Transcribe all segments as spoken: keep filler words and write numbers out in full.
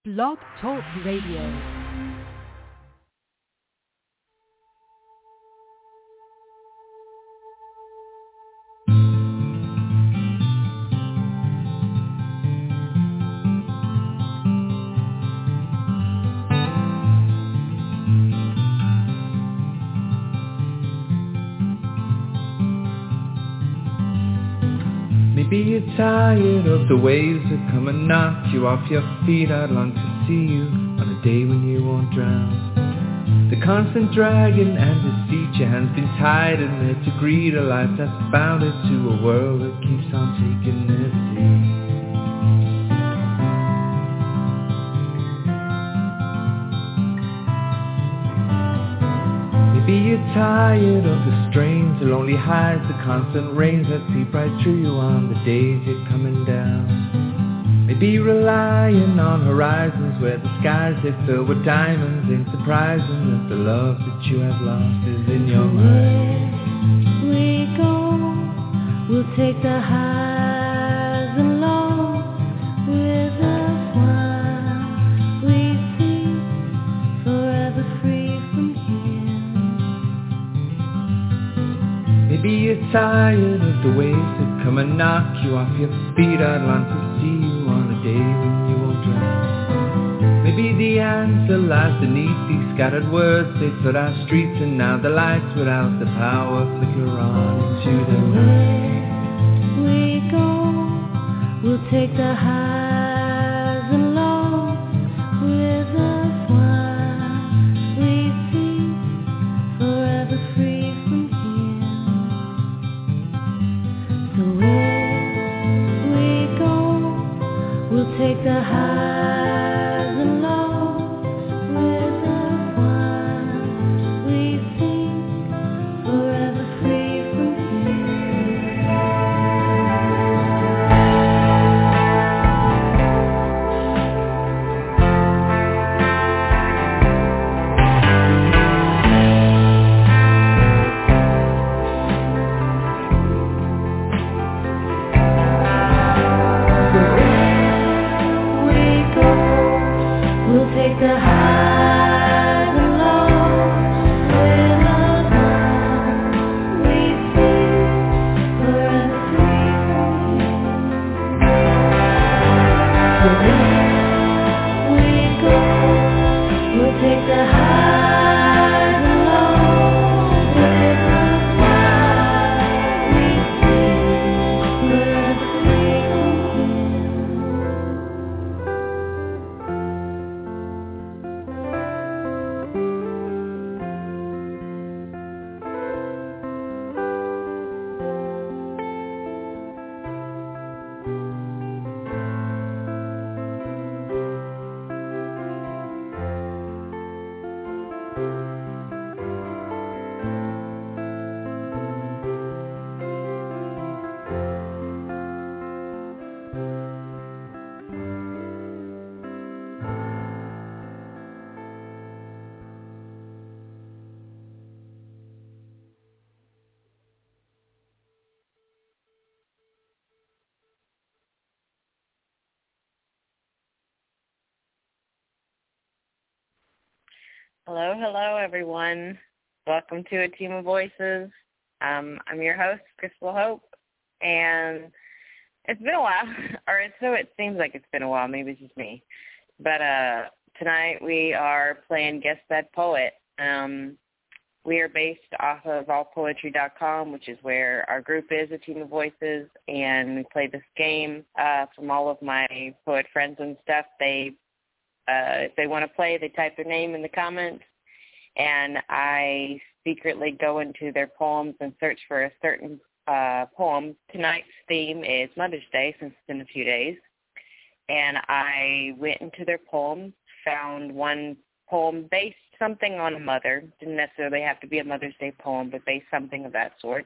Blog Talk Radio. Maybe you're tired of the waves that come and knock you off your feet. I'd long to see you on a day when you won't drown. The constant dragging and deceit, your hands been tied and there to greet a life that's bounded to a world that keeps on taking its lead. Maybe you're tired of the strains, the lonely highs, the constant rains that seep right through you on the days you're coming down. Maybe relying on horizons where the skies they fill with diamonds. Ain't surprising that the love that you have lost is in your mind. Where we go, we'll take the highs and lows with us while we see forever free from here. Maybe you're tired of the waves that come and knock you off your feet. I'd long to see you on a day when you won't drown. Maybe the answer lies beneath these scattered words. They flood our streets and now the lights without the power flicker on into the night. Where we go, we'll take the highs and lows with us while we see forever free from here. So where we go, we'll take the highs and lows with us while we sing forever free from take the highs and lows with us while we sing forever free from here. So where we go, we'll take the highs and lows with us while we sing forever free from Hello, hello, everyone. Welcome to A Team of Voices. Um, I'm your host, Crystal Hope, and it's been a while, or so it seems like it's been a while. Maybe it's just me. But uh, tonight we are playing Guess That Poet. Um, we are based off of all poetry dot com, which is where our group is, A Team of Voices, and we play this game uh, from all of my poet friends and stuff. They Uh, if they want to play, they type their name in the comments, and I secretly go into their poems and search for a certain uh, poem. Tonight's theme is Mother's Day, since it's in a few days, and I went into their poems, found one poem based something on a mother. Didn't necessarily have to be a Mother's Day poem, but based something of that sort,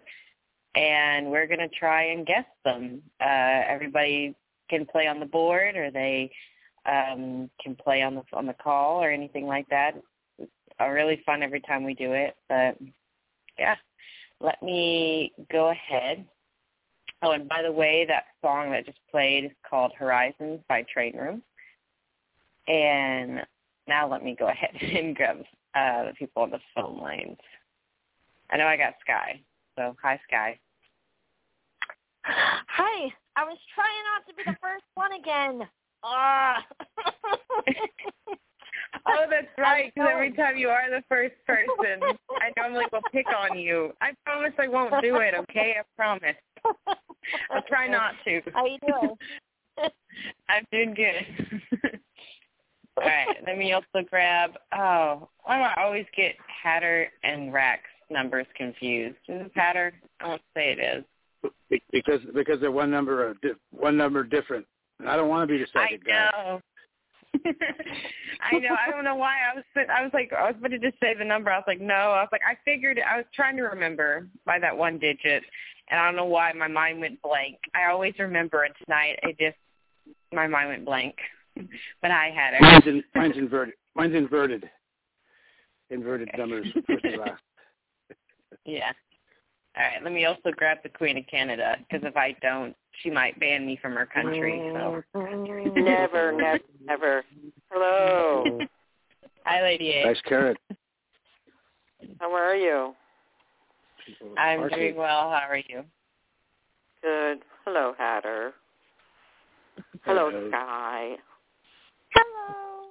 and we're going to try and guess them. Uh, everybody can play on the board, or they Um, can play on the on the call or anything like that. It's uh, really fun every time we do it. But yeah, let me go ahead. Oh, and by the way, that song that just played is called Horizons by Train Room. And now let me go ahead and grab uh, the people on the phone lines. I know I got Sky. So, hi, Sky. Hi. I was trying not to be the first one again. Ah. Oh, that's right, because every time you are the first person, I normally will pick on you. I promise I won't do it, okay? I promise. I'll try not to. How you doing? I'm doing good. All right, let me also grab, oh, why do I always get Hatter and Rack's numbers confused? Is it Hatter? I won't say it is. Because because they're one number of di- one number different. And I don't want to be the second guy. I know. I know. I don't know why. I was I was like, I was about to just say the number. I was like, no. I was like, I figured, I was trying to remember by that one digit, and I don't know why my mind went blank. I always remember it tonight. It just, my mind went blank. But I had it. Mine's, in, mine's inverted. Mine's inverted. Inverted Okay. numbers, first and last. Yeah. All right. Let me also grab the Queen of Canada, because if I don't, she might ban me from her country. So. Never, never, never. Hello. Hi, Lady A. Nice carrot. How are you? I'm Archie. doing well. How are you? Good. Hello, Hatter. Hello, Hello. Sky. Hello.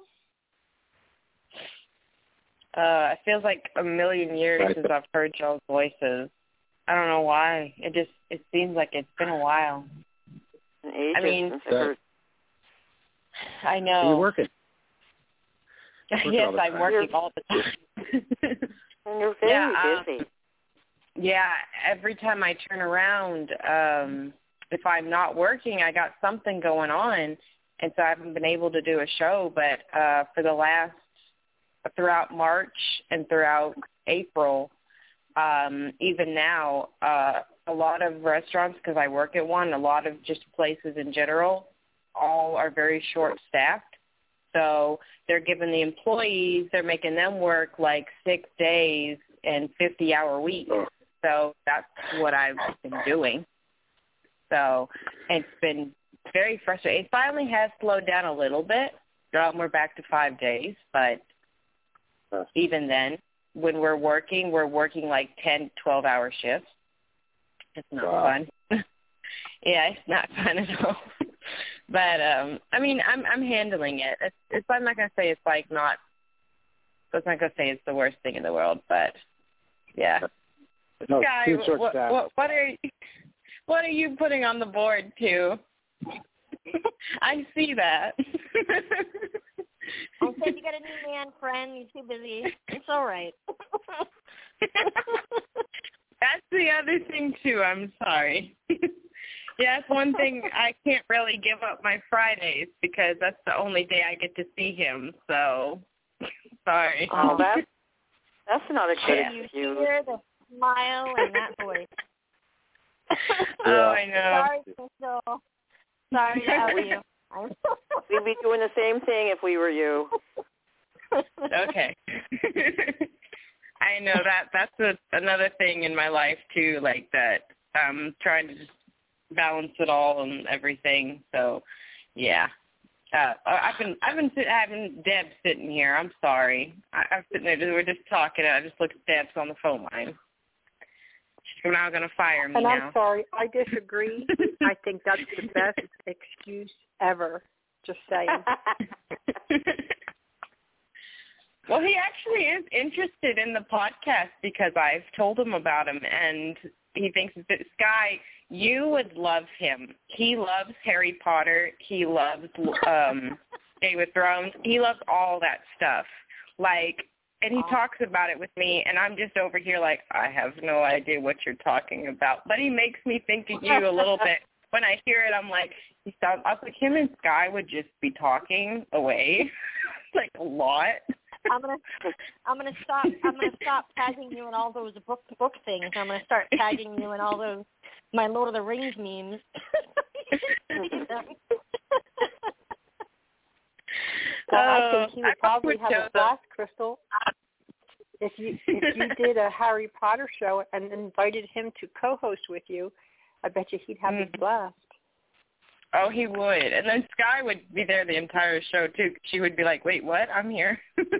Uh, it feels like a million years Right. since I've heard y'all's voices. I don't know why. It just, it seems like it's been a while. An ages I mean- since I heard. I know. Are you working? Working Yes, all the I'm time. working all the time. And you're very Yeah, um, busy. Yeah, every time I turn around, um, if I'm not working, I got something going on, and so I haven't been able to do a show. But uh, for the last, throughout March and throughout April, um, even now, uh, a lot of restaurants, because I work at one, a lot of just places in general, all are very short-staffed. So they're giving the employees, they're making them work like six days and fifty-hour weeks. Oh. So that's what I've been doing. So it's been very frustrating. It finally has slowed down a little bit. Um, we're back to five days, but Huh. even then, when we're working, we're working like ten, twelve-hour shifts. It's not Wow. fun. Yeah, it's not fun at all. But um, I mean, I'm I'm handling it. It's, it's I'm not gonna say it's like not. I'm not gonna say it's the worst thing in the world, but yeah. No, Guy, too short what, staff. what what are you, what are you putting on the board too? I see that. I said you got a new man friend. You're too busy. It's all right. That's the other thing too. I'm sorry. Yeah, that's one thing. I can't really give up my Fridays because that's the only day I get to see him. So sorry. Oh, that's that's not a good Yeah. excuse. You hear the smile and that voice. Oh, I know. Sorry, Crystal. Sorry to out you. We'd be doing the same thing if we were you. Okay. I know that that's a, another thing in my life too, like that. I'm trying to just balance it all and everything. So, yeah. Uh, I've been I've been sit, having Deb sitting here. I'm sorry. I, I'm sitting there. We're just talking. I just looked at Deb's on the phone line. She's now going to fire me And now. I'm sorry, I disagree. I think that's the best excuse ever. Just saying. Well, he actually is interested in the podcast because I've told him about him, and he thinks that Sky, you would love him. He loves Harry Potter. He loves um, Game of Thrones. He loves all that stuff. Like, and he talks about it with me, and I'm just over here like, I have no idea what you're talking about. But he makes me think of you a little bit. When I hear it, I'm like, he sounds, I was like, him and Sky would just be talking away, like a lot. I'm gonna, I'm gonna stop. I'm gonna stop tagging you in all those book book things. I'm gonna start tagging you in all those my Lord of the Rings memes. Well, I Oh, think he would I probably would have show a blast, Crystal, if you if you did a Harry Potter show and invited him to co-host with you. I bet you he'd have Mm. a blast. Oh, he would. And then Sky would be there the entire show, too. She would be like, wait, what? I'm here.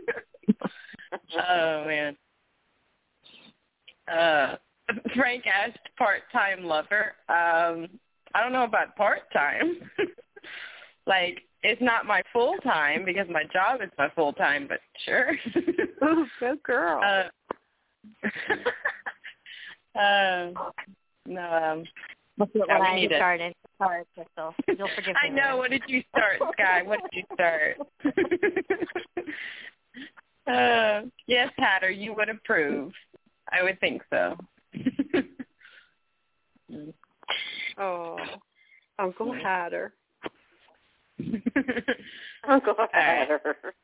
Oh, man. Uh, Frank asked part-time lover. Um, I don't know about part-time. Like, it's not my full-time because my job is my full-time, but sure. Oh, good girl. Uh, uh, no, um, That's what yeah, we I need it. started. Sorry, Crystal. You'll forgive I me. know. What did you start, Sky? What did you start? uh, yes, Hatter, you would approve. I would think so. Oh, Uncle Hatter. Uncle Hatter.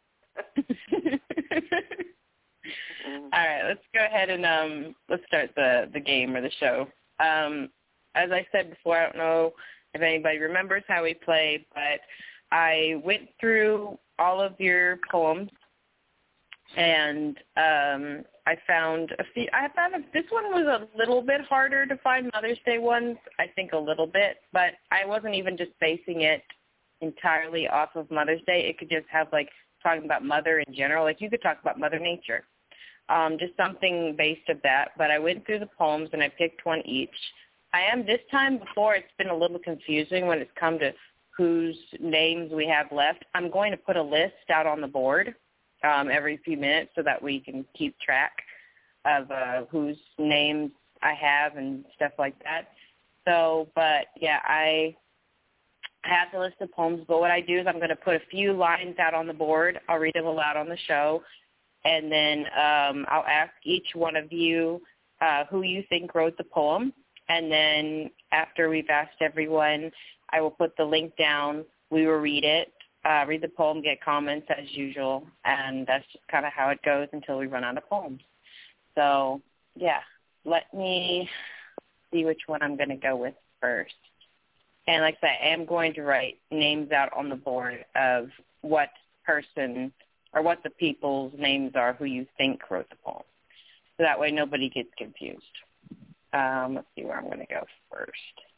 All right, let's go ahead and um, let's start the, the game or the show. Um, as I said before, I don't know if anybody remembers how we play, but I went through all of your poems, and um, I found a few. I found a, this one was a little bit harder to find Mother's Day ones, I think a little bit, but I wasn't even just basing it entirely off of Mother's Day. It could just have, like, talking about mother in general. Like, you could talk about Mother Nature, um, just something based of that. But I went through the poems, and I picked one each. I am this time before it's been a little confusing when it's come to whose names we have left. I'm going to put a list out on the board um, every few minutes so that we can keep track of uh, whose names I have and stuff like that. So, but, yeah, I have the list of poems, but what I do is I'm going to put a few lines out on the board. I'll read them aloud on the show, and then um, I'll ask each one of you uh, who you think wrote the poem. And then after we've asked everyone, I will put the link down. We will read it, uh, read the poem, get comments as usual, and that's just kind of how it goes until we run out of poems. So, yeah, let me see which one I'm going to go with first. And like I said, I am going to write names out on the board of what person or what the people's names are who you think wrote the poem. So that way nobody gets confused. Um, let's see where I'm going to go first.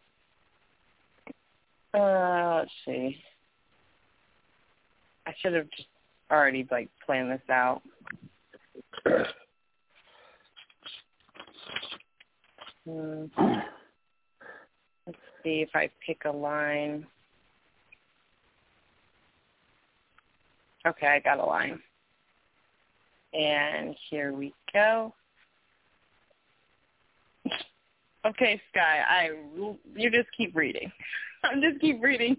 Uh, let's see. I should have just already, like, planned this out. Hmm. Let's see if I pick a line. Okay, I got a line. And here we go. Okay, Sky, I you just keep reading. I'm just keep reading.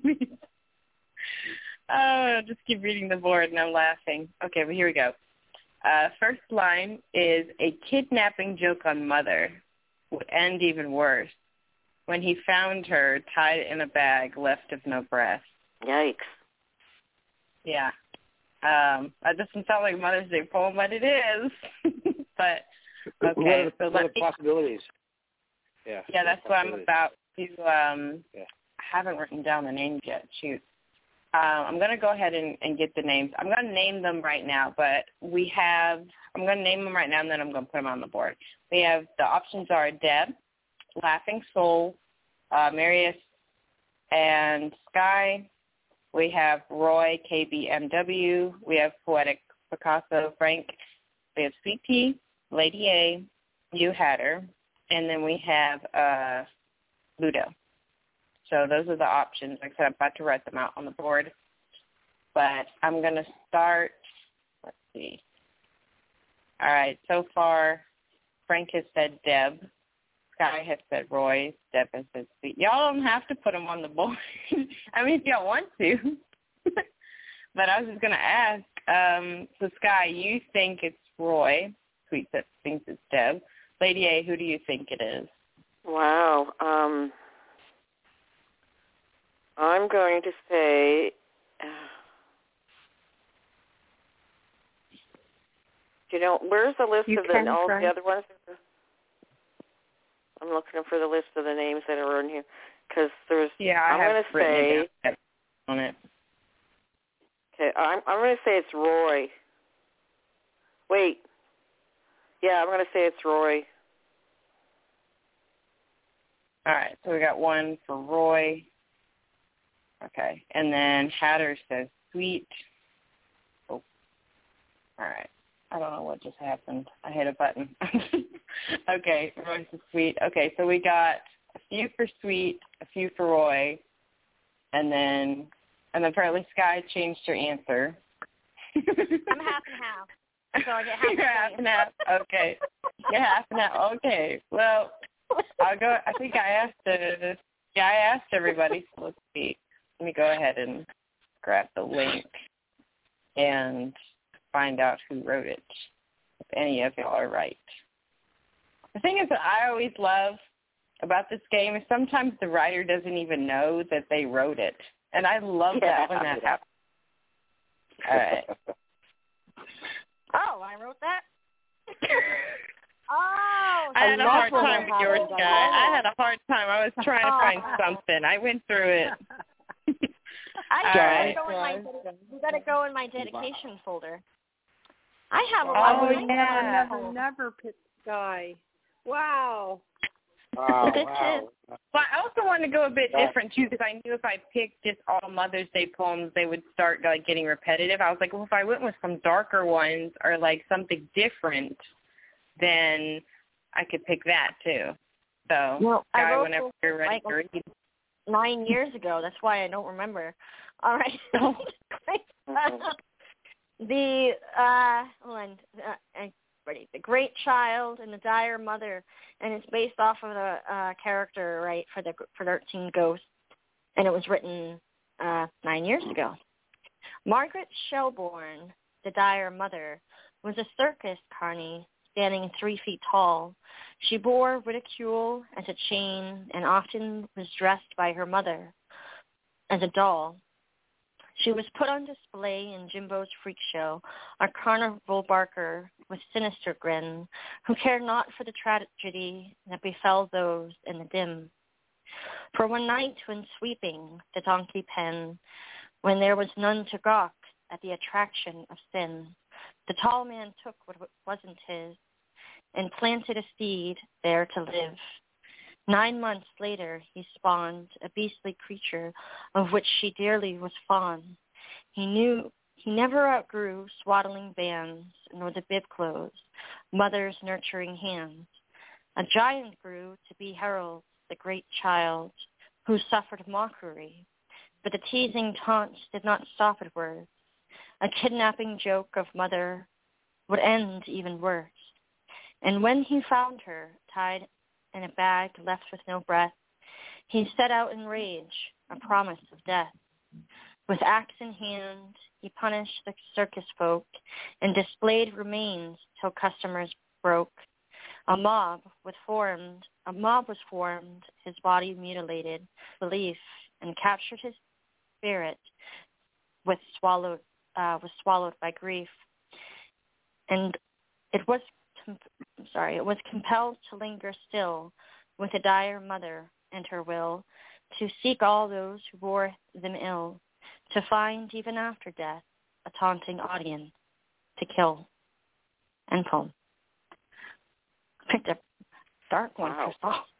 uh, just keep reading the board, and I'm laughing. Okay, well, here we go. Uh, first line is, a kidnapping joke on mother would end even worse. When he found her tied in a bag, left of no breath. Yikes. Yeah. Um, that doesn't sound like a Mother's Day poem, but it is. But, okay. What are the, so what are let the me, possibilities? Yeah, yeah, that's what I'm about to, um, yeah. I haven't written down the names yet. Shoot. Um, I'm going to go ahead and, and get the names. I'm going to name them right now, but we have, I'm going to name them right now, and then I'm going to put them on the board. We have, the options are Deb, Laughing Soul, uh, Marius, and Sky. We have Roy, K B M W. We have Poetic Picasso, Frank. We have Sweet Pea, Lady A, You Hatter, and then we have uh, Ludo. So those are the options. Like I said, I'm about to write them out on the board. But I'm going to start, let's see. All right, so far, Frank has said Deb. Sky has said Roy. Deb has said Sweet. Y'all don't have to put them on the board. I mean, if y'all want to. But I was just going to ask. Um, so, Sky, you think it's Roy. Sweet thinks it's Deb. Lady A, who do you think it is? Wow. Um, I'm going to say, uh, do you know, where's the list You of the, can all try. the other ones? I'm looking for the list of the names that are in here. Because there's, Yeah, I I'm have going to written say, it down on it. okay, I'm, I'm going to say it's Roy. Wait. Yeah, I'm going to say it's Roy. All right, so we got one for Roy. Okay. And then Hatter says sweet. Oh. All right. I don't know what just happened. I hit a button. Okay. Roy says sweet. Okay. So we got a few for sweet, a few for Roy, and then and then apparently Sky changed her answer. I'm half and half. So I get half You're half and half. Okay. You're half and half. Okay. Well, I'll go. I think I asked the. Yeah, I asked everybody. So let's see. Let me go ahead and grab the link and find out who wrote it. If any of y'all are right. The thing is that I always love about this game is sometimes the writer doesn't even know that they wrote it, and I love Yeah. that when that happens. All right. Oh, I wrote that? Oh, I had a so hard that's what time with happened. yours, guy. I had a hard time. I was trying to find Oh. something. I went through it. I All gotta right. go in my you gotta go in my dedication folder. I have a I lot would of yeah. never, never, never pick Sky. Wow. Wow, This wow. But I also wanted to go a bit different, too, because I knew if I picked just all Mother's Day poems, they would start, like, getting repetitive. I was like, well, if I went with some darker ones or, like, something different, then I could pick that, too. So, No, I Guy, wrote whenever this, you're ready like, to read. nine years ago. That's why I don't remember. All right. the uh, hold on. Uh, I- ready. The Great Child and the Dire Mother, and it's based off of the uh, character, right, for the for thirteen Ghosts, and it was written uh, nine years ago. Margaret Shelbourne, the Dire Mother, was a circus carny standing three feet tall. She bore ridicule as a chain and often was dressed by her mother as a doll. She was put on display in Jimbo's Freak Show, a carnival barker with sinister grin, who cared not for the tragedy that befell those in the dim. For one night when sweeping the donkey pen, when there was none to gawk at the attraction of sin, the tall man took what wasn't his and planted a seed there to live. Nine months later, he spawned a beastly creature of which she dearly was fond. He knew he never outgrew swaddling bands nor the bib clothes, mother's nurturing hands. A giant grew to be Harold, the great child, who suffered mockery. But the teasing taunts did not stop at words. A kidnapping joke of mother would end even worse. And when he found her, tied in a bag left with no breath, he set out in rage, a promise of death. With axe in hand, he punished the circus folk and displayed remains till customers broke. A mob was formed, a mob was formed, his body mutilated, belief, and captured his spirit with swallowed, uh, was swallowed by grief. And it was I'm sorry, it was compelled to linger still with a dire mother and her will, to seek all those who bore them ill, to find even after death a taunting audience to kill. End poem. Picked a dark one Wow. for Saul.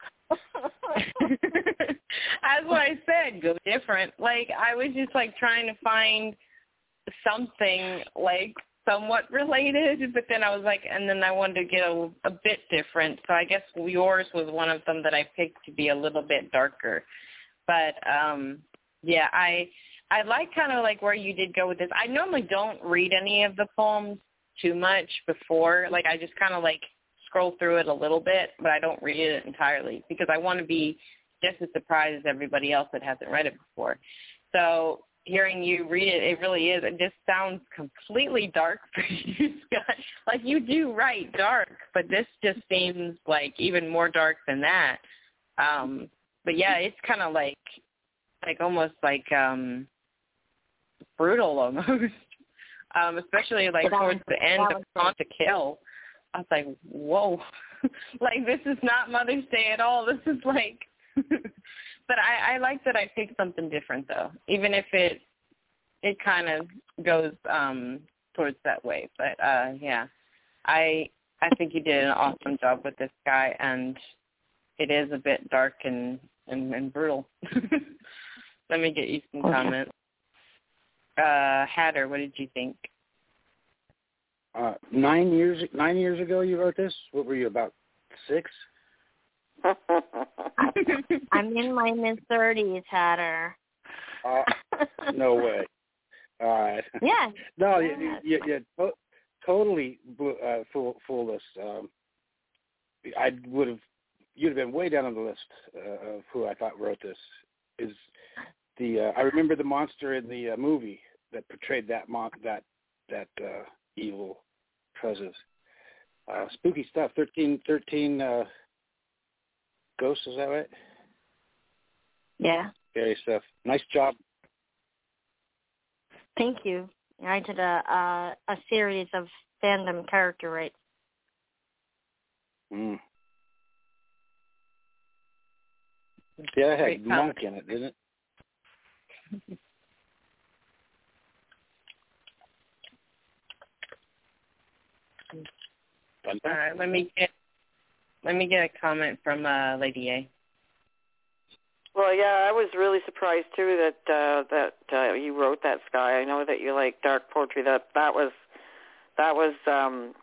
That's what I said, go different. Like, I was just, like, trying to find something, like, somewhat related, but then I was like, and then I wanted to get a, a bit different. So I guess yours was one of them that I picked to be a little bit darker. But um, yeah, I I like kind of like where you did go with this. I normally don't read any of the poems too much before. Like I just kind of like scroll through it a little bit, but I don't read it entirely because I want to be just as surprised as everybody else that hasn't read it before. So hearing you read it, it really is. It just sounds completely dark for you, Scott. Like you do write dark, but this just seems like even more dark than that. Um, but yeah, it's kind of like, like almost like um, brutal almost. um, especially like towards the end of Taunt to Kill. I was like, whoa, like this is not Mother's Day at all. This is like. But I, I like that I picked something different, though, even if it it kind of goes um, towards that way. But, uh, yeah, I I think you did an awesome job with this guy, and it is a bit dark and, and, and brutal. Let me get you some comments. Uh, Hatter, what did you think? Uh, nine years nine years ago you wrote this? What were you, about six? I'm in my mid-thirties, Hatter. Uh, no way. All right. Yeah. No, yeah. you, you, you to- totally uh, fool, fooled us. Um, I would have, you'd have been way down on the list uh, of who I thought wrote this. Is the uh, I remember the monster in the uh, movie that portrayed that mon- that that uh, evil presence. Uh, spooky stuff. Thirteen, thirteen uh, ghosts. Is that right? Yeah. Scary stuff. Nice job. Thank you. I did a a, a series of fandom character rights. Mm. Yeah, it had Great monk in it, didn't it? All right, let me get let me get a comment from uh, Lady A. Well, yeah, I was really surprised too that uh, that uh, you wrote that, Sky. I know that you like dark poetry. That that was that was. Um,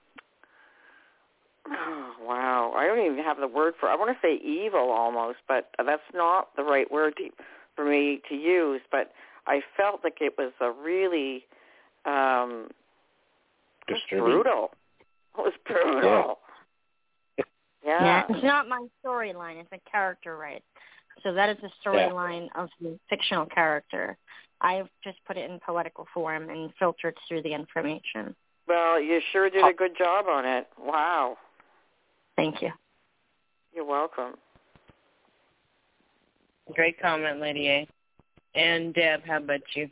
oh, wow, I don't even have the word for. I want to say evil almost, but that's not the right word to, for me to use. But I felt like it was a really um, it was brutal. It was brutal. Yeah. Yeah. Yeah, it's not my storyline. It's a character right. So that is the storyline yeah. of the fictional character. I've just put it in poetical form and filtered through the information. Well, you sure did a good job on it. Wow. Thank you. You're welcome. Great comment, Lady A. And Deb, how about you?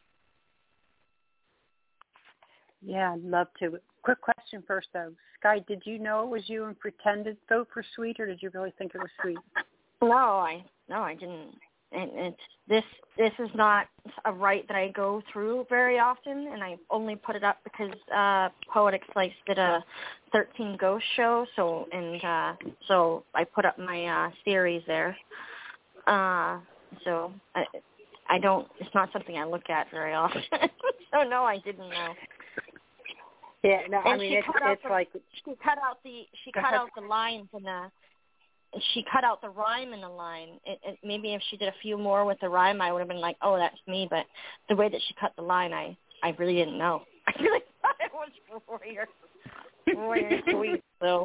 Yeah, I'd love to. Quick question first, though. Sky, did you know it was you and pretended to vote for Sweet, or did you really think it was Sweet? No, I no, I didn't. And it's this. This is not a right that I go through very often, and I only put it up because uh, Poetic Slice did a thirteen Ghost show. So and uh, so I put up my uh, series there. Uh, so I, I don't. It's not something I look at very often. So no, I didn't know. Yeah, no, I and mean she it's cut out it's the, like she cut out the she cut out the lines in the. She cut out the rhyme in the line. It, it, maybe if she did a few more with the rhyme, I would have been like, "Oh, that's me." But the way that she cut the line, I, I really didn't know. I really thought it was Warrior, Warrior Sweet. So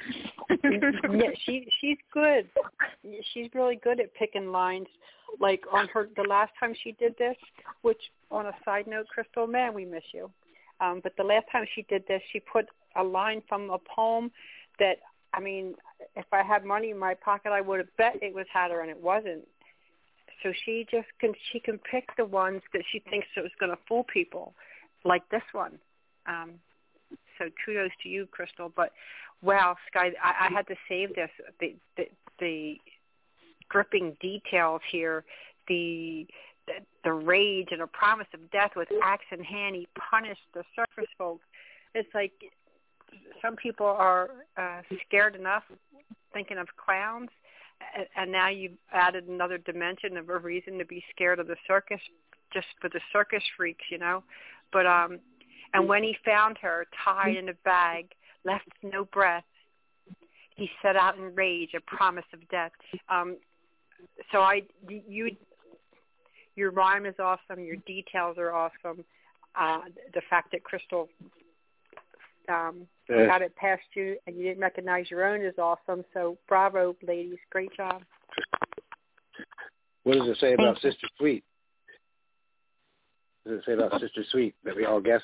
yeah, she she's good. She's really good at picking lines. Like on her the last time she did this, which on a side note, Crystal, man, we miss you. Um, but the last time she did this, she put a line from a poem that. I mean, if I had money in my pocket, I would have bet it was Hatter, and it wasn't. So she just can she can pick the ones that she thinks it was going to fool people, like this one. Um, so kudos to you, Crystal. But wow, Sky, I, I had to save this. The, the the gripping details here, the, the the rage and a promise of death with axe in hand. He punished the surface folk. It's like. Some people are uh, scared enough thinking of clowns, and, and now you've added another dimension of a reason to be scared of the circus, just for the circus freaks, you know. But um, and when he found her tied in a bag, left no breath, he set out in rage, a promise of death. Um, so I, you, your rhyme is awesome. Your details are awesome. Uh, the fact that Crystal. Um, yeah. got it past you and you didn't recognize your own is awesome. So bravo, ladies. Great job. What does it say about Sister Sweet? What does it say about Sister Sweet that we all guessed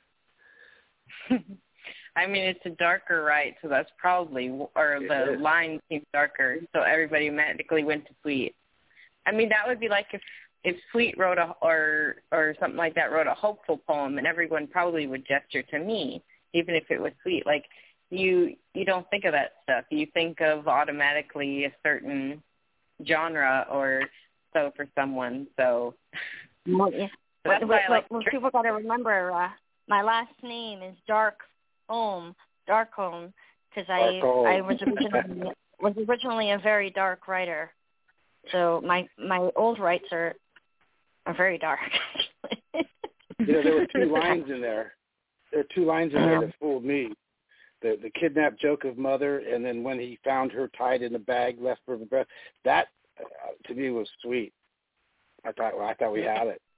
her? I mean, it's a darker right, so that's probably, or the line seems darker, so everybody automatically went to Sweet. I mean, that would be like if if Sweet wrote a, or or something like that, wrote a hopeful poem, and everyone probably would gesture to me. Even if it was Sweet, like you, you don't think of that stuff. You think of automatically a certain genre or so for someone. So, well, yeah. so that's what, why what, I like what people got to remember. Uh, my last name is Dark Home, Darkholme, because I I was originally was originally a very dark writer. So my my old rights are are very dark. You know, there were two lines in there. There were two lines in there that fooled me. The the kidnapped joke of mother, and then when he found her tied in a bag, left for the breath. That uh, to me was sweet. I thought, well, I thought we had it.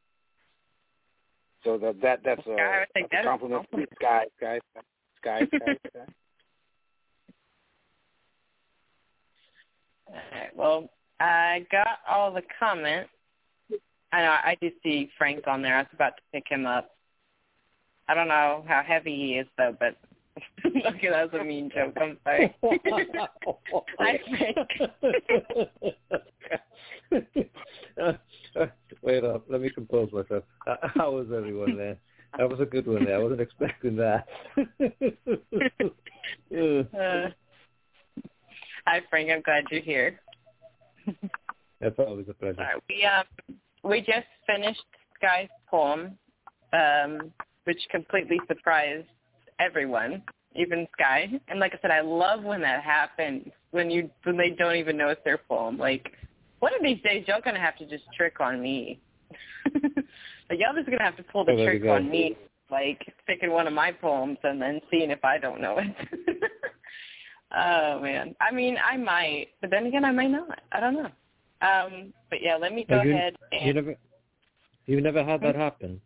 So that that that's a, I think that's a compliment for Sky, Sky, Sky, Sky, Sky. All right. Well, I got all the comments. I know I do see Frank on there. I was about to pick him up. I don't know how heavy he is though, but okay, that was a mean joke. I'm sorry. Hi, Frank. uh, uh, wait up. Let me compose myself. Uh, how was everyone there? That was a good one there. I wasn't expecting that. uh, hi, Frank. I'm glad you're here. That's always a pleasure. All right, we um we just finished Sky's poem, um, which completely surprised everyone, even Sky. And like I said, I love when that happens, when you when they don't even know it's their poem. Like, one of these days, y'all gonna have to just trick on me. Like, y'all just gonna have to pull the oh, trick on me, like picking one of my poems and then seeing if I don't know it. Oh man, I mean, I might, but then again, I might not. I don't know. Um, but yeah, let me go you, ahead and. You never, you never had that happen.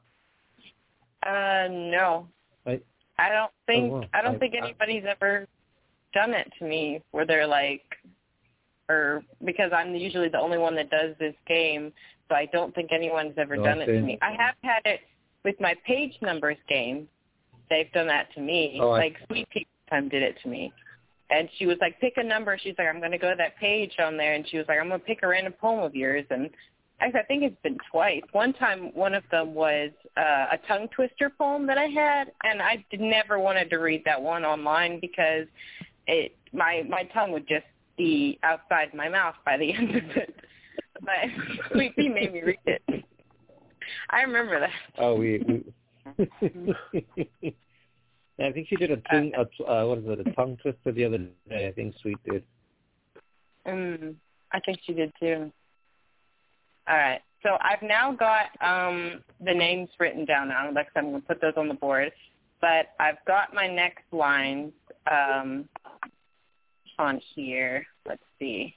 Uh, no. I, I don't think oh, wow. I don't I, think anybody's I, ever done it to me where they're like, or because I'm usually the only one that does this game, so I don't think anyone's ever no, done it to me. I have had it with my page numbers game. They've done that to me. Oh, like I, Sweet Pea time did it to me. And she was like, pick a number. She's like, I'm going to go to that page on there. And she was like, I'm going to pick a random poem of yours. And I think it's been twice. One time, one of them was uh, a tongue twister poem that I had. And I never wanted to read that one online because it my my tongue would just be outside my mouth by the end of it. But Sweet Pea made me read it. I remember that. Oh, we... we I think she did a tongue, uh, uh, what is it, a tongue twister the other day. I think Sweet did. Mm, I think she did too. All right. So I've now got um, the names written down now. Like I said, I'm going to put those on the board. But I've got my next lines um, on here. Let's see.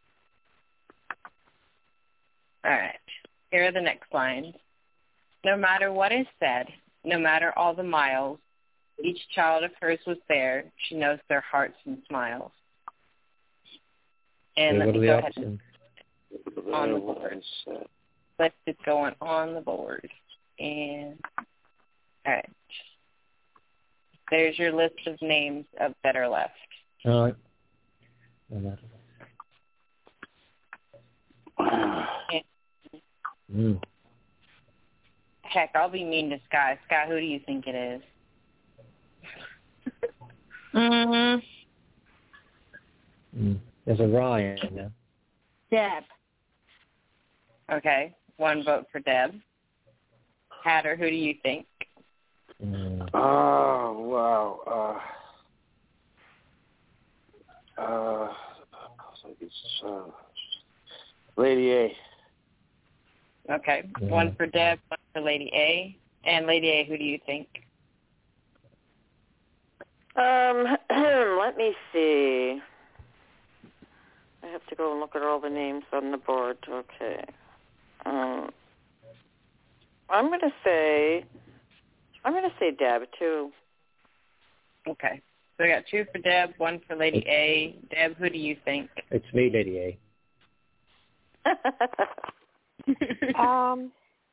All right. Here are the next lines. No matter what is said, no matter all the miles, each child of hers was there. She knows their hearts and smiles. And okay, let me go ahead and on the board. Let's just go on, on the board. And all right. There's your list of names of that are left. All right. Mm. Heck, I'll be mean to Sky. Sky, who do you think it is? mm-hmm. Mm. There's a Ryan in there. Deb. Okay, one vote for Deb. Hatter, who do you think? Mm. Oh, wow. Uh, uh, it's, uh, Lady A. Okay, yeah. One for Deb, one for Lady A. And Lady A, who do you think? Um, let me see. I have to go and look at all the names on the board. Okay. Um, I'm going to say, I'm going to say Deb, too. Okay. So we got two for Deb, one for Lady A. Deb, who do you think? It's me, Lady A. um,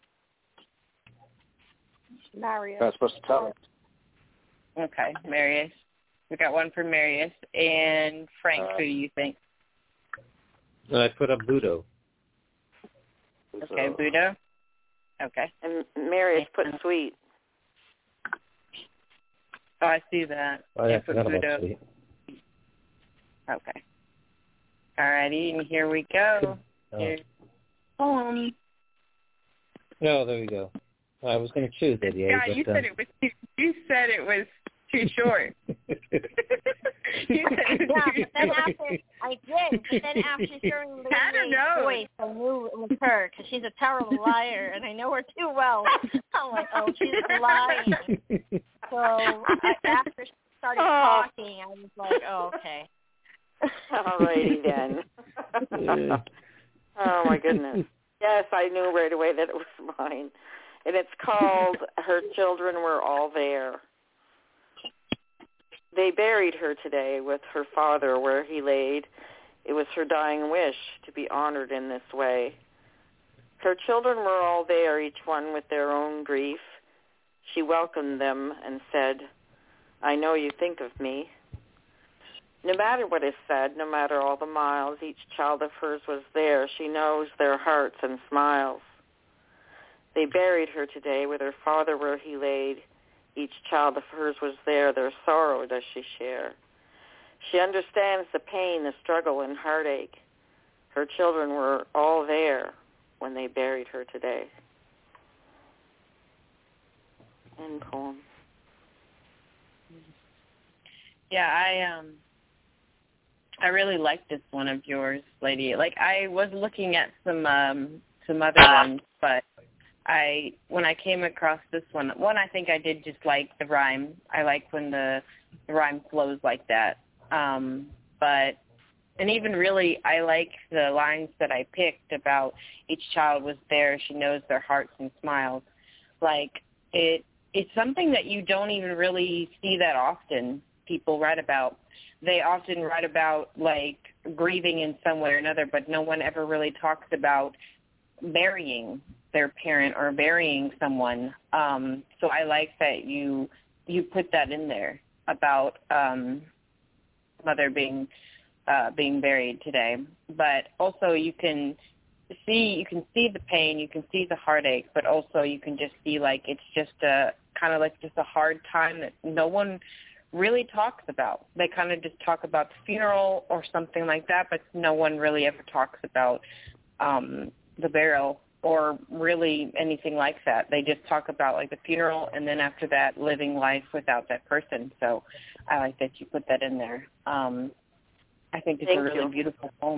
Marius. I was supposed to tell her. Okay, Marius. We got one for Marius. And Frank, Uh, who do you think? I put up Budo. Okay, Budo. Okay. And Marius put Sweet. Oh, I see that. Oh, yeah, I put forgot about Budo. Sweet. Okay. All righty, and here we go. Oh. Here's poem. Oh, there we go. I was going to choose Lady A. Yeah, but, you uh, said it was too, you said it was too short. Yeah, but then after I did, but then after hearing Louise's voice, I knew it was her because she's a terrible liar, and I know her too well. I'm like, oh, she's lying. So I, after she started Oh. talking, I was like, oh, okay. All righty then. Oh my goodness. Yes, I knew right away that it was mine. And it's called Her Children Were All There. They buried her today with her father where he laid. It was her dying wish to be honored in this way. Her children were all there, each one with their own grief. She welcomed them and said, I know you think of me. No matter what is said, no matter all the miles, each child of hers was there. She knows their hearts and smiles. They buried her today with her father where he laid. Each child of hers was there. Their sorrow does she share. She understands the pain, the struggle, and heartache. Her children were all there when they buried her today. End poem. Yeah, I um, I really like this one of yours, lady. Like I was looking at some um, some other ones, but I when I came across this one, one I think I did just like the rhyme. I like when the, the rhyme flows like that. Um, but and even really, I like the lines that I picked about each child was there. She knows their hearts and smiles. Like it, it's something that you don't even really see that often. People write about. They often write about like grieving in some way or another, but no one ever really talks about burying their parent or burying someone. Um, so I like that you you put that in there about um, mother being uh, being buried today. But also you can see you can see the pain, you can see the heartache, but also you can just see like it's just a kind of like just a hard time that no one really talks about. They kind of just talk about the funeral or something like that, but no one really ever talks about um, the burial or really anything like that. They just talk about like the funeral and then after that living life without that person. So I like that you put that in there. Um, I think it's Thank a really you. beautiful poem.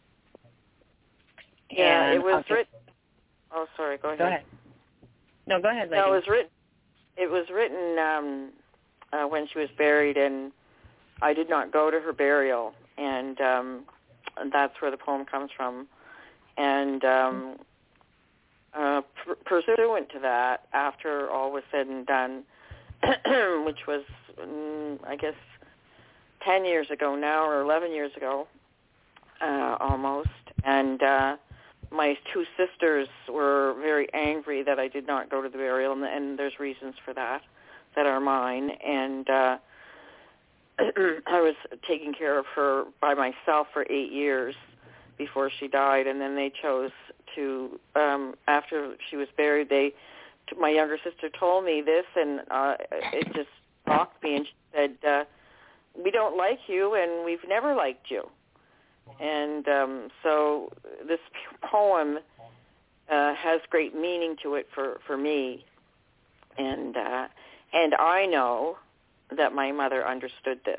Yeah, and it was just, written. Oh, sorry. Go ahead. Go ahead. No, go ahead, lady. No, it was written. It was written um, uh, when she was buried, and I did not go to her burial, and, um, and that's where the poem comes from. And um, uh, pr- pursuant to that, after all was said and done, which was, um, I guess, ten years ago now, or eleven years ago, uh, almost, and uh, my two sisters were very angry that I did not go to the burial, and, and there's reasons for that that are mine. And uh, I was taking care of her by myself for eight years before she died, and then they chose to, um, after she was buried, they, my younger sister told me this, and uh, it just shocked me, and she said, uh, we don't like you, and we've never liked you. And um, so this poem uh, has great meaning to it for, for me. And uh, and I know that my mother understood this.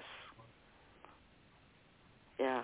Yeah.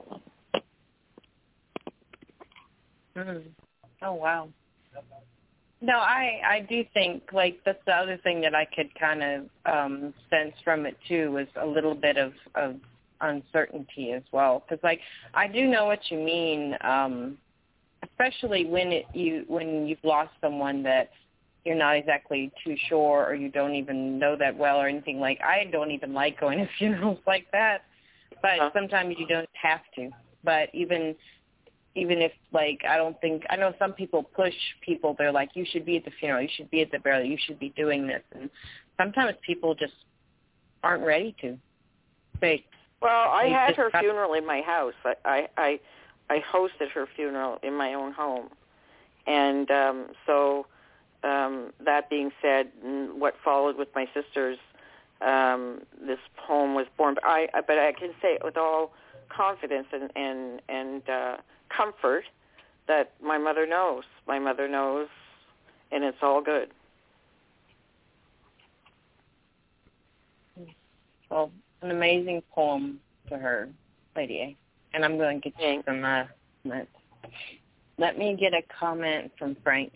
Mm. Oh, wow. No, I, I do think, like, that's the other thing that I could kind of um, sense from it, too, was a little bit of, of uncertainty as well. Because, like, I do know what you mean, um, especially when it you when you've lost someone that you're not exactly too sure or you don't even know that well or anything. Like, I don't even like going to funerals like that, but uh-huh. sometimes you don't have to. But even... Even if, like, I don't think, I know some people push people, they're like, you should be at the funeral, you should be at the burial, you should be doing this. And sometimes people just aren't ready to. They, well, I they had just her got, funeral in my house. I, I, I, I hosted her funeral in my own home. And um, so um, that being said, what followed with my sisters, um, this poem was born. But I, but I can say it with all confidence and, and, and uh, comfort that my mother knows. My mother knows, and it's all good. Well, an amazing poem. to her, Lady A. And I'm going to get you some uh, notes. Let me get a comment from Frank.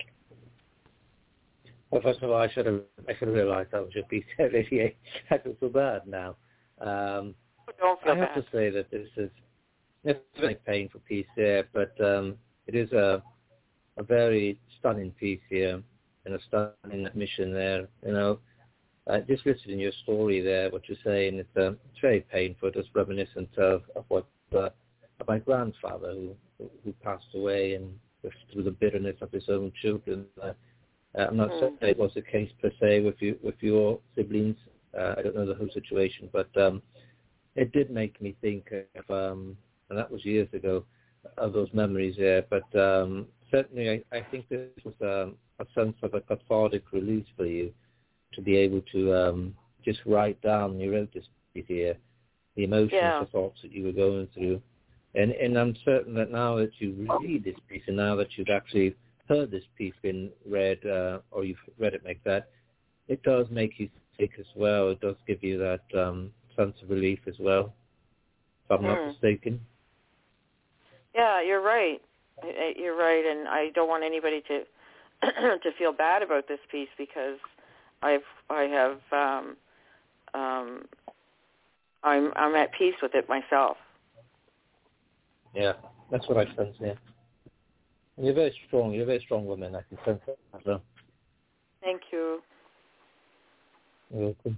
Well, first of all, I should have I should have realised that was your piece, Lady A. I feel so bad now. Um, Don't feel I have bad. to say that this is it's a very painful piece here, but um, it is a a very stunning piece here and a stunning admission there. You know, uh, just listening to your story there, what you're saying, it's uh, it's very painful. It's reminiscent of of what uh, of my grandfather who who passed away and through the bitterness of his own children. Uh, I'm not mm. saying it was the case per se with you with your siblings. Uh, I don't know the whole situation, but um, it did make me think of, um, and that was years ago, of those memories there. But um, certainly, I, I think this was um, a sense of a cathartic release for you to be able to um, just write down. You wrote this piece here, the emotions, yeah. the thoughts that you were going through, and and I'm certain that now that you read this piece, and now that you've actually heard this piece being read, uh, or you've read it like that, it does make you think as well. It does give you that um, sense of relief as well, if I'm mm. not mistaken. Yeah, you're right. You're right, and I don't want anybody to to feel bad about this piece because I've I have um, um, I'm I'm at peace with it myself. Yeah, that's what I sense. Yeah, and you're very strong. You're a very strong woman. I can sense that as well. Thank you. You're welcome.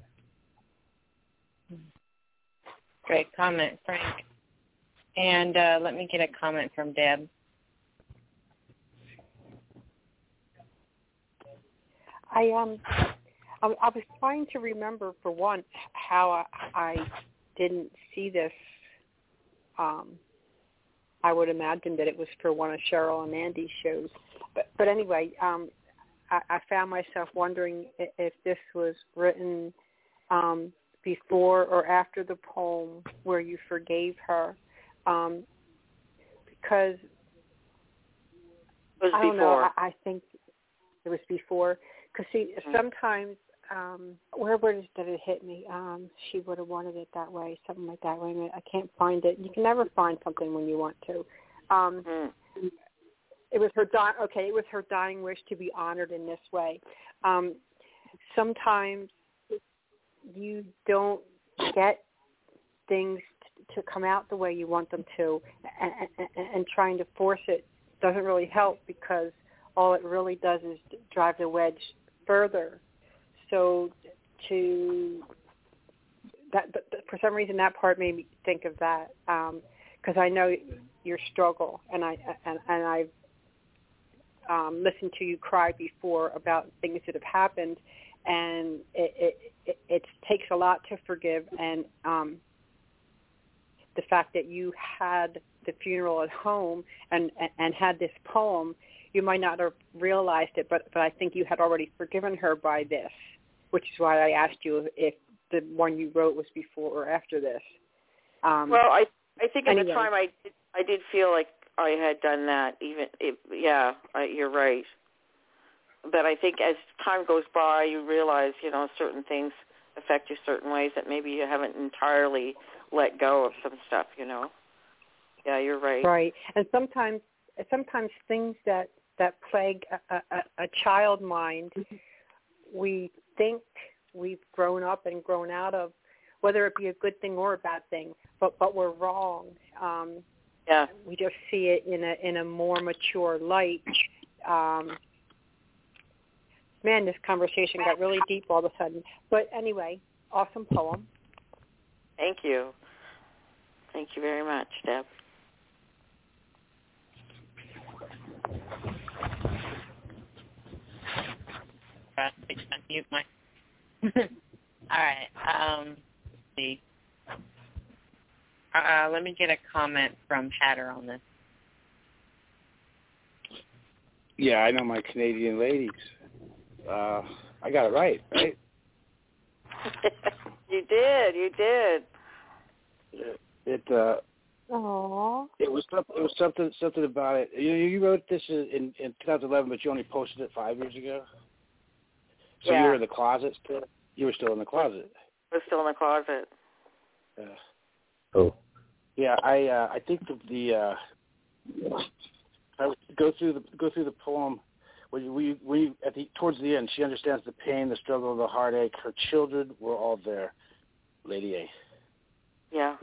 Great comment, Frank. And uh, let me get a comment from Deb. I um, I, I was trying to remember for one how I, I didn't see this. Um, I would imagine that it was for one of Cheryl and Andy's shows, but but anyway, um, I, I found myself wondering if this was written um, before or after the poem where you forgave her. Um, because it was I don't before. know, I, I think it was before. Because see, mm-hmm. sometimes um, where where did it hit me? Um, she would have wanted it that way, something like that. Wait a minute, I can't find it. You can never find something when you want to. Um, mm-hmm. It was her di- okay. It was her dying wish to be honored in this way. Um, sometimes you don't get things to come out the way you want them to, and, and, and trying to force it doesn't really help because all it really does is drive the wedge further. So to that, but for some reason, that part made me think of that because um, I know your struggle, and I and, and I've um, listened to you cry before about things that have happened, and it it, it, it takes a lot to forgive and. Um, the fact that you had the funeral at home and, and, and had this poem, you might not have realized it, but, but I think you had already forgiven her by this, which is why I asked you if the one you wrote was before or after this. Um, well, I I think at anyway. the time I did, I did feel like I had done that. Even if, yeah, I, you're right. But I think as time goes by, you realize, you know, certain things affect you certain ways that maybe you haven't entirely let go of some stuff, you know. Yeah, you're right. Right, and sometimes, sometimes things that that plague a, a, a child mind, we think we've grown up and grown out of, whether it be a good thing or a bad thing. But but we're wrong. Um, yeah, we just see it in a in a more mature light. Um, man, this conversation got really deep all of a sudden. But anyway, awesome poem. Thank you. Thank you very much, Deb. Mute my. All right. Um, let's see. Uh, let me get a comment from Hatter on this. Yeah, I know my Canadian ladies. Uh, I got it right, right? You did. You did. It, it uh. Aww. It was it was something something about it. You you wrote this in in twenty eleven, but you only posted it five years ago. So yeah. you were in the closet still? You were still in the closet. I was still in the closet. Yeah. Oh. Yeah, I uh, I think the, the uh, I would go through the go through the poem. When you, we we at the towards the end, she understands the pain, the struggle, the heartache. Her children were all there, Lady A. Yeah.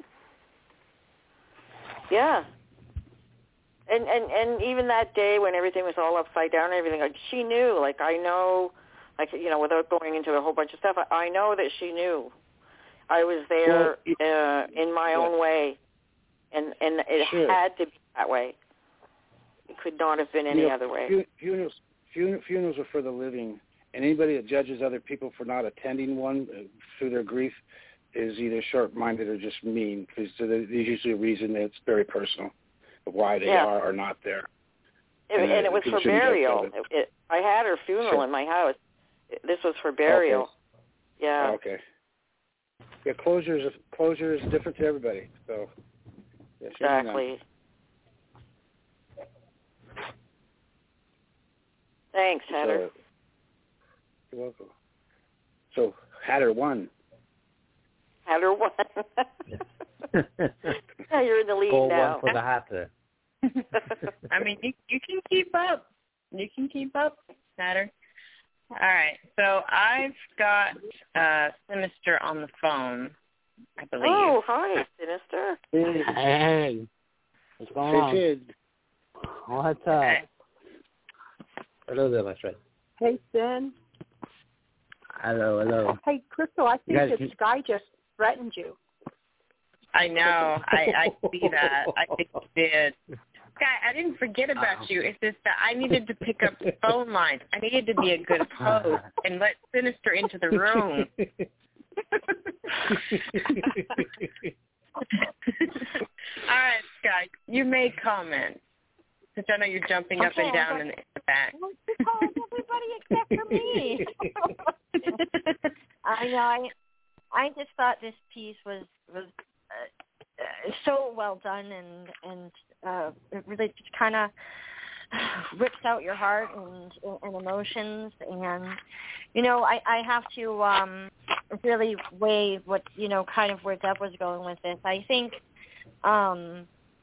Yeah. And, and and even that day when everything was all upside down and everything, like she knew, like I know, like, you know, without going into a whole bunch of stuff, I, I know that she knew. I was there uh, in my yeah. own way, and, and it sure. had to be that way. It could not have been any you know, other way. Funerals, funerals are for the living, and anybody that judges other people for not attending one uh, through their grief is either short-minded or just mean, because there's usually a reason that's very personal. Why they yeah. are or not there. It, and, and it was for burial. It. It, I had her funeral sure. in my house. This was for burial. Okay. Yeah. Oh, okay. Yeah, closure is, closure is different to everybody. So. Yeah, exactly. Thanks, Hatter. So, you're welcome. So, Hatter won. Hatter won. Yeah, you're in the lead Goal now. one for the Hatter. I mean, you, you can keep up. You can keep up, Hatter. All right. So I've got uh, Sinister on the phone, I believe. Oh, hi, Sinister. Hey. What's going hey, on? Kid. What's up? Okay. Hello there, my friend. Hey, Sin. Hello, hello. Hey, Crystal, I think guys, this guy just threatened you. I know. I, I see that. I think he did. Guy, I didn't forget about oh. you. It's just that I needed to pick up the phone lines. I needed to be a good host and let Sinister into the room. All right, Sky, you may comment. Since I know you're jumping up okay, and down but, in the back. Well, everybody except for me. I know. I, I just thought this piece was was uh, uh, so well done, and and uh, it really just kind of rips out your heart and, and emotions. And you know, I, I have to um, really weigh what you know, kind of where Deb was going with this. I think. Um,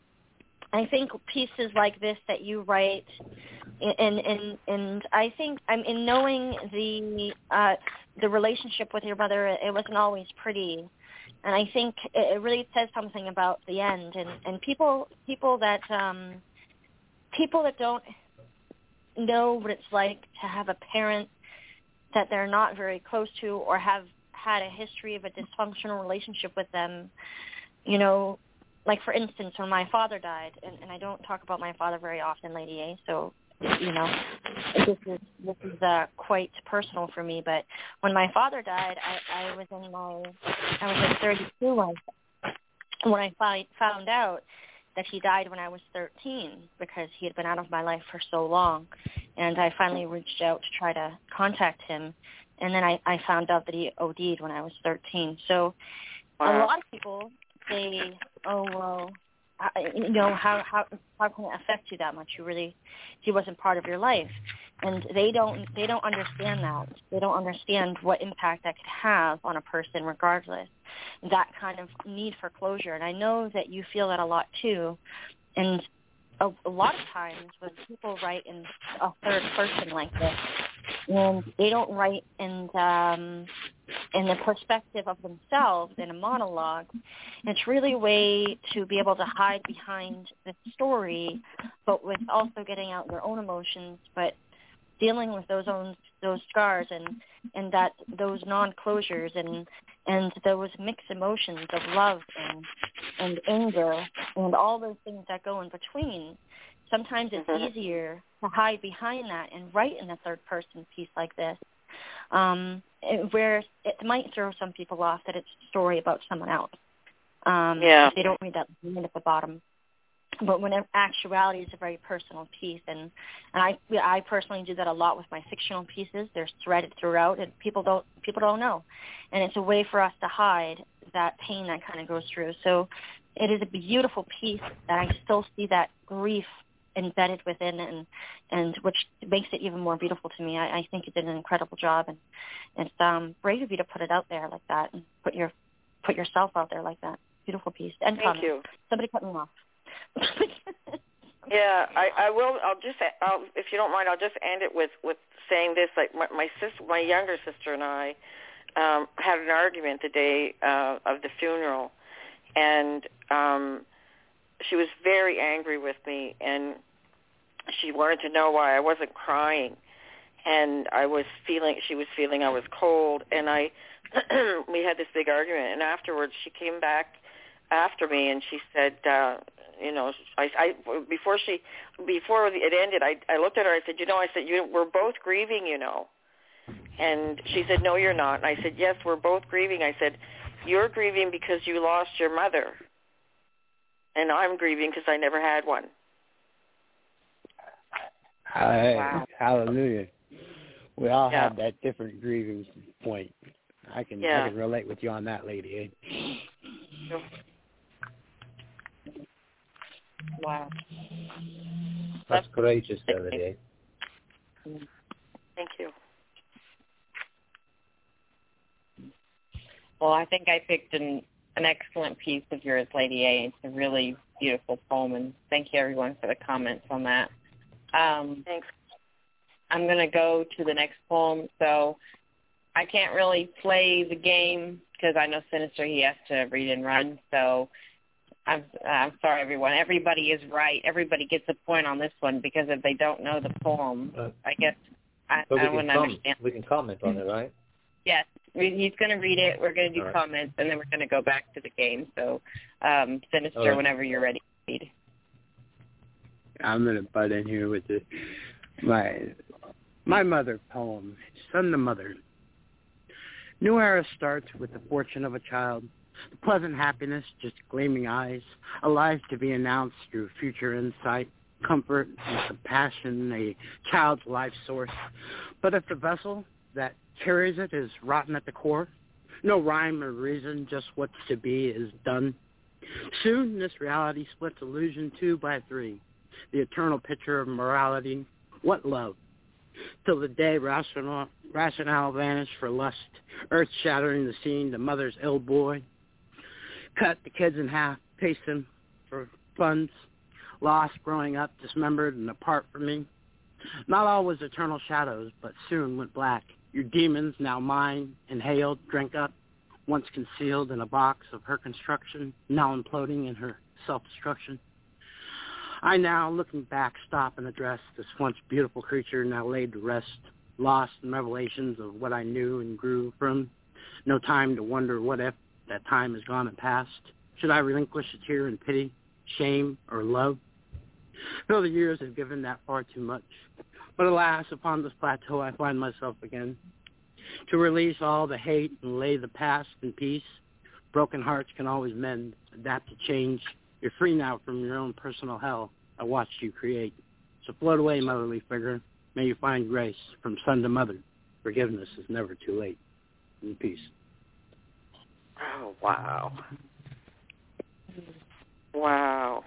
I think pieces like this that you write, and and and I think I'm in knowing the uh, the relationship with your mother. It wasn't always pretty, and I think it really says something about the end. And, and people people that um, people that don't know what it's like to have a parent that they're not very close to, or have had a history of a dysfunctional relationship with them, you know. Like, for instance, when my father died, and, and I don't talk about my father very often, Lady A, so, you know, this is, this is uh, quite personal for me. But when my father died, I, I was in my, I was like thirty-two when, when I fi- found out that he died when I was thirteen, because he had been out of my life for so long. And I finally reached out to try to contact him, and then I, I found out that he O D'd when I was thirteen. So wow. A lot of people say, oh, well, I, you know, how, how how can it affect you that much? You really, he wasn't part of your life. And they don't they don't understand that. They don't understand what impact that could have on a person regardless, that kind of need for closure. And I know that you feel that a lot too. And a, a lot of times when people write in a third person like this, and they don't write in um, in the perspective of themselves in a monologue, it's really a way to be able to hide behind the story, but with also getting out their own emotions, but dealing with those own those scars and and that those non-closures and and those mixed emotions of love and and anger and all those things that go in between. Sometimes it's mm-hmm. easier to hide behind that and write in a third-person piece like this, um, it, where it might throw some people off that it's a story about someone else. Um, yeah. They don't read that line at the bottom. But when in actuality, it's a very personal piece, and, and I I personally do that a lot with my fictional pieces. They're threaded throughout, and people don't people don't know, and it's a way for us to hide that pain that kind of goes through. So it is a beautiful piece that I still see that grief embedded within, and and which makes it even more beautiful to me. I, I think you did an incredible job, and it's um, brave of you to put it out there like that and put your put yourself out there like that. Beautiful piece. And Thank you. Somebody cut me off. Yeah, I, I will. I'll just, I'll, if you don't mind, I'll just end it with, with saying this. Like my, my sister, my younger sister, and I um, had an argument the day uh, of the funeral, and um, she was very angry with me, and she wanted to know why I wasn't crying, and I was feeling. She was feeling I was cold, and I. we had this big argument, and afterwards she came back after me, and she said. Uh, You know, I, I before she, before it ended, I, I looked at her. I said, you know, I said, you, we're both grieving, you know. And she said, no, you're not. And I said, yes, we're both grieving. I said, you're grieving because you lost your mother, and I'm grieving because I never had one. Hi, Wow. Hallelujah. We all Yeah. have that different grieving point. I can Yeah. I can relate with you on that, lady. So, Wow. That's courageous, Lady. thank you. Well, I think I picked an, an excellent piece of yours, Lady A. It's a really beautiful poem, and thank you, everyone, for the comments on that. Um, Thanks. I'm going to go to the next poem. So I can't really play the game because I know Sinister, he has to read and run. So I'm, I'm sorry, everyone. Everybody is right. Everybody gets a point on this one because if they don't know the poem, Uh, I guess I, but I we can, wouldn't com- understand. we can comment on it, right? Yes, we- he's going to read it. We're going to do All right. comments, and then we're going to go back to the game. So, um, Sinister, All right. whenever you're ready, read. I'm gonna butt in here with the my my mother poem, Son to Mother. New era starts with the fortune of a child, the pleasant happiness, just gleaming eyes, a life to be announced through future insight, comfort and compassion, a child's life source. But if the vessel that carries it is rotten at the core, no rhyme or reason, just what's to be is done. Soon this reality splits illusion two by three. The eternal picture of morality, what love? Till the day rational, rationale vanished for lust, earth-shattering the scene, the mother's ill boy. Cut the kids in half, paste them for funds, lost growing up, dismembered and apart from me. Not all was eternal shadows, but soon went black. Your demons, now mine, inhaled, drank up, once concealed in a box of her construction, now imploding in her self-destruction. I now, looking back, stop and address this once beautiful creature now laid to rest, lost in revelations of what I knew and grew from. No time to wonder what if that time is gone and past. Should I relinquish a tear in pity, shame, or love? Though the years have given that far too much. But alas, upon this plateau I find myself again. To release all the hate and lay the past in peace. Broken hearts can always mend, adapt to change. You're free now from your own personal hell I watched you create. So float away, motherly figure. May you find grace from son to mother. Forgiveness is never too late. In peace. Oh, wow. Wow.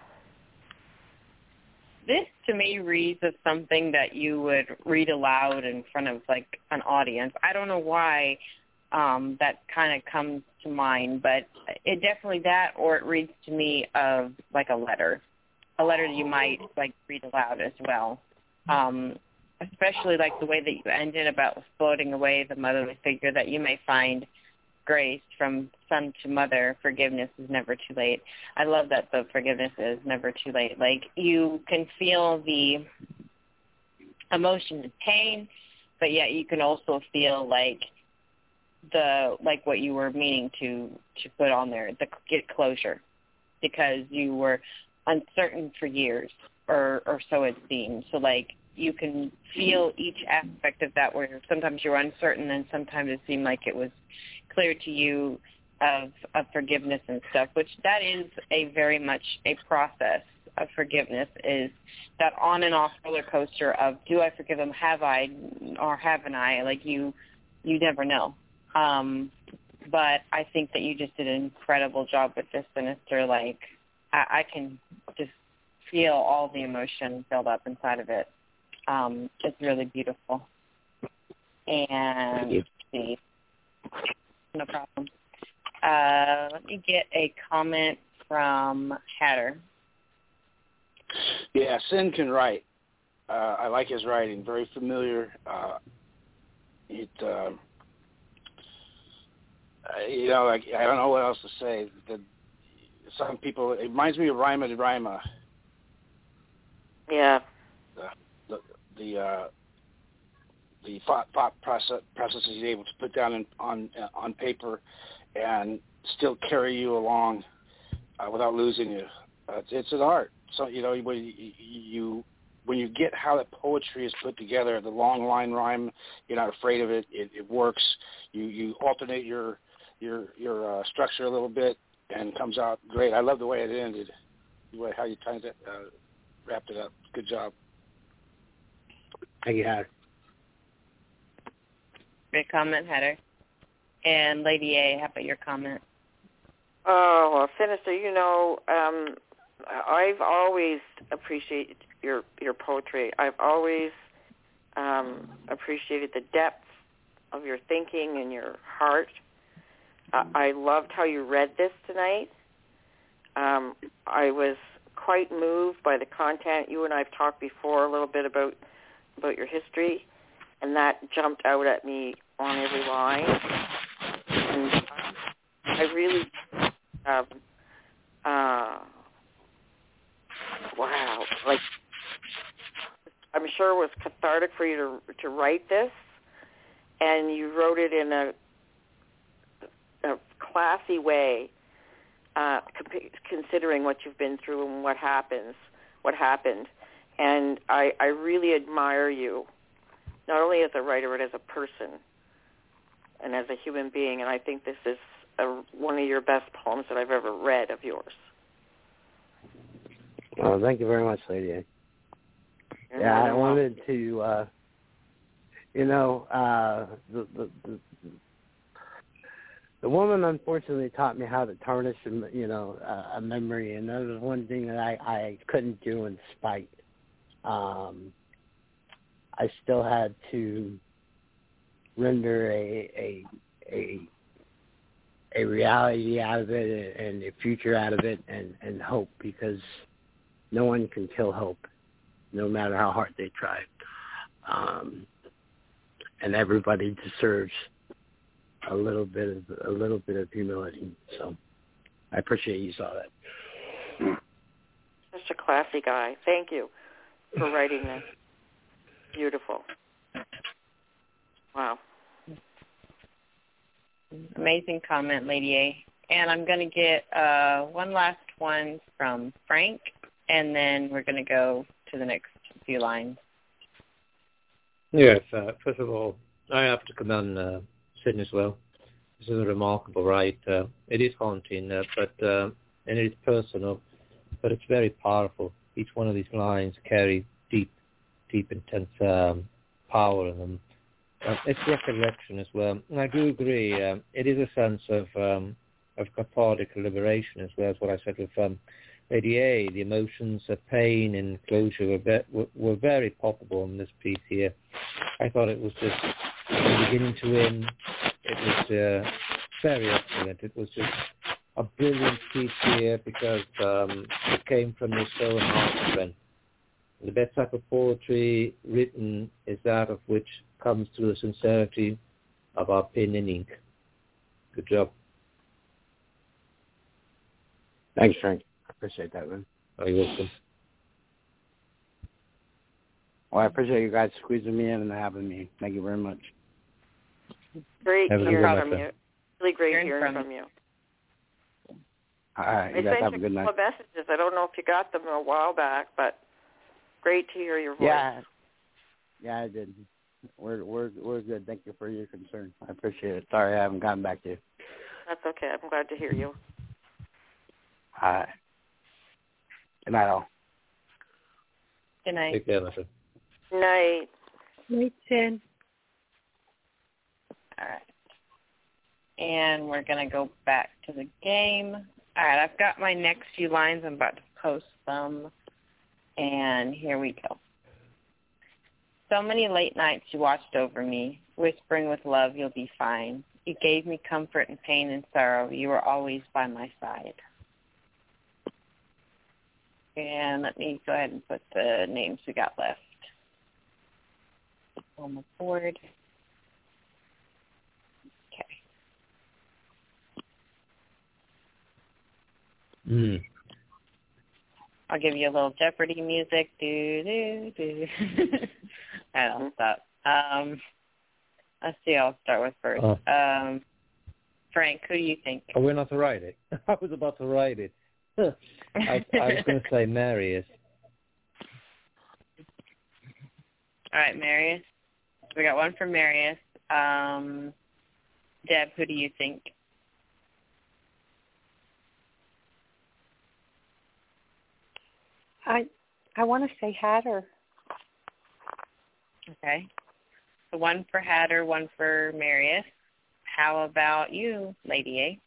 This, to me, reads as something that you would read aloud in front of, like, an audience. I don't know why um, that kind of comes to mind, but it definitely that, or it reads to me of, like, a letter. A letter that you might, like, read aloud as well. Um, especially, like, the way that you ended about floating away the motherly figure, that you may find grace from son to mother. Forgiveness is never too late. I love that the forgiveness is never too late. Like, you can feel the emotion and pain, but yet you can also feel like the like what you were meaning to to put on there, the get closure, because you were uncertain for years, or or so it seemed. So like you can feel each aspect of that, where sometimes you're uncertain and sometimes it seemed like it was clear to you of, of forgiveness and stuff, which that is a very much a process of forgiveness, is that on and off roller coaster of, do I forgive them, have I, or haven't I? Like you, you never know. Um, but I think that you just did an incredible job with this, Sinister. Like I, I can just feel all the emotion build up inside of it. Um, it's really beautiful. And let's see. No problem. Uh, let me get a comment from Hatter. Yeah, Sin can write. Uh, I like his writing. Very familiar. Uh, it, uh, you know, like, I don't know what else to say. The, some people, it reminds me of Rima de Rima. Yeah. The the the, uh, the thought, thought process processes he's able to put down in, on uh, on paper and still carry you along uh, without losing you. Uh, it's, it's an art. So you know when you, you when you get how that poetry is put together, the long line rhyme, you're not afraid of it. It, it works. You you alternate your your your uh, structure a little bit, and it comes out great. I love the way it ended, the way how you timed it, uh, wrapped it up. Good job. Thank you, Hatter. Great comment, Hatter. And Lady A, how about your comment? Oh, well, Sinister, you know, um, I've always appreciated your your poetry. I've always um, appreciated the depth of your thinking and your heart. Uh, I loved how you read this tonight. Um, I was quite moved by the content. You and I have talked before a little bit about about your history, and that jumped out at me on every line. And I really, um, uh, wow, like, I'm sure it was cathartic for you to to write this, and you wrote it in a, a classy way, uh, comp- considering what you've been through and what happens, what happened. And I, I really admire you, not only as a writer, but as a person and as a human being. And I think this is a, one of your best poems that I've ever read of yours. Well, thank you very much, Lady A. You're Yeah, I welcome. wanted to, uh, you know, uh, the, the, the, the woman unfortunately taught me how to tarnish, you know, uh, a memory, and that was one thing that I, I couldn't do in spite. Um, I still had to render a a a, a reality out of it and a future out of it, and, and hope, because no one can kill hope, no matter how hard they try. Um, and everybody deserves a little bit of a little bit of humility. So I appreciate you saw that. Such a classy guy. Thank you for writing this. Beautiful. Wow. Amazing comment, Lady A. And I'm going to get uh, one last one from Frank, and then we're going to go to the next few lines. Yes, uh, first of all, I have to commend uh, Sydney as well. This is a remarkable write. Uh, it is haunting, uh, but uh, and it is personal, but it's very powerful. Each one of these lines carry deep, deep, intense um, power in them. Uh, it's recollection as well, and I do agree. Um, it is a sense of um, of cathartic liberation as well as what I said with um, Lady A. The emotions of pain and closure were, be- were, were very palpable in this piece here. I thought it was just from beginning to end. It was uh, very excellent. It was just a brilliant piece here because um, it came from your soul and heart, my friend. The best type of poetry written is that of which comes through the sincerity of our pen and ink. Good job. Thanks, Frank. I appreciate that, man. Oh, you're welcome. Well, I appreciate you guys squeezing me in and having me. Thank you very much. Great Have a good hearing night, from friend. you. Really great Hearing hearing from from you. All right, I you guys sent have a you good a night. couple of messages. I don't know if you got them a while back, but great to hear your voice. Yeah, yeah, I did. We're we're we're good. Thank you for your concern. I appreciate it. Sorry, I haven't gotten back to you. That's okay. I'm glad to hear you. All right. Good night, all. Good night. Take care, my friend. Night. Night, Sin. All right. And we're going to go back to the game. All right, I've got my next few lines. I'm about to post them. And here we go. So many late nights you watched over me, whispering with love you'll be fine. You gave me comfort in pain and sorrow. You were always by my side. And let me go ahead and put the names we got left on the board. Okay. Mm. I'll give you a little Jeopardy music. Do, do, do. I don't stop. Um, let's see. I'll start with first. Oh. Um, Frank, who do you think? Oh, we're not to write it. I was about to write it. I, I was going to say Marius. All right, Marius. We got one for Marius. Um, Deb, who do you think? I I want to say Hatter. Okay. So one for Hatter, one for Marius. How about you, Lady A?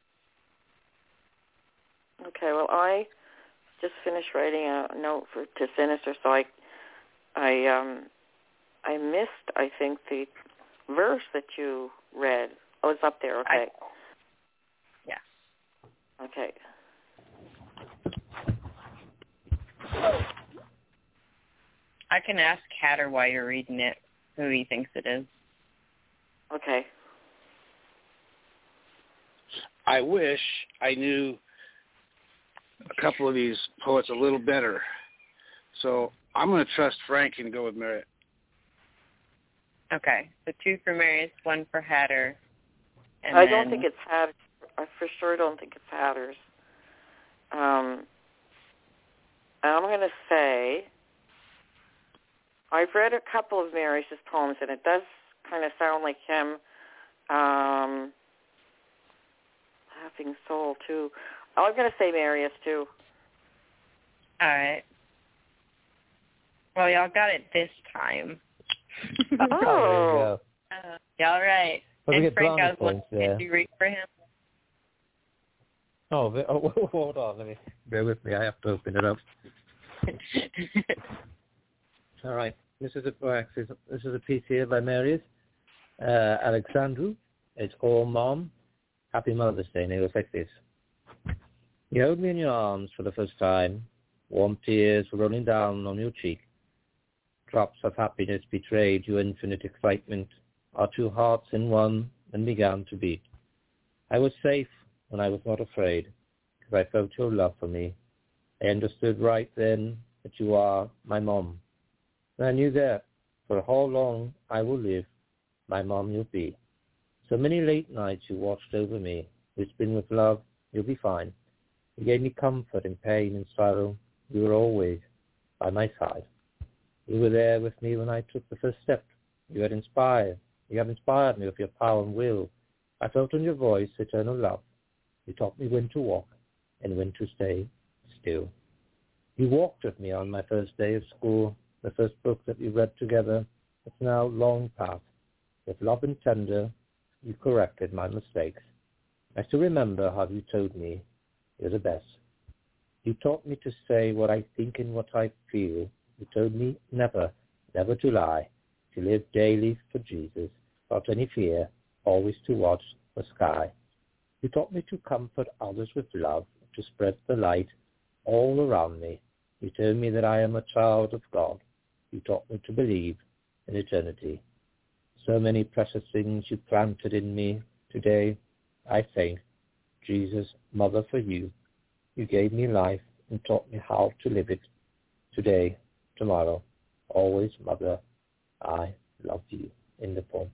Okay, well, I just finished writing a note for to Sinister, so I, I, um, I missed, I think, the verse that you read. Oh, it's up there. Okay. I, yeah. Okay. I can ask Hatter while you're reading it who he thinks it is. Okay. I wish I knew a couple of these poets a little better. So I'm going to trust Frank and go with Merritt. Okay. So two for Marius, one for Hatter. And I then... don't think it's Hatter. I for sure don't think it's Hatter's. Um, I'm going to say I've read a couple of Marius's poems, and it does kind of sound like him. Um, Laughing Soul, too. I'm going to say Marius, too. All right. Well, y'all got it this time. Oh. uh, y'all right. Well, and we get Frank, I was points looking, there. did you read for him? Oh, oh, hold on. Let me bear with me. I have to open it up. All right. This is a this is a piece here by Marius uh, Alexandru. It's called Mom. Happy Mother's Day. And it goes like this. You held me in your arms for the first time. Warm tears were rolling down on your cheek. Drops of happiness betrayed your infinite excitement. Our two hearts in one then began to beat. I was safe when I was not afraid, because I felt your love for me. I understood right then that you are my mom. And I knew that for how long I will live, my mom you'll be. So many late nights you watched over me, whispering with love, you'll be fine. You gave me comfort in pain and sorrow. You were always by my side. You were there with me when I took the first step. You had inspired. You have inspired me with your power and will. I felt in your voice eternal love. You taught me when to walk and when to stay still. You walked with me on my first day of school, the first book that we read together. It's now long past. With love and tender, you corrected my mistakes. I still remember how you told me you're the best. You taught me to say what I think and what I feel. You told me never, never to lie, to live daily for Jesus, without any fear, always to watch the sky. You taught me to comfort others with love, to spread the light all around me. You told me that I am a child of God. You taught me to believe in eternity. So many precious things you planted in me. Today, I thank Jesus, Mother, for you. You gave me life and taught me how to live it. Today, tomorrow, always, Mother, I love you. In the poem.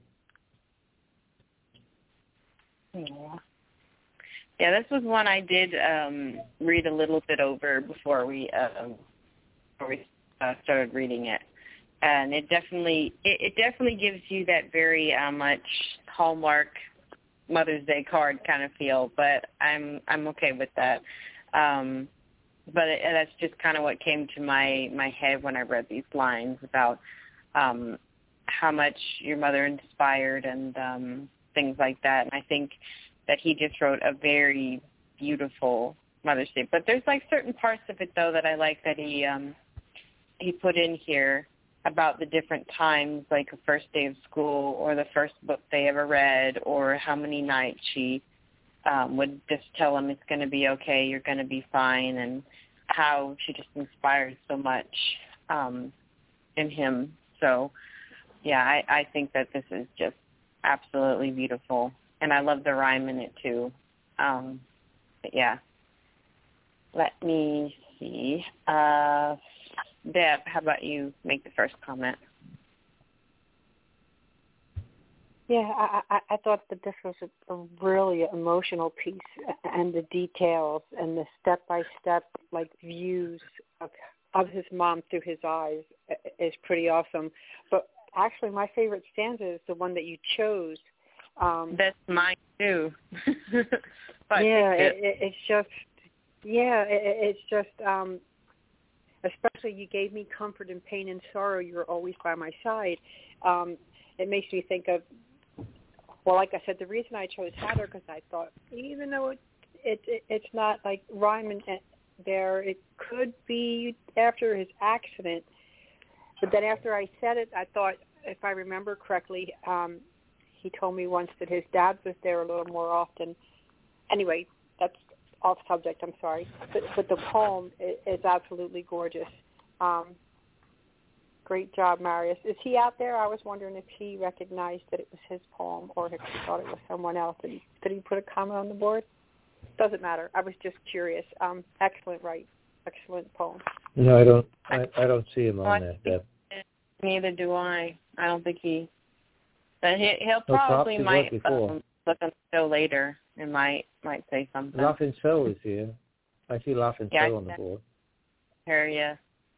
Yeah. Yeah, this was one I did um, read a little bit over before we um, before we uh, started reading it, and it definitely it, it definitely gives you that very uh, much Hallmark Mother's Day card kind of feel. But I'm I'm okay with that. Um, but it, that's just kind of what came to my my head when I read these lines about um, how much your mother inspired and um, things like that. And I think that he just wrote a very beautiful Mother's Day. But there's like certain parts of it though that I like that he um, he put in here. about the different times, like a first day of school or the first book they ever read, or how many nights she um, would just tell them it's going to be okay, you're going to be fine, and how she just inspired so much um, in him. So, yeah, I, I think that this is just absolutely beautiful, and I love the rhyme in it too. Um, but yeah, let me see. Uh, Deb, how about you make the first comment? Yeah, I, I, I thought that this was a, a really emotional piece, and the details and the step-by-step like views of, of his mom through his eyes is pretty awesome. But actually, my favorite stanza is the one that you chose. Um, That's mine too. but yeah, it, it, it's just yeah, it, it's just um, especially you gave me comfort in pain and sorrow. You're always by my side. Um, it makes me think of. Well, like I said, the reason I chose Hatter because I thought, even though it, it, it it's not like rhyming there, it could be after his accident. But then after I said it, I thought, if I remember correctly, um, he told me once that his dad was there a little more often. Anyway, that's off subject. I'm sorry, but, but the poem is, is absolutely gorgeous. Um, Great job, Marius. Is he out there? I was wondering if he recognized that it was his poem or if he thought it was someone else. Did he, did he put a comment on the board? Doesn't matter. I was just curious. Um, excellent, right? Excellent poem. No, I don't. I, I don't see him on well, there, Deb. Neither do I. I don't think he. But he, he'll No, probably he might before. um, look on the show later and might might say something. Laughing Soul is here. I see Laughing yeah, Soul on the board. Here, yeah.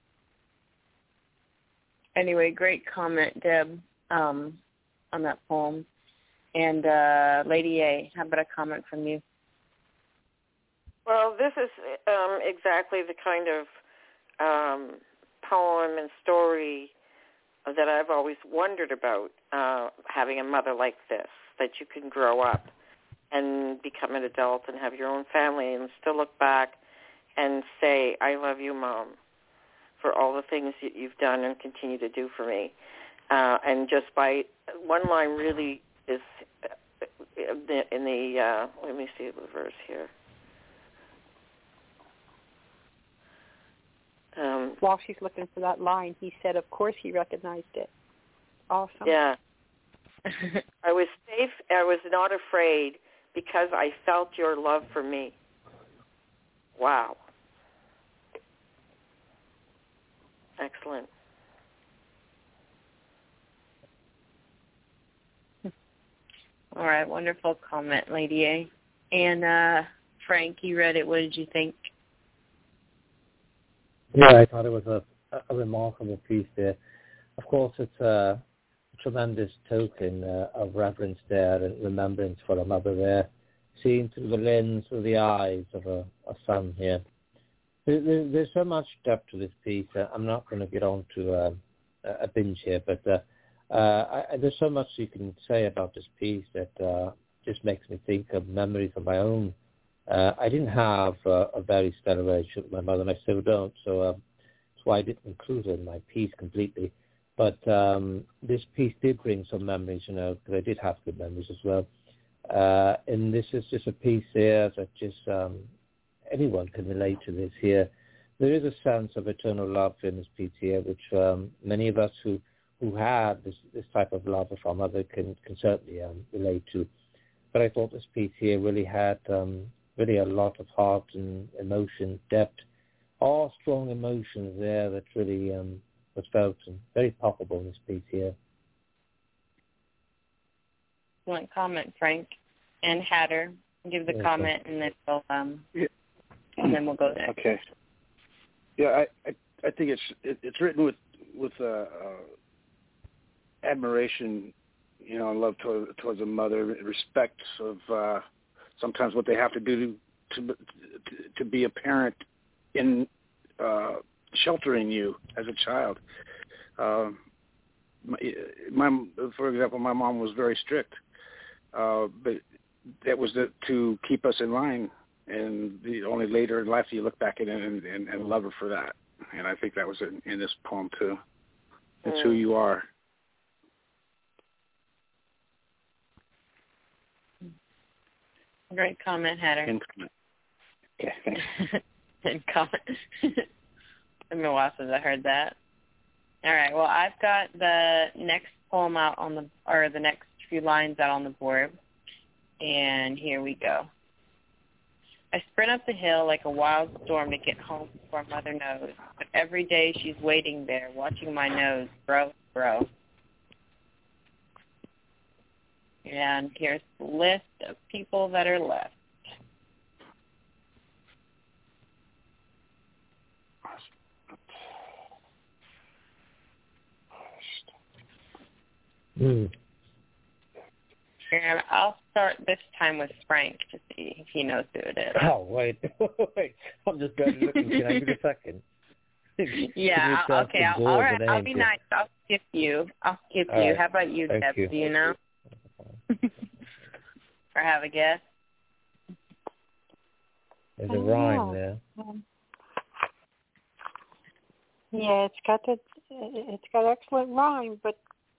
Anyway, great comment, Deb, um, on that poem. And uh, Lady A, how about a comment from you? Well, this is um, exactly the kind of um, poem and story that I've always wondered about, uh, having a mother like this, that you can grow up and become an adult and have your own family and still look back and say, I love you, Mom, for all the things that you've done and continue to do for me. Uh, and just by one line really is in the, in the uh, let me see the verse here. Um, While she's looking for that line, he said, of course he recognized it. Awesome. Yeah. I was safe. I was not afraid because I felt your love for me. Wow. Excellent. All right, wonderful comment, Lady A. And uh, Frank, you read it. What did you think? Yeah, I thought it was a, a remarkable piece there. Of course, it's a tremendous token uh, of reverence there and remembrance for a mother there, seen through the lens, through the eyes of a, a son here. There, there, there's so much depth to this piece. Uh, I'm not going to get on to uh, a binge here, but uh, uh, I, there's so much you can say about this piece that uh, just makes me think of memories of my own. Uh, I didn't have uh, a very stellar relationship with my mother, and I still don't, so uh, that's why I didn't include her in my piece completely. But um, this piece did bring some memories, you know, because I did have good memories as well. Uh, and this is just a piece there that just um, anyone can relate to this here. There is a sense of eternal love in this piece here, which um, many of us who, who have this, this type of love of our mother can, can certainly um, relate to. But I thought this piece here really had um, really a lot of heart and emotion, depth, all strong emotions there that really um, was felt and very palpable in this piece here. Excellent comment, Frank. And Hatter, give the Okay. comment, and then we'll um, Yeah. and then we'll go there. Okay. Yeah, I, I, I think it's it, it's written with with uh, uh, admiration, you know, and love toward, towards a mother, respect of uh, sometimes what they have to do to to, to be a parent in uh, sheltering you as a child. Uh, my, my, for example, my mom was very strict, uh, but that was the, to keep us in line. And the only later in life do you look back at it and, and, and love her for that. And I think that was in, in this poem too. That's mm. who you are. Great comment, Hatter. End comment. Yeah, thanks. End comment. It's been a while since I heard that. All right. Well, I've got the next poem out on the, or the next few lines out on the board, and here we go. I sprint up the hill like a wild storm to get home before Mother knows, but every day she's waiting there, watching my nose grow and grow. And here's the list of people that are left. Mm. And I'll start this time with Frank to see if he knows who it is. Oh, wait. wait. I'm just barely looking. Can I give it a second? Yeah, I'll, okay. I'll, all right. I'll be nice. I'll skip you. I'll skip all you. Right. How about you, Thank Deb? you. Do you know? Or have a guess? There's a rhyme there. Yeah, it's got the, it's got excellent rhyme, but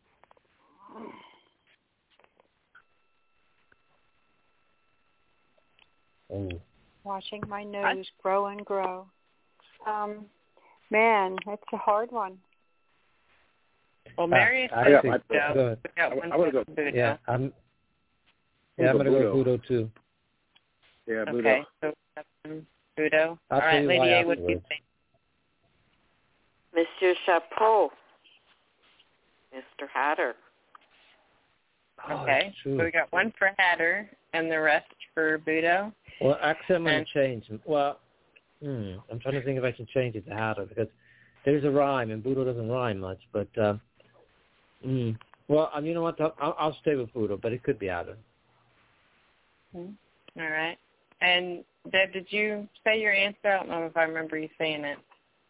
Oh. watching my nose grow and grow. Um, man, that's a hard one. Well, Mary is uh, yeah, going I, to go. I, I want to go. Yeah, I'm. Yeah, I'm gonna go Budo too. Yeah, Budo. Okay, so um, Budo. I'll All tell right, you Lady why A, what do you afterwards. think? Monsieur Chapeau, Mister Hatter. Oh, Okay, that's true. so we got one for Hatter and the rest for Budo. Well, actually, I'm going And- to change. Well, hmm, I'm trying to think if I can change it to Hatter because there's a rhyme and Budo doesn't rhyme much. But uh, mm, well, um, you know what? I'll, I'll stay with Budo, but it could be Hatter. Mm-hmm. All right. And Deb, did you say your answer? I don't know if I remember you saying it.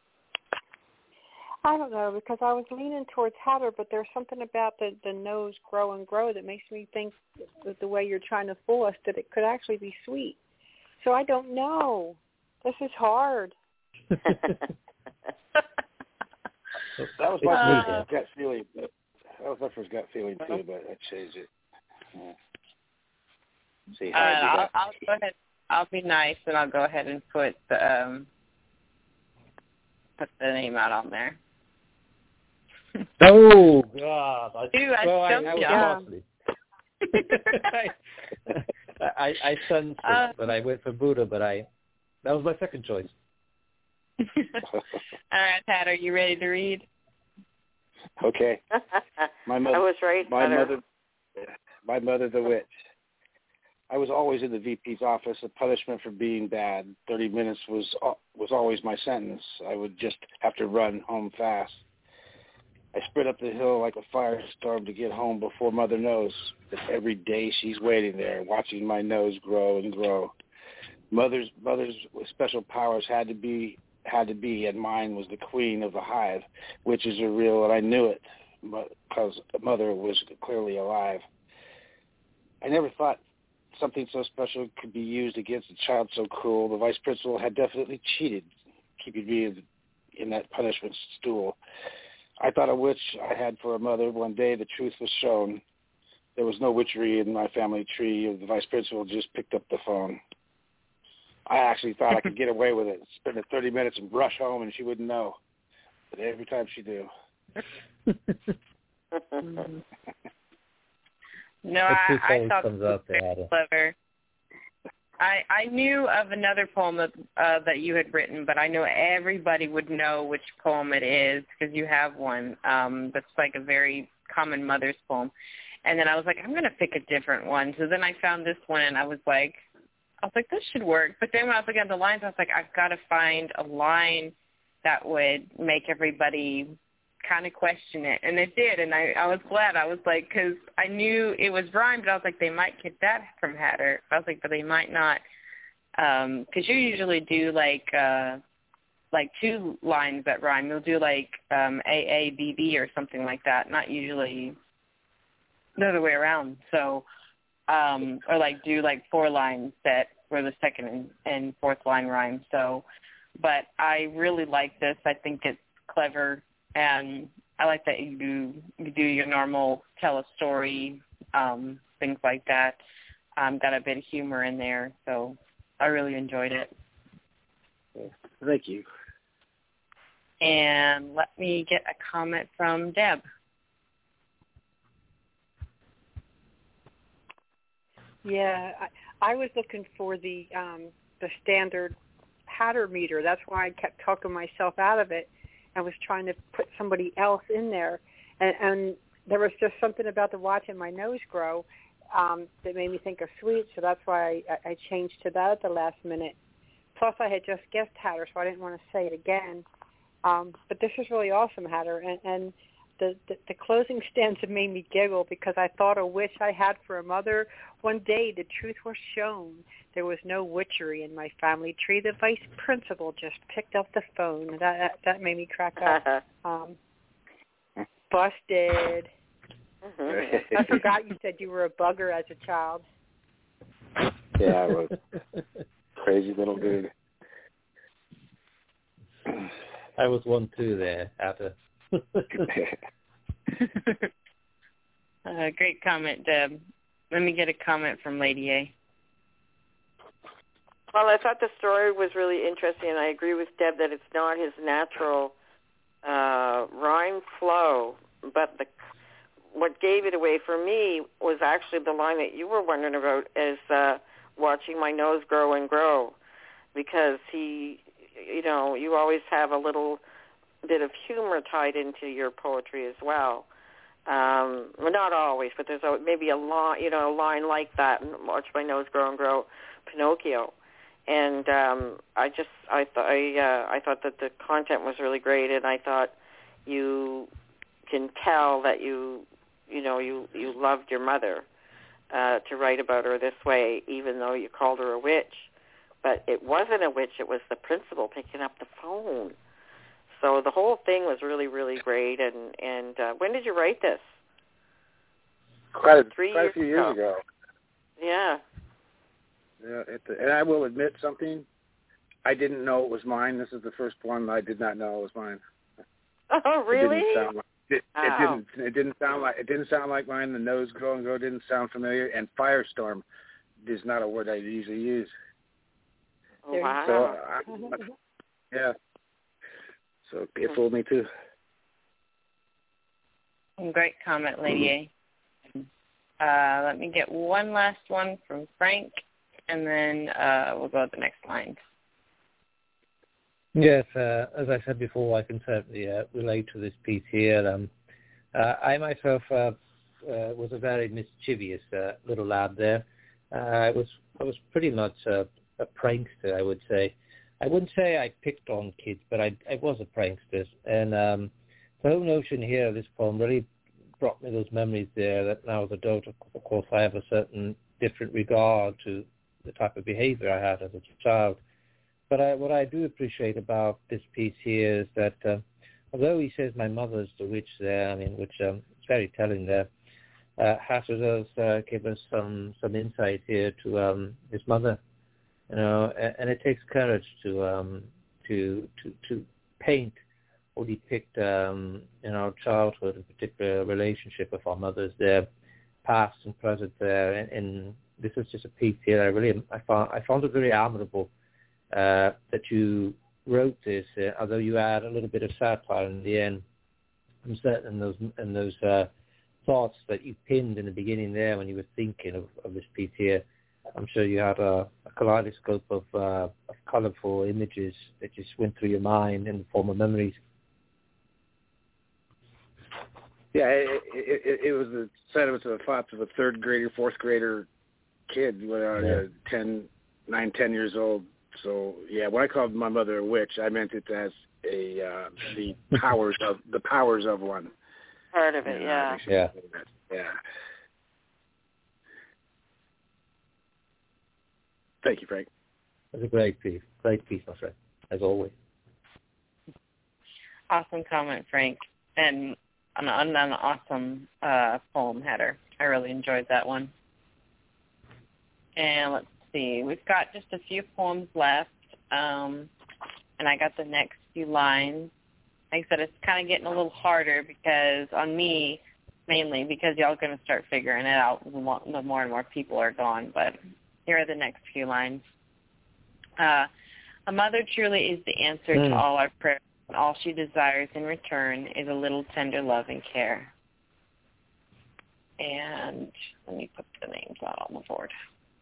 I don't know, because I was leaning towards Hatter, but there's something about the, the nose grow and grow that makes me think that the way you're trying to fool us that it could actually be sweet. So I don't know. This is hard. That was my Uh, first gut feeling. But that was my first gut feeling too, but I changed it. Yeah. See Uh, how I do I'll, that. I'll go ahead. I'll be nice, and I'll go ahead and put the um, put the name out on there. Oh God! I, Dude, I well, I, jumped I was you. costly. I, I I sensed it, Uh, but I went for Buddha. But I that was my second choice. All right, Pat, are you ready to read? Okay. My mother, I was right. my Hatter. mother, my mother, the witch. I was always in the V P's office. A punishment for being bad. Thirty minutes was was always my sentence. I would just have to run home fast. I sprint up the hill like a firestorm to get home before Mother knows. But every day she's waiting there, watching my nose grow and grow. Mother's mother's special powers had to be had to be, and mine was the queen of the hive. Witches are real, and I knew it because Mother was clearly alive. I never thought something so special could be used against a child so cruel. The vice principal had definitely cheated, keeping me in, in that punishment stool. I thought a witch I had for a mother. One day the truth was shown. There was no witchery in my family tree. The vice principal just picked up the phone. I actually thought I could get away with it, spend the thirty minutes and rush home and she wouldn't know. But every time she do. No, The I, truth I always thought comes this was out there, very Ada. clever. I I knew of another poem that uh, that you had written, but I know everybody would know which poem it is because you have one um, that's like a very common mother's poem. And then I was like, I'm going to pick a different one. So then I found this one, and I was like, I was like, this should work. But then when I was looking at the lines, I was like, I've got to find a line that would make everybody kind of question it. And it did, and I, I was glad. I was like, because I knew it was rhymed, but I was like, they might get that from Hatter. I was like, but they might not. Because you usually do, like, uh, like two lines that rhyme. You'll do, like, um, A A B B or something like that, not usually the other way around. So, um, or, like, do, like, four lines that were the second and, and fourth line rhyme. So, but I really like this. I think it's clever. And I like that you do you do your normal tell a story, um, things like that. Um, got a bit of humor in there, so I really enjoyed it. Thank you. And let me get a comment from Deb. Yeah, I, I was looking for the um, the standard Hatter meter. That's why I kept talking myself out of it. I was trying to put somebody else in there, and, and there was just something about the watching my nose grow um, that made me think of Sweet. So that's why I, I changed to that at the last minute. Plus, I had just guessed Hatter, so I didn't want to say it again. Um, but this is really awesome, Hatter, and, and the, the, the closing stanza made me giggle because I thought a wish I had for a mother. One day the truth was shown. There was no witchery in my family tree. The vice principal just picked up the phone. That that, that made me crack up. Um, busted. I forgot you said you were a bugger as a child. Yeah, I was. Crazy little dude. I was one too there, Hatter. uh, great comment, Deb. Let me get a comment from Lady A. Well, I thought the story was really interesting, and I agree with Deb that it's not his natural uh, rhyme flow, but the what gave it away for me was actually the line that you were wondering about, is uh, watching my nose grow and grow, because he, you know, you always have a little bit of humor tied into your poetry as well. Um, well, not always, but there's a, maybe a line, you know, a line like that, watch my nose grow and grow, Pinocchio. And um, I just, I, th- I, uh, I thought that the content was really great, and I thought you can tell that you, you know, you, you loved your mother uh, to write about her this way, even though you called her a witch. But it wasn't a witch; it was the principal picking up the phone. So the whole thing was really, really great. And and uh, when did you write this? Quite a, Three quite years a few years ago. ago. Yeah. Yeah, it, and I will admit something. I didn't know it was mine. This is the first one I did not know it was mine. Oh, really? It didn't sound like it, oh. it didn't. It didn't sound like it didn't sound like mine. The nose grow and grow didn't sound familiar. And firestorm is not a word I usually use. Oh, wow. So I, yeah. So it fooled me too. Great comment, Lady A. Uh, let me get one last one from Frank, and then uh, we'll go to the next line. Yes, uh, as I said before, I can certainly uh, relate to this piece here. Um, uh, I myself uh, uh, was a very mischievous uh, little lad there. Uh, I was I was pretty much uh, a prankster, I would say. I wouldn't say I picked on kids, but I, I was a prankster. And um, the whole notion here of this poem really brought me those memories there that now as an adult, of course, I have a certain different regard to the type of behavior I had as a child. But I, what I do appreciate about this piece here is that uh, although he says my mother's the witch there, I mean, which um, is very telling there, uh, Hatter does uh, give us some, some insight here to um, his mother. You know, and, and it takes courage to um, to to to paint or depict um, in our childhood, in particular, relationship with our mothers, their past and present there. And, and this is just a piece here. I really I found I found it very admirable uh, that you wrote this, uh, although you add a little bit of satire in the end. I'm certain in those in those uh, thoughts that you pinned in the beginning there when you were thinking of, of this piece here. I'm sure you had a, a kaleidoscope of, uh, of colorful images that just went through your mind in the form of memories. Yeah, it, it, it was the said it was the thoughts of a third grader, fourth grader kid when I was yeah. uh, ten, nine, ten years old. So yeah, when I called my mother a witch, I meant it as a uh, the powers of the powers of one. Part of it, you yeah. Know, yeah. Yeah. Thank you, Frank. That's a great piece. Great piece, my friend, as always. Awesome comment, Frank. And an, an awesome uh, poem header. I really enjoyed that one. And let's see. We've got just a few poems left. Um, and I got the next few lines. like I said, it's kind of getting a little harder because on me, mainly because y'all are going to start figuring it out the more, the more and more people are gone. But here are the next few lines. Uh, a mother truly is the answer mm. to all our prayers, and all she desires in return is a little tender love and care. And let me put the names out on the board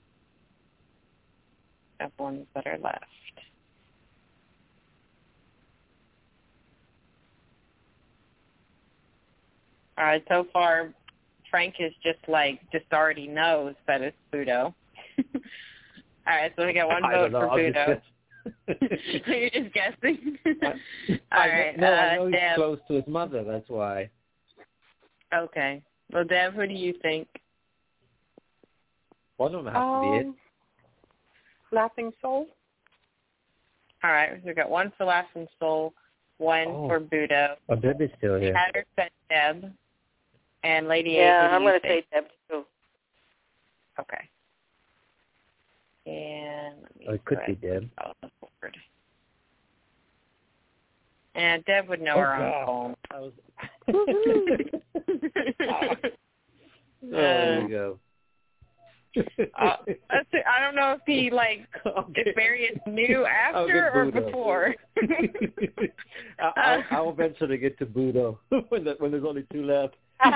of ones that are left. All right, so far, Frank is just like, just already knows that it's Budo. All right, so we got one vote for Budo. You're just guessing? All I, right. No, uh, I know he's Deb. close to his mother, that's why. Okay. Well, Deb, who do you think? One of them has um, to be it. Laughing Soul. All right, so we got one for Laughing Soul, one oh. for Budo. Oh, Deb is still here. Hatter said Deb. And Lady yeah, A, I'm going to to say Deb, too. Okay. And let me oh, it could be Deb. On the board. And Deb would know oh, her God. own phone. I was... uh, there you go. uh, that's it. I don't know if he, like, okay. if Marius knew after or before. I'll, I'll, I'll eventually get to Budo when, the, when there's only two left. uh,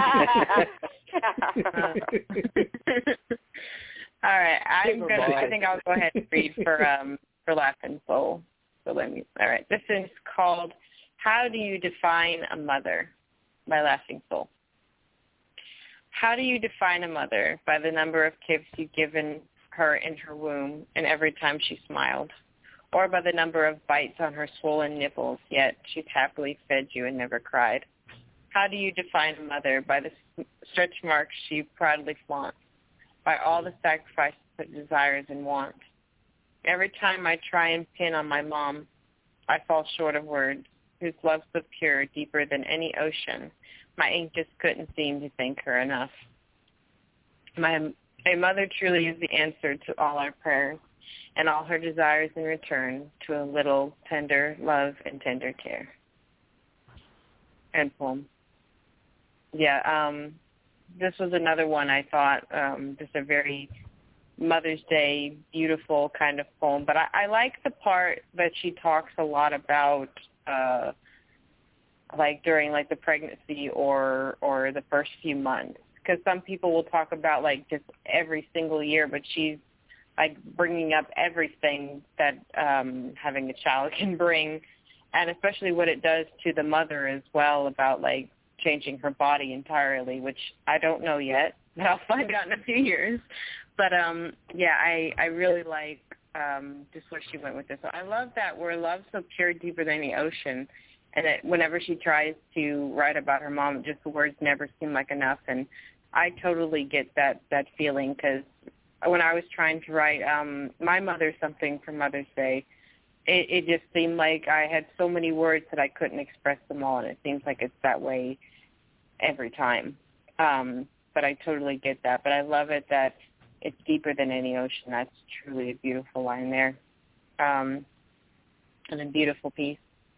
all right, I'm Never gonna. mind. I think I'll go ahead and read for um for Laughing Soul. So let me. All right, this is called "How Do You Define a Mother" by Laughing Soul. How do you define a mother? By the number of kisses you've given her in her womb and every time she smiled, or by the number of bites on her swollen nipples, yet she's happily fed you and never cried? How do you define a mother? By the stretch marks she proudly flaunts, by all the sacrifices it desires and wants. Every time I try and pin on my mom, I fall short of words, whose love so pure, deeper than any ocean, my ink just couldn't seem to thank her enough. My a mother truly is the answer to all our prayers, and all her desires in return to a little tender love and tender care. End poem. Yeah, um, this was another one I thought, um, just a very Mother's Day, beautiful kind of poem. But I, I like the part that she talks a lot about, uh, like during like the pregnancy or or the first few months. Because some people will talk about like just every single year, but she's like bringing up everything that um, having a child can bring, and especially what it does to the mother as well about like changing her body entirely, which I don't know yet, but I'll find out in a few years. But um, yeah, I, I really like um, just where she went with this. So I love that where love's so pure, deeper than the ocean, and that whenever she tries to write about her mom, just the words never seem like enough. And I totally get that, that feeling because when I was trying to write um, my mother something for Mother's Day, it, it just seemed like I had so many words that I couldn't express them all, and it seems like it's that way every time. Um, but I totally get that. But I love it that it's deeper than any ocean. That's truly a beautiful line there, um, and a beautiful piece.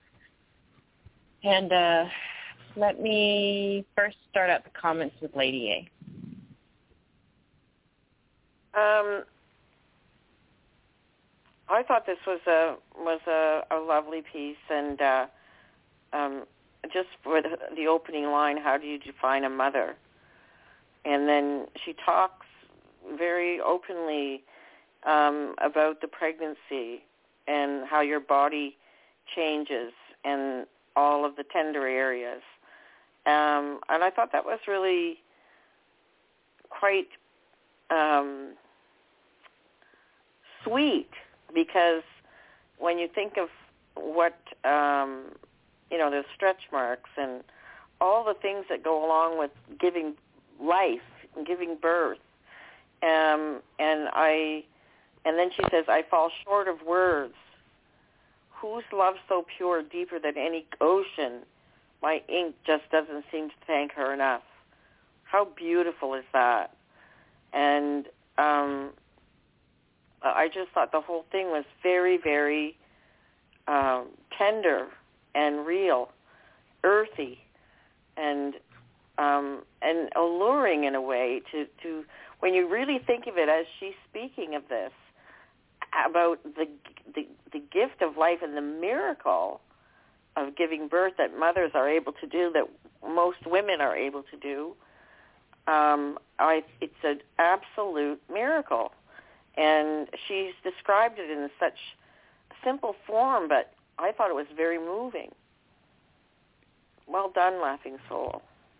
And uh, let me first start out the comments with Lady A. Um, I thought this was a was a, a lovely piece, and uh, um, just for the, the opening line, how do you define a mother? And then she talks very openly um, about the pregnancy and how your body changes and all of the tender areas. Um, and I thought that was really quite um, sweet, because when you think of what, um, you know, there's stretch marks and all the things that go along with giving life and giving birth, um, and I, and then she says, I fall short of words. Whose love so pure, deeper than any ocean? My ink just doesn't seem to thank her enough. How beautiful is that? And um, I just thought the whole thing was very, very um, tender and real. earthy and um, and alluring in a way to, to when you really think of it as she's speaking of this, about the, the the gift of life and the miracle of giving birth that mothers are able to do, that most women are able to do. Um, I, it's an absolute miracle. And she's described it in such simple form, but I thought it was very moving. Well done, Laughing Soul.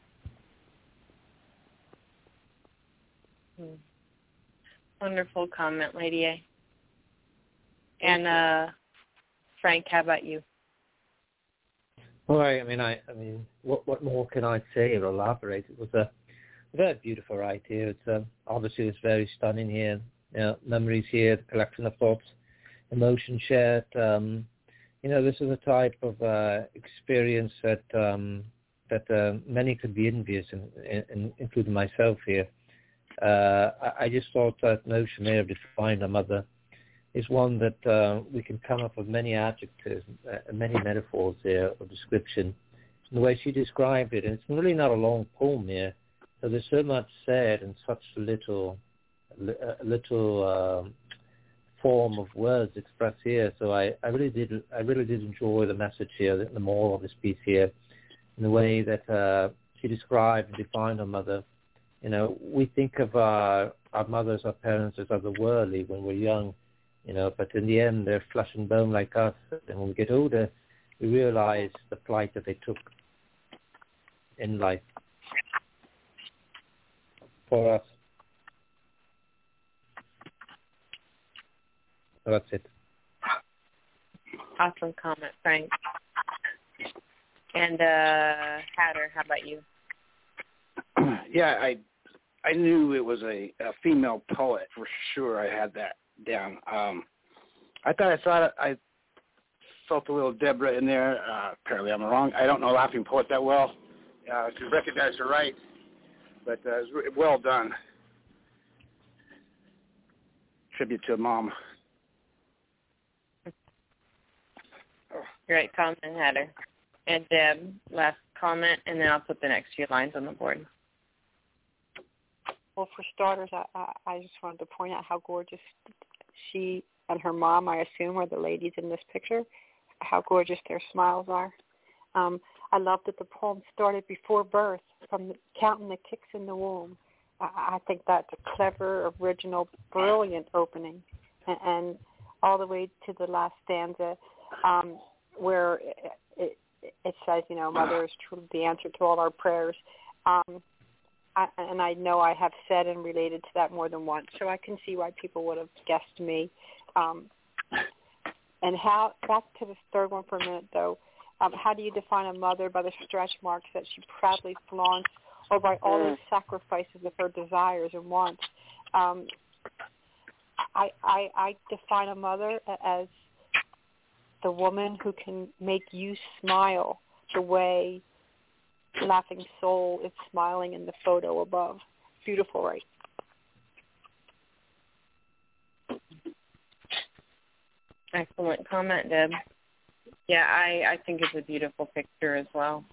Hmm. Wonderful comment, Lady A. And uh, Frank, how about you? Well, I, I mean, I, I mean, what, what more can I say or elaborate? It was a very beautiful right here. It's uh, obviously it's very stunning here. You know, memories here, the collection of thoughts, emotion shared. Um, you know, this is a type of uh, experience that um, that uh, many could be envious, in, in, including myself here. Uh, I, I just thought that notion there of defining a mother is one that uh, we can come up with many adjectives, uh, many metaphors there of description. And the way she described it, and it's really not a long poem here, so there's so much said in such little, a little um, form of words expressed here. So I, I really did, I really did enjoy the message here, the, the moral of this piece here, in the way that uh, she described and defined her mother. You know, we think of our, our mothers, our parents as otherworldly when we're young, you know, but in the end, they're flesh and bone like us. And when we get older, we realize the plight that they took in life for us. So that's it. Awesome comment, Frank. And uh, Hatter, how about you? Yeah, I I knew it was a, a female poet for sure. I had that down. Um, I thought I saw it. I felt a little Deborah in there. Uh, apparently, I'm wrong. I don't know Laughing Poet that well uh, to recognize her right, but uh, it was well done. Tribute to Mom. Great comment, Hatter. And Deb, last comment, and then I'll put the next few lines on the board. Well, for starters, I, I, I just wanted to point out how gorgeous she and her mom, I assume, are the ladies in this picture, how gorgeous their smiles are. Um, I love that the poem started before birth, from the, counting the kicks in the womb. I, I think that's a clever, original, brilliant opening. And, and all the way to the last stanza um, where it, it, it says, you know, Mother is truly the answer to all our prayers. Um, I, and I know I have said and related to that more than once, so I can see why people would have guessed me. Um, and how, back to the third one for a minute, though, um, how do you define a mother? By the stretch marks that she proudly flaunts, or by all the sacrifices of her desires and wants? Um, I, I, I define a mother as the woman who can make you smile the way Laughing Soul is smiling in the photo above. Beautiful, right? Excellent comment, Deb. Yeah, I, I think it's a beautiful picture as well.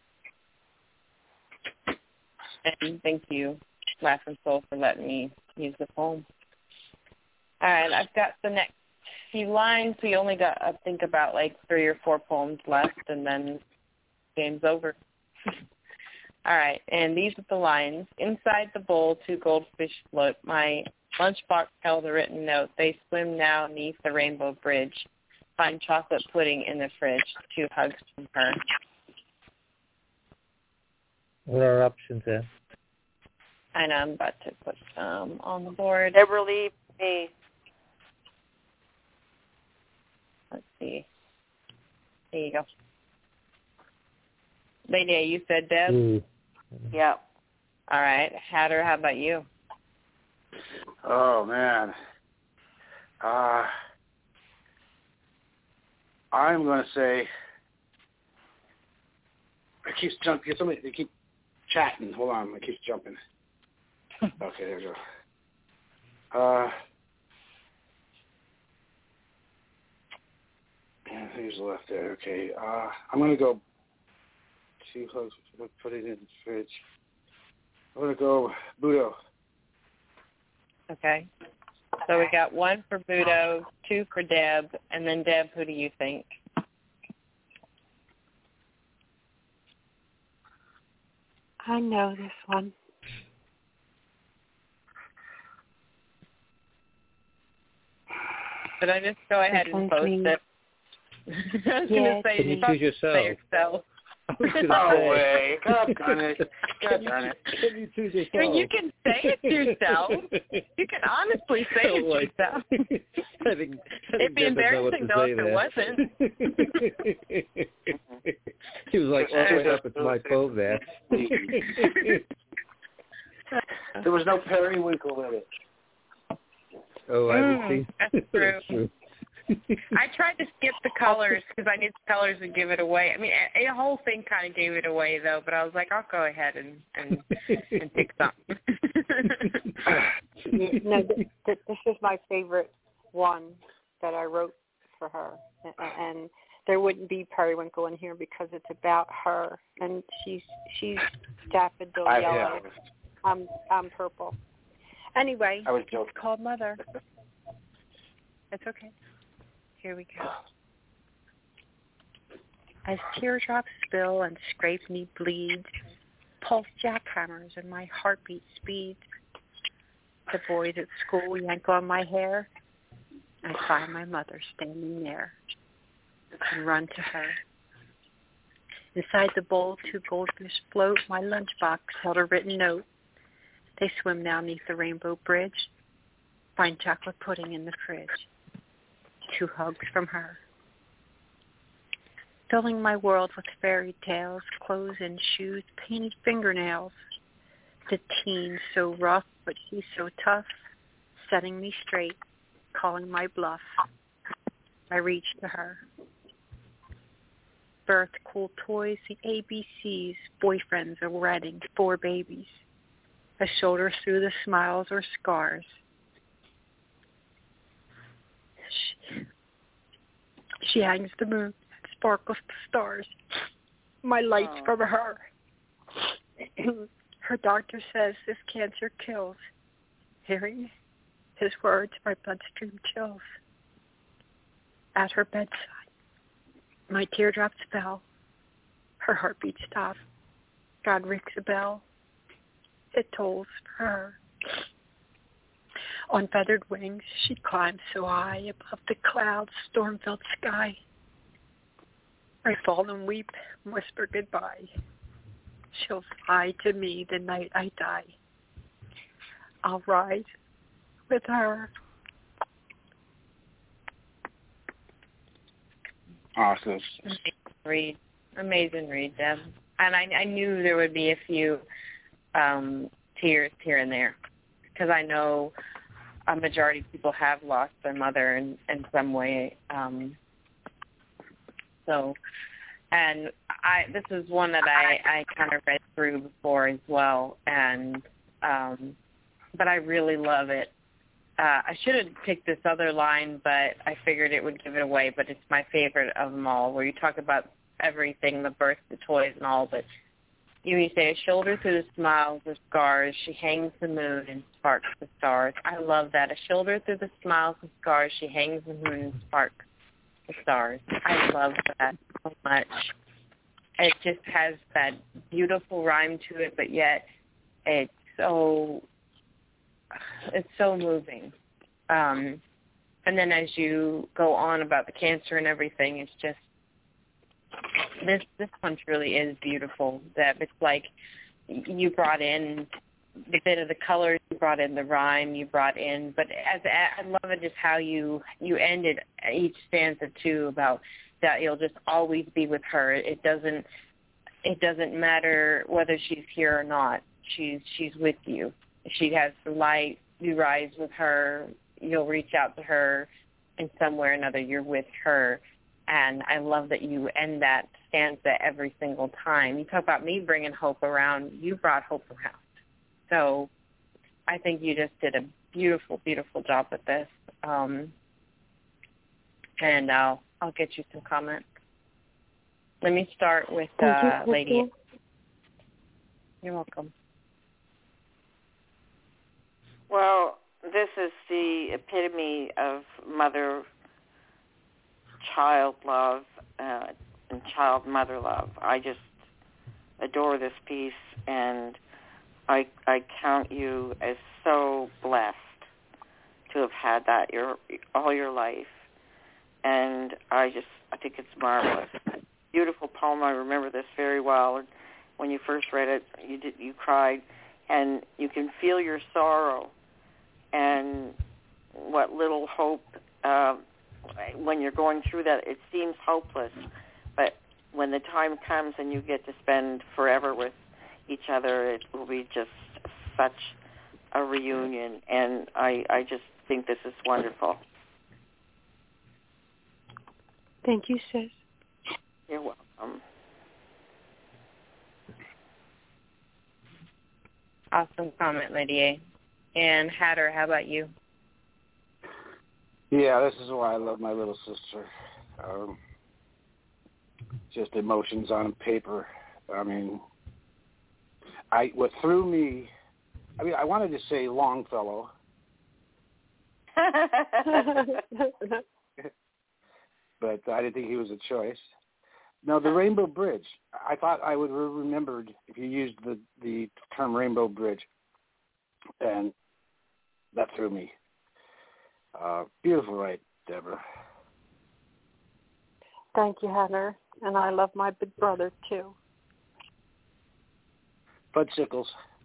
And thank you, Laughing Soul, for letting me use the poem. All right, I've got the next few lines. We only got, I think, about like three or four poems left, and then game's over. All right, and these are the lines. Inside the bowl, two goldfish float. My lunchbox held a written note. They swim now neath the rainbow bridge. Find chocolate pudding in the fridge. Two hugs from her. What are our options there? I know, I'm about to put some on the board. Deborah Lee, me. Let's see. There you go. Lady, you said Deb? Ooh. Yeah. All right. Hatter, how about you? Oh, man. Uh, I'm going to say, I keep jumping. Somebody, they keep chatting. Hold on. It keeps jumping. Okay, there we go. Uh, yeah, who's left there? Okay. Uh, I'm going to go two hugs. I'm going to put it in the fridge. I'm going to go Budo. Okay. So we got one for Budo, two for Deb, and then Deb, who do you think? I know this one. Should I just go ahead and post it? I was Yeah. going to say, Can you choose yourself? Say yourself. No way. God darn it. God darn it. Can you choose yourself? I mean, you can say it yourself. You can honestly say it Oh, like, yourself. I think, I think It'd be Deb doesn't know what embarrassing, to though, say if it there. wasn't. She was like all the way up at my phone there. There was no periwinkle in it. Oh, I Mm, haven't seen. that's true. true. I tried to skip the colors because I knew the colors would give it away. I mean, a, a whole thing kind of gave it away, though. But I was like, I'll go ahead and and, and pick something. No, th- th- this is my favorite one that I wrote for her, and, and there wouldn't be periwinkle in here because it's about her, and she's she's daffodil I, yellow. yeah. I'm I'm purple. Anyway, I was it's joking. called Mother. It's okay. Here we go. As teardrops spill and scrape knee bleed, pulse jackhammers and my heartbeat speeds. The boys at school yank on my hair. I find my mother standing there and run to her. Inside the bowl, two goldfish float. My lunchbox held a written note. They swim now neath the rainbow bridge. Find chocolate pudding in the fridge. Two hugs from her. Filling my world with fairy tales, clothes and shoes, painted fingernails. The teen so rough, but she's so tough, setting me straight, calling my bluff. I reach to her. Birth, cool toys, the A B Cs, boyfriends, a wedding, four babies. A shoulder through the smiles or scars. She, she hangs the moon, sparkles the stars. My light's Oh. from her. Her doctor says this cancer kills. Hearing his words, my bloodstream chills. At her bedside, my teardrops fell. Her heartbeat stopped. God rings a bell. It tolls for her. On feathered wings, she climbs so high above the clouds, storm-filled sky. I fall and weep, and whisper goodbye. She'll fly to me the night I die. I'll ride with her. Awesome. Amazing read. Amazing read, Deb. And I, I knew there would be a few um, tears here and there because I know a majority of people have lost their mother in, in some way. Um, so, and I this is one that I, I kind of read through before as well, and um, but I really love it. Uh, I should have picked this other line, but I figured it would give it away, but it's my favorite of them all, where you talk about everything, the birth, the toys, and all, but you, you say, a shoulder through the smiles or scars, she hangs the moon and sparks the stars. I love that. A shoulder through the smiles and scars, she hangs the moon and sparks the stars. I love that so much. It just has that beautiful rhyme to it, but yet it's so it's so moving. Um, and then as you go on about the cancer and everything, it's just this this one really is beautiful. That it's like you brought in the bit of the colors, you brought in the rhyme, you brought in, but as I love it just how you you ended each stanza too about that you'll just always be with her. It doesn't it doesn't matter whether she's here or not. She's she's with you. She has the light. You rise with her. You'll reach out to her in some way or another. You're with her. And I love that you end that stanza every single time. You talk about me bringing hope around. You brought hope around. So I think you just did a beautiful, beautiful job with this. Um, and I'll, I'll get you some comments. Let me start with uh, Lady You're welcome. Well, this is the epitome of mother-child love uh, and child-mother love. I just adore this piece, and I I count you as so blessed to have had that your all your life. And I just I think it's marvelous. Beautiful poem. I remember this very well. When you first read it, you did you cried, and you can feel your sorrow and what little hope. Uh, when you're going through that, it seems hopeless, but when the time comes and you get to spend forever with each other, it will be just such a reunion. And I, I just think this is wonderful. Thank you, sis. You're welcome. Awesome comment, Lady A. And Hatter, how about you? Yeah, this is why I love my little sister. Um, just emotions on paper. I mean, I what threw me. I mean, I wanted to say Longfellow, but I didn't think he was a choice. No, the Rainbow Bridge. I thought I would have remembered if you used the the term Rainbow Bridge, and that threw me. Uh, beautiful, right, Deborah? Thank you, Heather. And I love my big brother, too. Bud Sickles.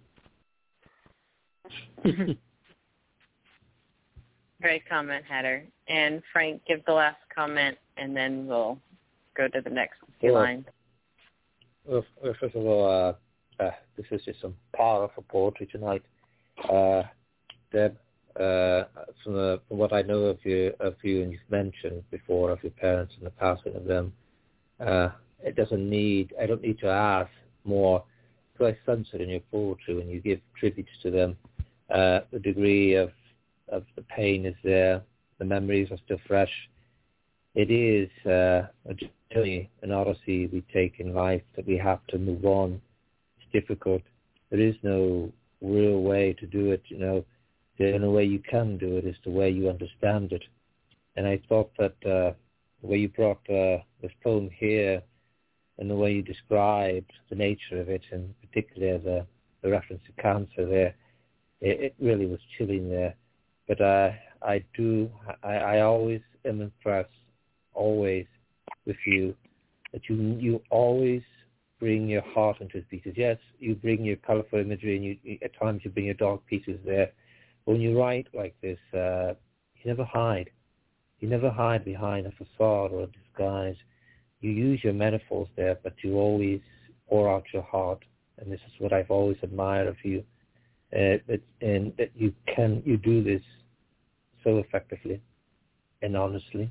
Great comment, Hatter. And Frank, give the last comment, and then we'll go to the next few well, lines. Well, first of all, uh, uh, this is just some powerful poetry tonight. Uh, Deb, uh, from, the, from what I know of you, of you, and you've mentioned before of your parents and the passing of them, uh, it doesn't need. I don't need to ask more. So I sense it in your poetry when you give tributes to them. Uh, the degree of of the pain is there. The memories are still fresh. It is uh, a journey, an odyssey we take in life that we have to move on. It's difficult. There is no real way to do it. You know, the only way you can do it is the way you understand it. And I thought that uh, the way you brought uh, this poem here and the way you described the nature of it, and particularly the, the reference to cancer there, it, it really was chilling there. But uh, I do, I, I always am impressed, always with you, that you you always bring your heart into the pieces. Yes, you bring your colorful imagery, and you, at times you bring your dark pieces there. But when you write like this, uh, you never hide. You never hide behind a facade or a disguise. You use your metaphors there, but you always pour out your heart. And this is what I've always admired of you. Uh, but, and that you can, you do this so effectively and honestly.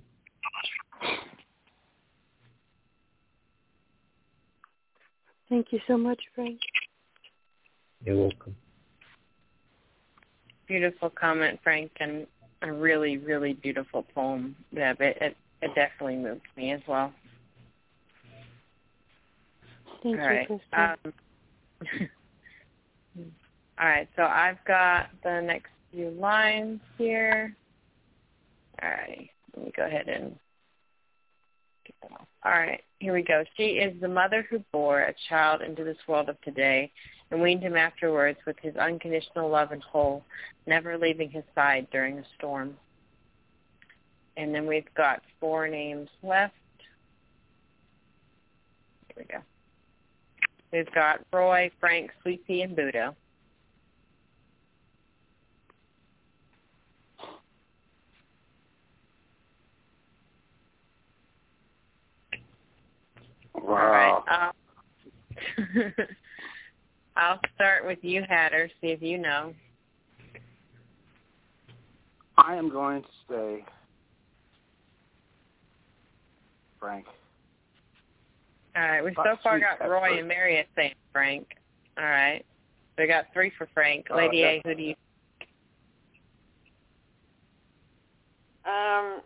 Thank you so much, Frank. You're welcome. Beautiful comment, Frank, and a really, really beautiful poem. Yeah, it, it, it definitely moved me as well. Thank All you, right. Kristen. Um, all right, so I've got the next few lines here. All right, let me go ahead and get that off. All right, here we go. She is the mother who bore a child into this world of today and weaned him afterwards with his unconditional love and whole, never leaving his side during a storm. And then we've got four names left. Here we go. We've got Roy, Frank, Sweet Pea, and Budo. Wow. All right. I'll, I'll start with you, Hatter, see if you know. I am going to say Frank. All right. We so far got Roy and Mariette saying Frank. All right. We got three for Frank. Lady uh, A, who do you? Um,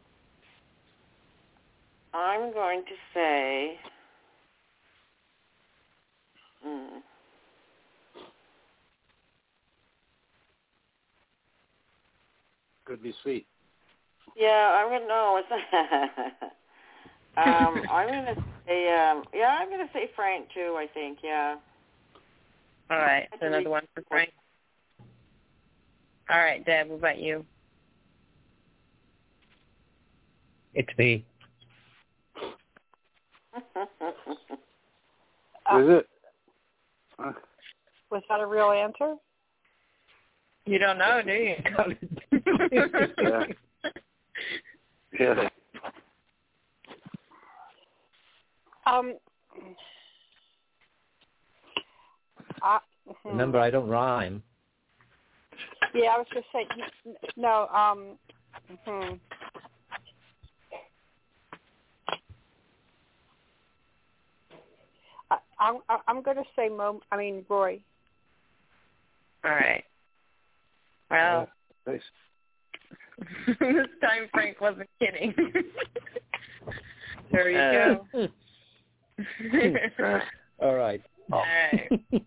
I'm going to say, hmm, would be sweet. Yeah, I'm gonna no. It's um, I'm gonna say um, yeah, I'm gonna say Frank too. I think yeah. All right, so another one for Frank. All right, Deb, what about you? It's me. Is it? Uh, Was that a real answer? You don't know, do you? yeah. Yeah. Um. I, hmm. Remember, I don't rhyme. Yeah, I was just saying. No. Um. Hmm. I, I'm I'm going to say Mo. I mean Roy. All right. Well, yeah. Nice. This time Frank wasn't kidding. There you uh, go. All right. All right.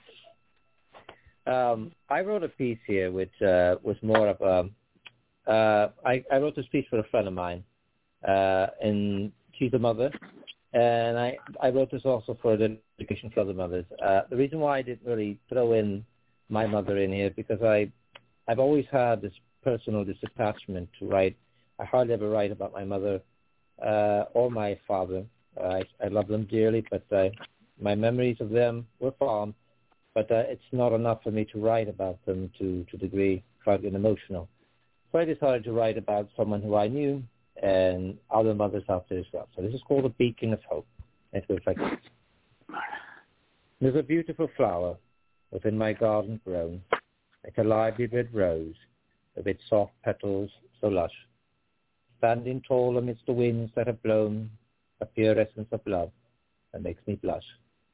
um, I wrote a piece here which uh, was more of a. Uh, I, I wrote this piece for a friend of mine, uh, and she's a mother, and I I wrote this also for the education for other mothers. Uh, the reason why I didn't really throw in my mother in here because I I've always had this personal disattachment to write. I hardly ever write about my mother uh, or my father. Uh, I, I love them dearly, but uh, my memories of them were fond. But uh, it's not enough for me to write about them to to the degree quite emotional. So I decided to write about someone who I knew and other mothers out there as well. So this is called A Beacon of Hope. It goes like this. There's a beautiful flower within my garden grown, like a lively red rose, with its soft petals so lush, standing tall amidst the winds that have blown, a pure essence of love that makes me blush.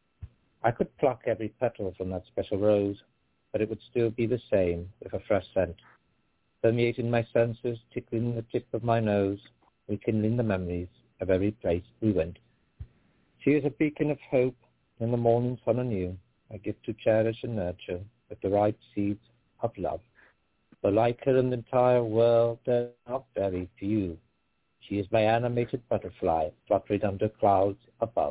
I could pluck every petal from that special rose, but it would still be the same with a fresh scent, permeating my senses, tickling the tip of my nose, rekindling the memories of every place we went. She is a beacon of hope in the morning sun anew, a gift to cherish and nurture with the right seeds of love. But like her in the entire world, there are not very few. She is my animated butterfly, fluttering under clouds above.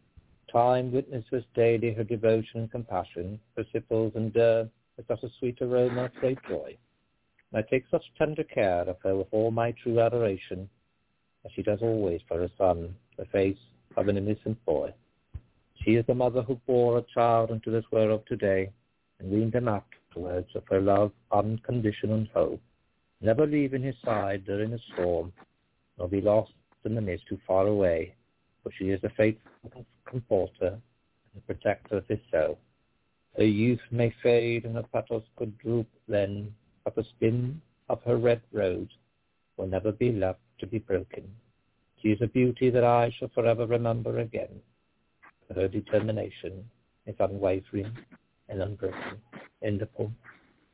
Time witnesses daily her devotion and compassion, for sipples and dew, with such a sweet aroma of great joy. And I take such tender care of her with all my true adoration, as she does always for her son, the face of an innocent boy. She is the mother who bore a child into this world today, and weaned him afterwards of her love, unconditional and hope, never leaving his side during a storm, nor be lost in the mist too far away, for she is the faithful comforter and protector of his soul. Her youth may fade and her petals could droop then, but the stem of her red rose will never be left to be broken. She is a beauty that I shall forever remember again. Her determination is unwavering and unbroken. End of poem.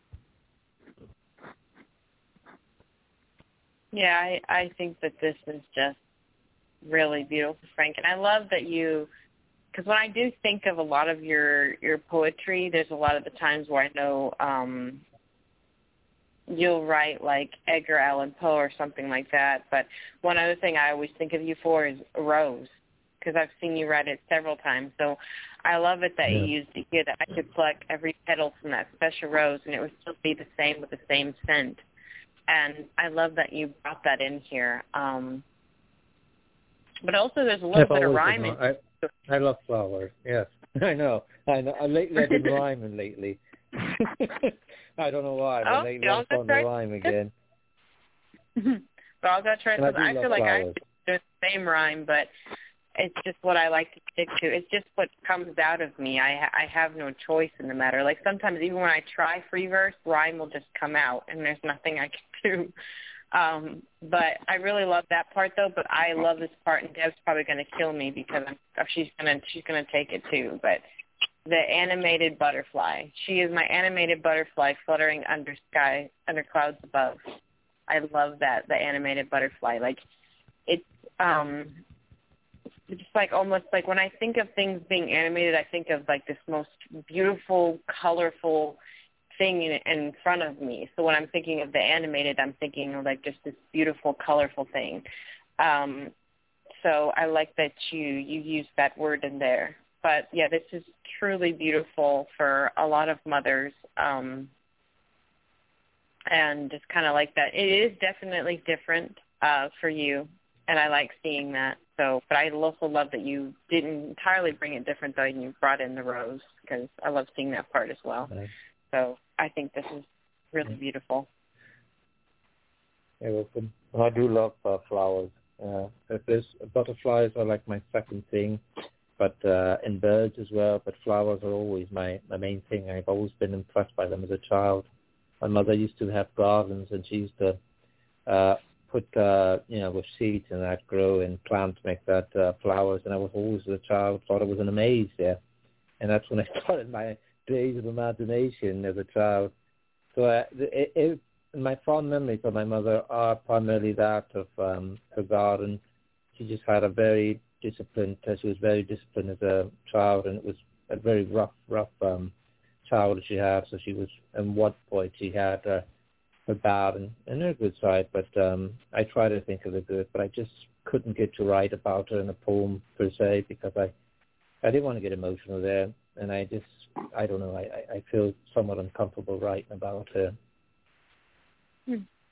Yeah, I, I think that this is just really beautiful, Frank. And I love that you, because when I do think of a lot of your, your poetry, there's a lot of the times where I know um, you'll write like Edgar Allan Poe or something like that. But one other thing I always think of you for is a rose, because I've seen you write it several times. So I love it that yeah. you used it here, that I could pluck every petal from that special rose and it would still be the same with the same scent. And I love that you brought that in here. Um, but also there's a little I've bit of rhyme. In I, I love flowers, yes. I know. I know. Lately I've been rhyming lately. I don't know why, but oh, lately I'm starting to rhyme again. But I'll go try I, I feel like flowers. I do the same rhyme, but it's just what I like to stick to. It's just what comes out of me. I I have no choice in the matter. Like sometimes even when I try free verse, rhyme will just come out, and there's nothing I can do. Um, but I really love that part though. But I love this part, and Deb's probably going to kill me because I'm, she's gonna she's gonna take it too. But the animated butterfly. She is my animated butterfly fluttering under sky under clouds above. I love that, the animated butterfly. Like it's um. It's just like almost like when I think of things being animated, I think of like this most beautiful, colorful, thing in, in front of me. So when I'm thinking of the animated, I'm thinking of like just this beautiful, colorful thing. Um, so I like that you, you used that word in there. But, yeah, this is truly beautiful for a lot of mothers. Um, and just kind of like that. It is definitely different uh, for you, and I like seeing that. So, but I also love that you didn't entirely bring it different, though, and you brought in the rose, because I love seeing that part as well. Nice. So I think this is really yeah. beautiful. You're welcome. Well, I do love uh, flowers. Uh, there's butterflies are like my second thing, but uh, and birds as well. But flowers are always my, my main thing. I've always been impressed by them as a child. My mother used to have gardens, and she used to uh, put, uh, you know, with seeds and that grow and plants make that uh, flowers. And I was always, as a child, thought it was an amaze there. And that's when I started my days of imagination as a child. So uh, it, it, my fond memories of my mother are primarily that of um, her garden. She just had a very disciplined, uh, she was very disciplined as a child, and it was a very rough, rough um, child she had. So she was, and what point she had uh, her bad and, and her good side. But um, I try to think of the good, but I just couldn't get to write about her in a poem per se, because I, I didn't want to get emotional there. And I just, I don't know, I, I feel somewhat uncomfortable writing about her. Hmm.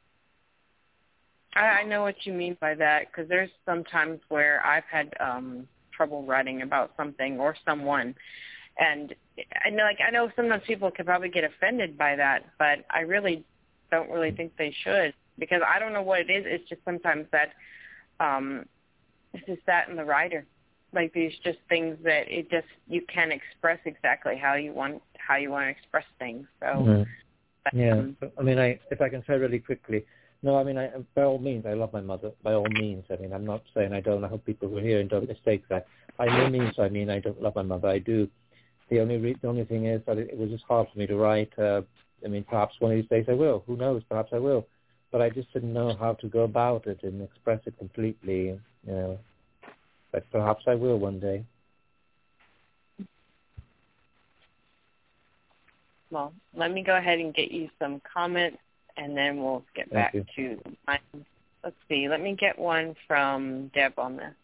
I, I know what you mean by that, because there's some times where I've had um, trouble writing about something or someone. And I know, like, I know sometimes people could probably get offended by that, but I really don't really think they should, because I don't know what it is. It's just sometimes that um, it's just that in the writer. Like, these just things that it just, you can express exactly how you want how you want to express things. So, mm-hmm. but, yeah. Um, I mean, I if I can say really quickly, no, I mean, I, by all means, I love my mother. By all means, I mean, I'm not saying I don't. I hope people who are here and don't mistake that. By no means, I mean, I don't love my mother. I do. The only re- the only thing is that it, it was just hard for me to write. Uh, I mean, perhaps one of these days I will. Who knows? Perhaps I will. But I just didn't know how to go about it and express it completely. You know. But perhaps I will one day. Well, let me go ahead and get you some comments, and then we'll get Thank back you. to mine. Let's see. Let me get one from Deb on this.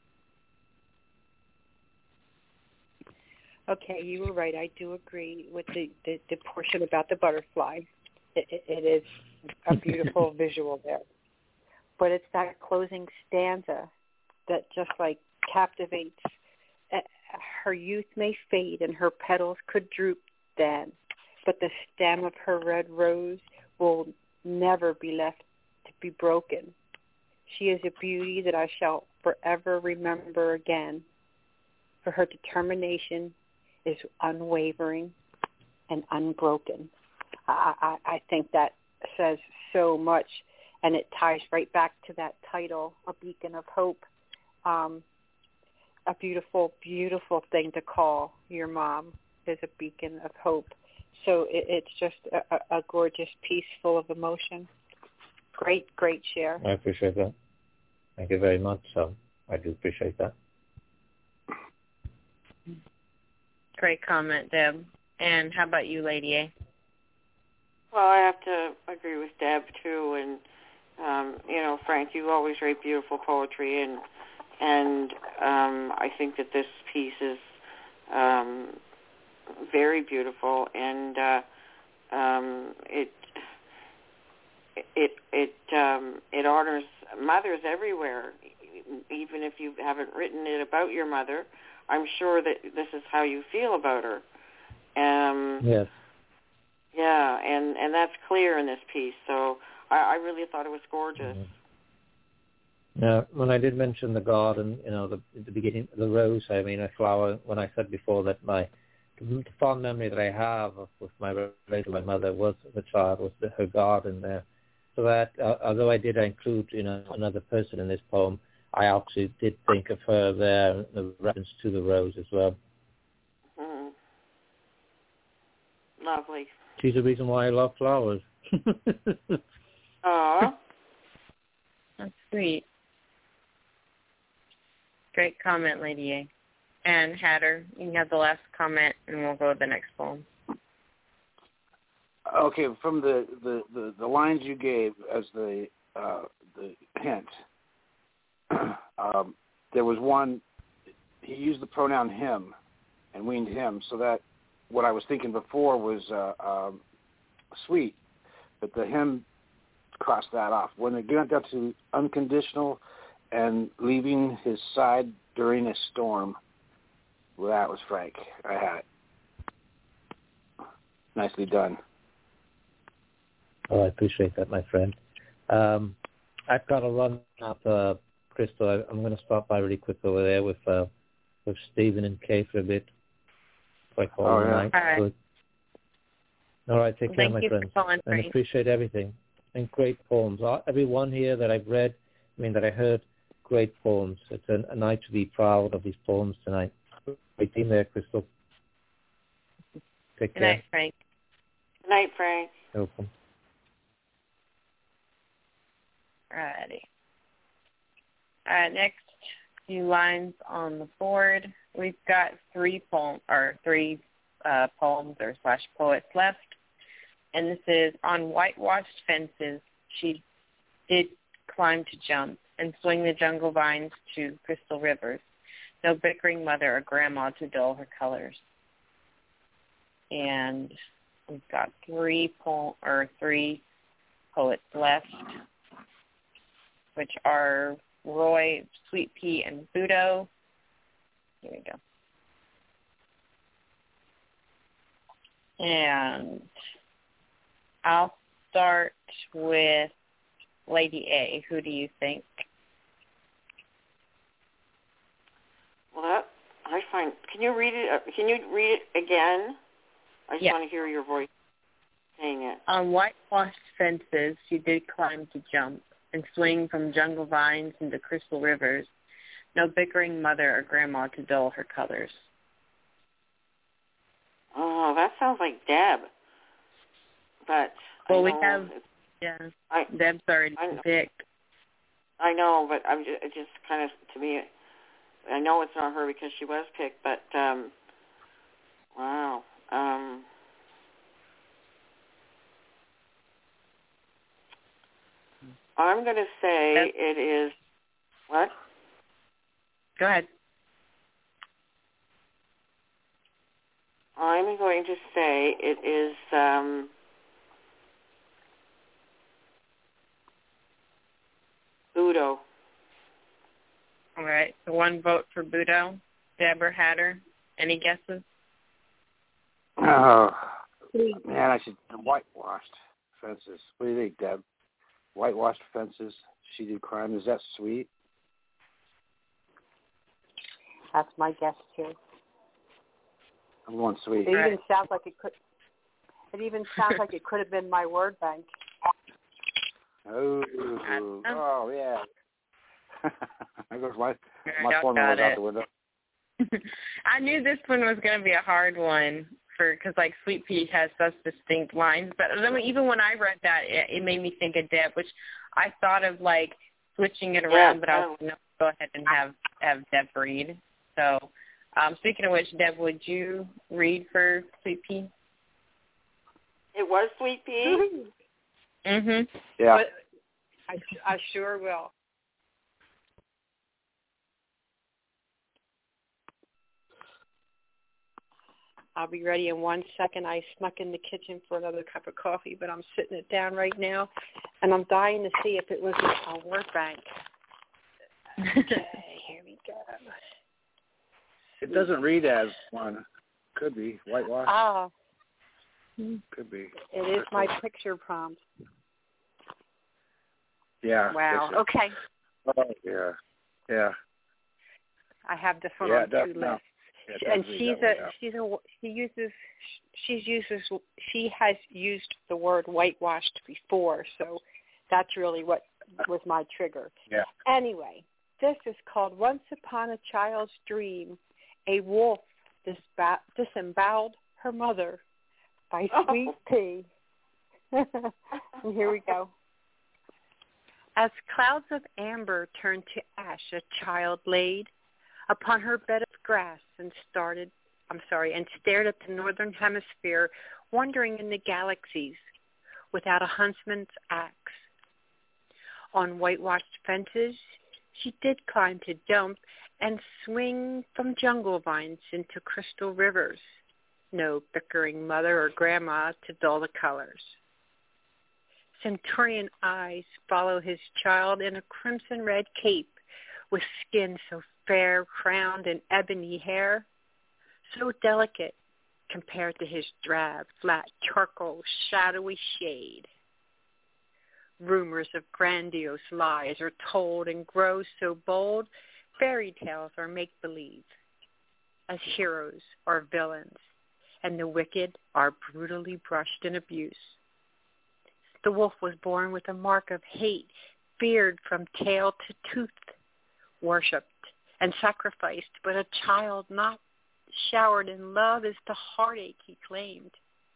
Okay, you were right. I do agree with the, the, the portion about the butterfly. It, it, it is a beautiful visual there. But it's that closing stanza that just like captivates. Her youth may fade and her petals could droop then, but the stem of her red rose will never be left to be broken. She is a beauty that I shall forever remember again, for her determination is unwavering and unbroken. I, I, I think that says so much, and it ties right back to that title, A Beacon of Hope. Um, a beautiful, beautiful thing to call your mom is a beacon of hope. So it, it's just a, a gorgeous piece full of emotion. Great, great share. I appreciate that. Thank you very much. So I do appreciate that. Great comment, Deb. And how about you, Lady A? Well, I have to agree with Deb, too. And, um, you know, Frank, you always write beautiful poetry, and and um, I think that this piece is um, very beautiful, and uh, um, it it it um, it honors mothers everywhere. Even if you haven't written it about your mother, I'm sure that this is how you feel about her. Um, yes. Yeah, and, and that's clear in this piece. So I, I really thought it was gorgeous. Mm-hmm. Yeah, when I did mention the garden, you know, the, at the beginning, the rose, I mean, a flower, when I said before that my the fond memory that I have of, with my relationship with my mother was as a child, was the, her garden there. So that, uh, although I did include, you know, another person in this poem, I actually did think of her there, the reference to the rose as well. Mm-hmm. Lovely. She's the reason why I love flowers. Aww. That's sweet. Great comment, Lady A. And Hatter, you can have the last comment, and we'll go to the next poem. Okay, from the, the, the, the lines you gave as the uh, the hint, um, there was one. He used the pronoun him, and weaned him, so that what I was thinking before was uh, um, sweet, but the him crossed that off. When it got down to unconditional and leaving his side during a storm, well, that was Frank. I had it. Nicely done. Oh, I appreciate that, my friend. Um, I've got to run up, uh, Crystal. I, I'm going to stop by really quick over there with uh, with Stephen and Kay for a bit. I call oh, them yeah. night. All right. Good. All right, take Well, care, thank my you friends. for calling, and Frank. appreciate everything. And great poems. All, every one here that I've read, I mean, that I heard, great poems. It's a, a night to be proud of these poems tonight. Great team there, Crystal. Take Good care. night, Frank. Good night, Frank. Welcome. Alrighty. All right, next few lines on the board. We've got three poem or three uh, poems or slash poets left, and this is on whitewashed fences. She did climb to jump and swing the jungle vines to crystal rivers. No bickering mother or grandma to dull her colors. And we've got three poem or three poets left, which are Roy, Sweet Pea, and Budo. Here we go. And I'll start with Lady A. Who do you think? Well, that, I find. Can you read it? uh, Can you read it again? I just Yeah. want to hear your voice saying it. On whitewashed fences, she did climb to jump and swing from jungle vines into crystal rivers. No bickering mother or grandma to dull her colors. Oh, that sounds like Deb. But Well, I we know have, it's- yeah, I, Deb's already I know. picked. I know, but I'm just, it just kind of, to me, I know it's not her because she was picked, but um, wow. Um, I'm going to say Yep. it is, what? Go ahead. I'm going to say it is um, Udo. All right, so one vote for Budo. Deb or Hatter. Any guesses? Oh, man, I should whitewashed fences. What do you think, Deb? Whitewashed fences. She did crime. Is that sweet? That's my guess too. I'm going sweet. It Right. even sounds like it could. It even sounds like it could have been my word bank. Oh, oh yeah. There goes my my Y'all formula's got out it. the window. I knew this one was going to be a hard one for because like Sweet Pea has such distinct lines. But then even when I read that, it, it made me think of Deb, which I thought of like switching it around. Yeah, but I was going to go ahead and have have Deb read. So um, speaking of which, Deb, would you read for Sweet Pea? It was Sweet Pea? Mhm. Yeah. But I, I sure will. I'll be ready in one second. I snuck in the kitchen for another cup of coffee, but I'm sitting it down right now, and I'm dying to see if it was a word bank. Okay, here we go. It doesn't read as one. Could be whitewashed. Ah, Could be. it is my picture prompt. Yeah. Wow. that's it. Okay. Oh, yeah. Yeah. I have this one Yeah, on it does two now. lists. Yeah, it And does read she's that a way, yeah. she's a she uses she's uses she has used the word whitewashed before, so that's really what was my trigger. Yeah. Anyway, this is called Once Upon a Child's Dream. A wolf disba- disemboweled her mother by Sweet Pea. And here we go. As clouds of amber turned to ash, a child laid upon her bed of grass and started I'm sorry, and stared at the northern hemisphere, wandering in the galaxies without a huntsman's axe. On whitewashed fences, she did climb to jump and swing from jungle vines into crystal rivers. No bickering mother or grandma to dull the colors. Centurion eyes follow his child in a crimson red cape with skin so fair, crowned in ebony hair, so delicate compared to his drab, flat, charcoal, shadowy shade. Rumors of grandiose lies are told and grow so bold, fairy tales are make-believe, as heroes are villains, and the wicked are brutally brushed in abuse. The wolf was born with a mark of hate, feared from tail to tooth, worshipped and sacrificed, but a child not showered in love is the heartache he claimed.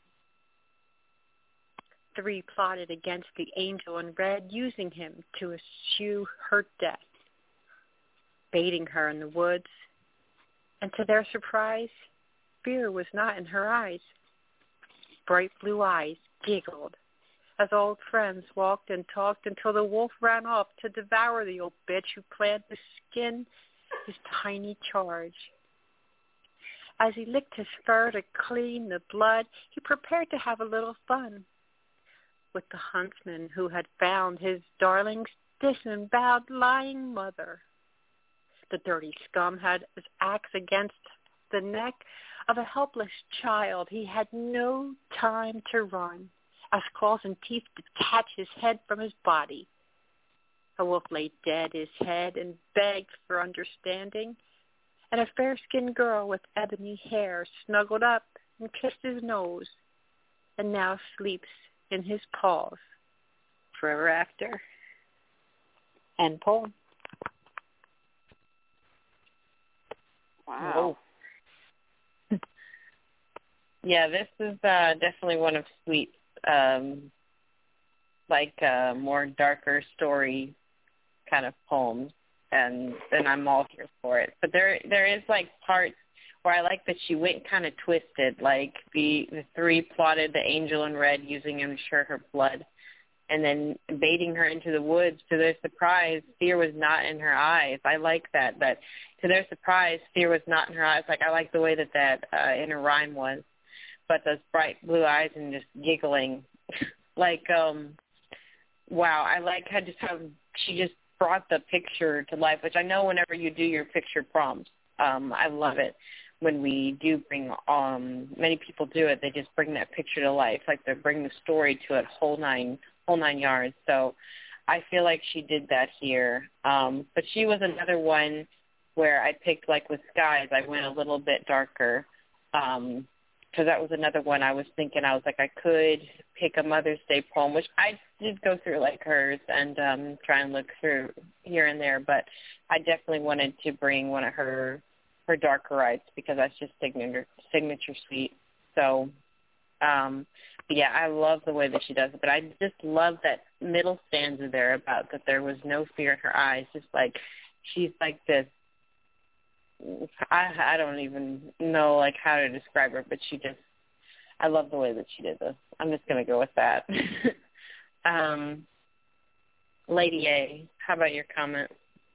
Three plotted against the angel in red, using him to eschew her death, baiting her in the woods, and to their surprise, fear was not in her eyes. Bright blue eyes giggled as old friends walked and talked until the wolf ran off to devour the old bitch who planned to skin his tiny charge. As he licked his fur to clean the blood, he prepared to have a little fun with the huntsman who had found his darling's disemboweled lying mother. The dirty scum had his axe against the neck of a helpless child. He had no time to run, as claws and teeth did catch his head from his body. A wolf lay dead his head and begged for understanding, and a fair-skinned girl with ebony hair snuggled up and kissed his nose, and now sleeps in his paws forever after. End poem. Wow. Whoa. Yeah, this is uh, definitely one of Sweet's, um, like, uh, more darker story kind of poems, and then I'm all here for it. But there, there is, like, parts where I like that she went kind of twisted, like the, the three plotted the angel in red, using him to share her blood, and then baiting her into the woods. To their surprise, fear was not in her eyes. I like that, that to their surprise, fear was not in her eyes. Like, I like the way that that uh, inner rhyme was. But those bright blue eyes and just giggling, like, um, wow, I like how just how she just brought the picture to life, which I know whenever you do your picture prompts, um, I love it when we do bring, um, many people do it, they just bring that picture to life, like they bring the story to it whole nine, whole nine yards. So I feel like she did that here. Um, but she was another one where I picked, like with Skies, I went a little bit darker, um, because that was another one I was thinking, I was like, I could pick a Mother's Day poem, which I did go through like hers and um, try and look through here and there, but I definitely wanted to bring one of her her darker rights because that's just signature, signature Sweet. So, um, but yeah, I love the way that she does it, but I just love that middle stanza there about that there was no fear in her eyes, just like she's like this, I I don't even know like how to describe her, but she just, I love the way that she did this. I'm just gonna go with that. um, Lady A, how about your comment?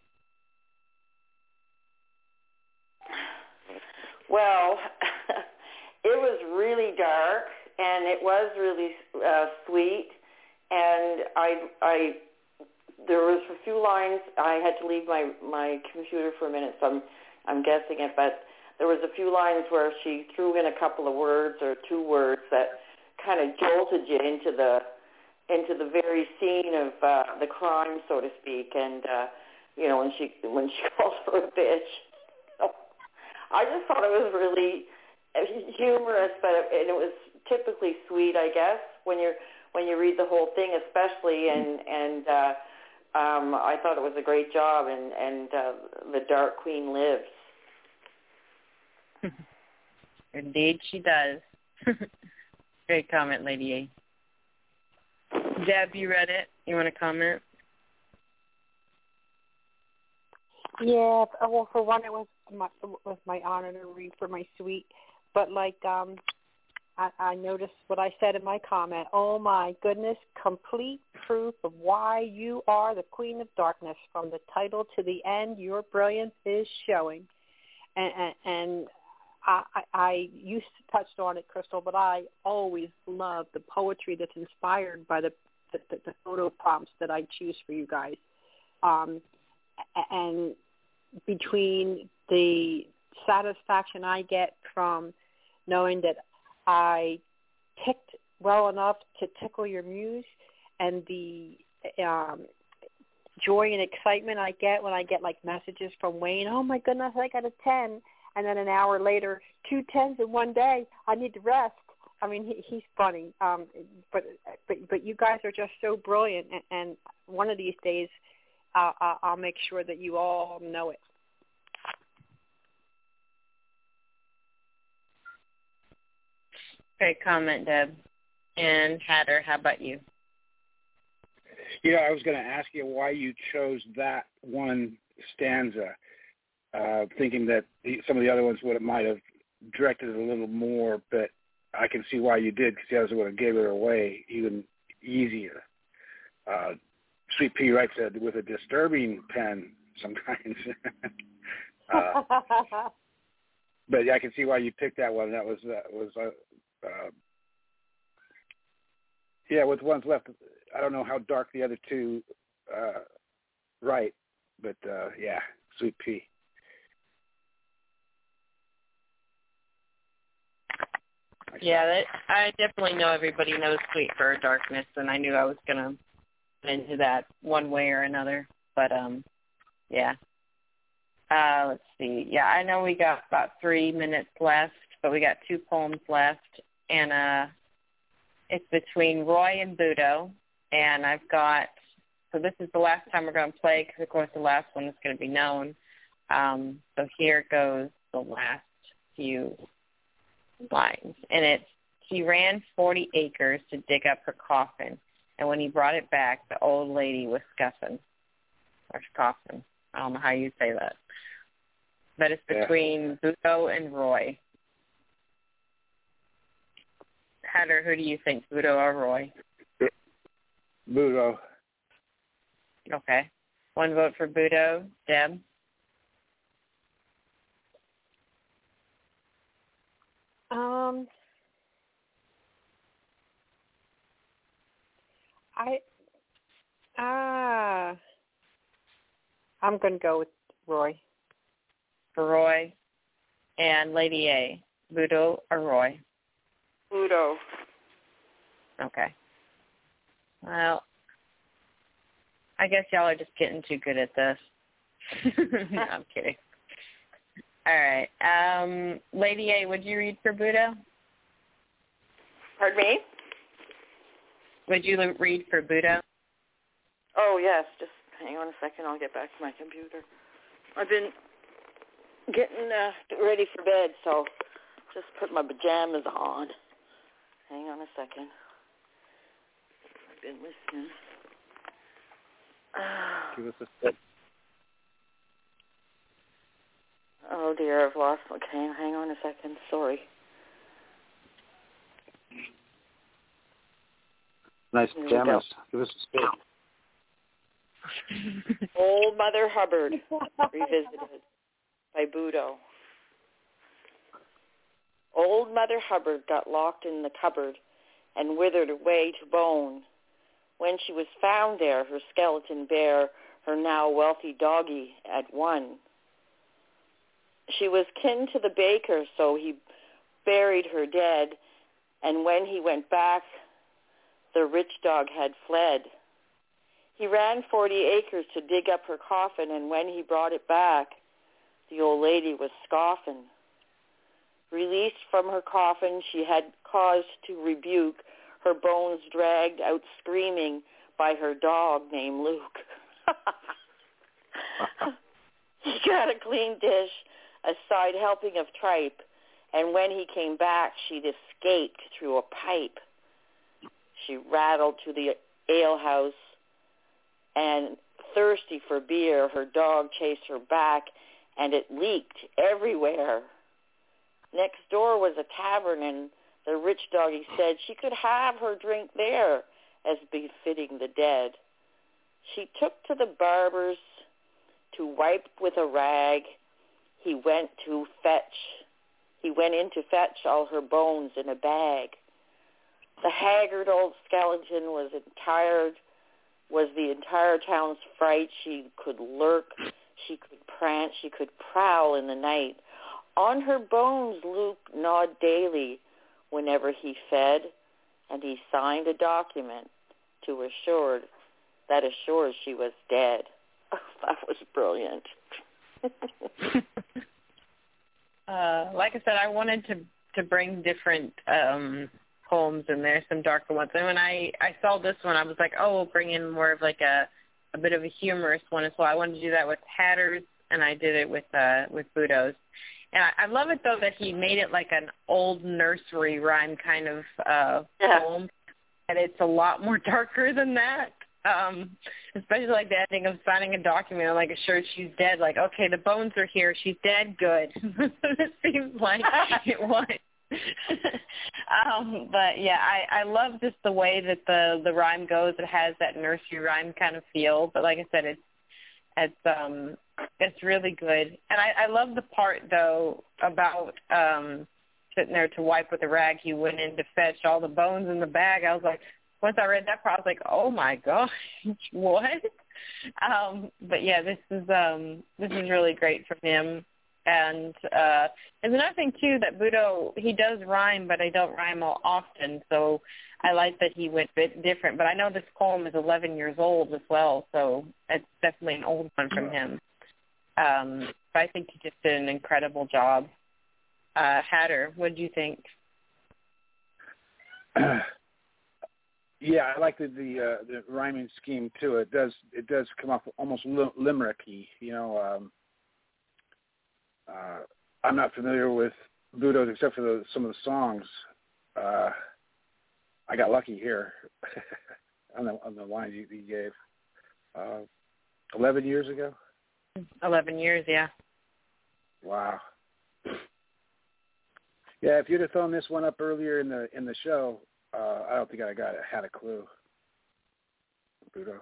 Well, it was really dark, and it was really uh, sweet, and I I there was a few lines. I had to leave my my computer for a minute, so I'm. I'm guessing it, but there was a few lines where she threw in a couple of words or two words that kind of jolted you into the into the very scene of uh, the crime, so to speak. And uh, you know, when she when she calls her a bitch, so I just thought it was really humorous, but it, and it was typically sweet, I guess, when you're when you read the whole thing, especially. And and uh, um, I thought it was a great job, and and uh, the Dark Queen lives. Indeed, she does. Great comment, Lady A. Deb, you read it. You want to comment? Yeah. Well, for one, it was my was my honor to read for my suite. But like um, I, I noticed what I said in my comment. Oh my goodness! Complete proof of why you are the Queen of Darkness. From the title to the end, your brilliance is showing. And and, and I, I, I you touched on it, Crystal, but I always love the poetry that's inspired by the the, the, the photo prompts that I choose for you guys. Um, and between the satisfaction I get from knowing that I picked well enough to tickle your muse, and the um, joy and excitement I get when I get like messages from Wayne, oh my goodness, I got a ten, and then an hour later, two tens in one day, I need to rest. I mean, he, he's funny, um, but but but you guys are just so brilliant, and, and one of these days, uh, I'll make sure that you all know it. Great comment, Deb. And Hatter, how about you? Yeah, I was going to ask you why you chose that one stanza, uh, thinking that the, some of the other ones would have, might have directed it a little more, but I can see why you did, because the others would have gave it away even easier. Uh, Sweet Pea writes that with a disturbing pen sometimes. uh, but I can see why you picked that one. That was that was uh, uh, yeah. With ones left, I don't know how dark the other two uh, write, but uh, yeah, Sweet Pea. Yeah, that, I definitely know everybody knows Sweet for Her Darkness, and I knew I was going to get into that one way or another. But, um, yeah. Uh, let's see. Yeah, I know we got about three minutes left, but we got two poems left. And uh, it's between Roy and Budo. And I've got, so this is the last time we're going to play, because, of course, the last one is going to be known. Um, so here goes the last few lines, and it's, he ran forty acres to dig up her coffin, and when he brought it back, the old lady was scuffing, or scoffing. I don't know how you say that. But it's between yeah. Budo and Roy. Hatter, who do you think, Budo or Roy? Budo. Okay. One vote for Budo. Deb? Um, I, ah, uh, I'm going to go with Roy. For Roy. And Lady A, Budo or Roy? Budo. Okay. Well, I guess y'all are just getting too good at this. No, I'm kidding. All right. Um, Lady A, would you read for Budo? Pardon me? Would you read for Budo? Oh, yes. Just hang on a second. I'll get back to my computer. I've been getting uh, ready for bed, so just put my pajamas on. Hang on a second. I've been listening. Give us a sec. Oh, dear, I've lost. Okay, hang on a second. Sorry. Nice pajamas. Give us a spin. Old Mother Hubbard, revisited by Budo. Old Mother Hubbard got locked in the cupboard and withered away to bone. When she was found there, her skeleton bare her now wealthy doggie at one. She was kin to the baker, so he buried her dead, and when he went back, the rich dog had fled. He ran forty acres to dig up her coffin, and when he brought it back, the old lady was scoffing. Released from her coffin, she had cause to rebuke, her bones dragged out screaming by her dog named Luke. He got a clean dish, a side helping of tripe, and when he came back, she'd escaped through a pipe. She rattled to the alehouse, and thirsty for beer, her dog chased her back and it leaked everywhere. Next door was a tavern, and the rich doggy said she could have her drink there, as befitting the dead. She took to the barber's to wipe with a rag. He went to fetch, he went in to fetch all her bones in a bag. The haggard old skeleton was entire, was the entire town's fright. She could lurk, she could prance, she could prowl in the night. On her bones Luke gnawed daily whenever he fed, and he signed a document to assure that assures she was dead. Oh, that was brilliant. uh, like I said, I wanted to to bring different um, poems in there, some darker ones. And when I, I saw this one, I was like, oh, we'll bring in more of like a, a bit of a humorous one as well. I wanted to do that with Hatters, and I did it with uh, with Budos. And I, I love it, though, that he made it like an old nursery rhyme kind of uh, yeah. poem. And it's a lot more darker than that. Um, especially like the ending of signing a document and like assured she's dead. Like, okay, the bones are here. She's dead. Good. It seems like it was. um, but yeah, I, I love just the way that the, the rhyme goes. It has that nursery rhyme kind of feel. But like I said, it's it's um it's really good. And I, I love the part though about um sitting there to wipe with a rag. He went in to fetch all the bones in the bag. I was like, once I read that part, I was like, oh my gosh, what? Um, but yeah, this is um, this is really great from him. And uh, there's another thing too that Budo, he does rhyme, but I don't rhyme all often. So I like that he went a bit different. But I know this poem is eleven years old as well, so it's definitely an old one from him. Um, but I think he just did an incredible job. Uh, Hatter, what did you think? Yeah, I like the the, uh, the rhyming scheme too. It does it does come off almost lim- limericky. You know, um, uh, I'm not familiar with Budos except for the, some of the songs. Uh, I got lucky here on the on the lines you, you gave. Uh, Eleven years ago. Eleven years, yeah. Wow. Yeah, if you'd have thrown this one up earlier in the in the show, uh, I don't think I got had a clue. Budo.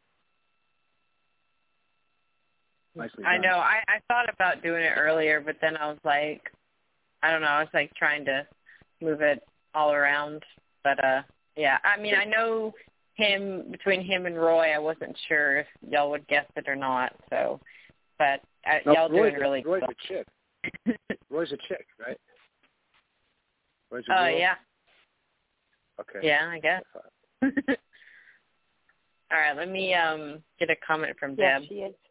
Nicely I done. know. I, I thought about doing it earlier, but then I was like, I don't know. I was like trying to move it all around. But uh, yeah. I mean, I know him between him and Roy. I wasn't sure if y'all would guess it or not. So, but uh, no, y'all Roy's doing really Roy's well. a chick. Roy's a chick, right? Roy's a Oh, uh, girl? yeah. Okay. Yeah, I guess. All right, let me um get a comment from yes, Deb. She is.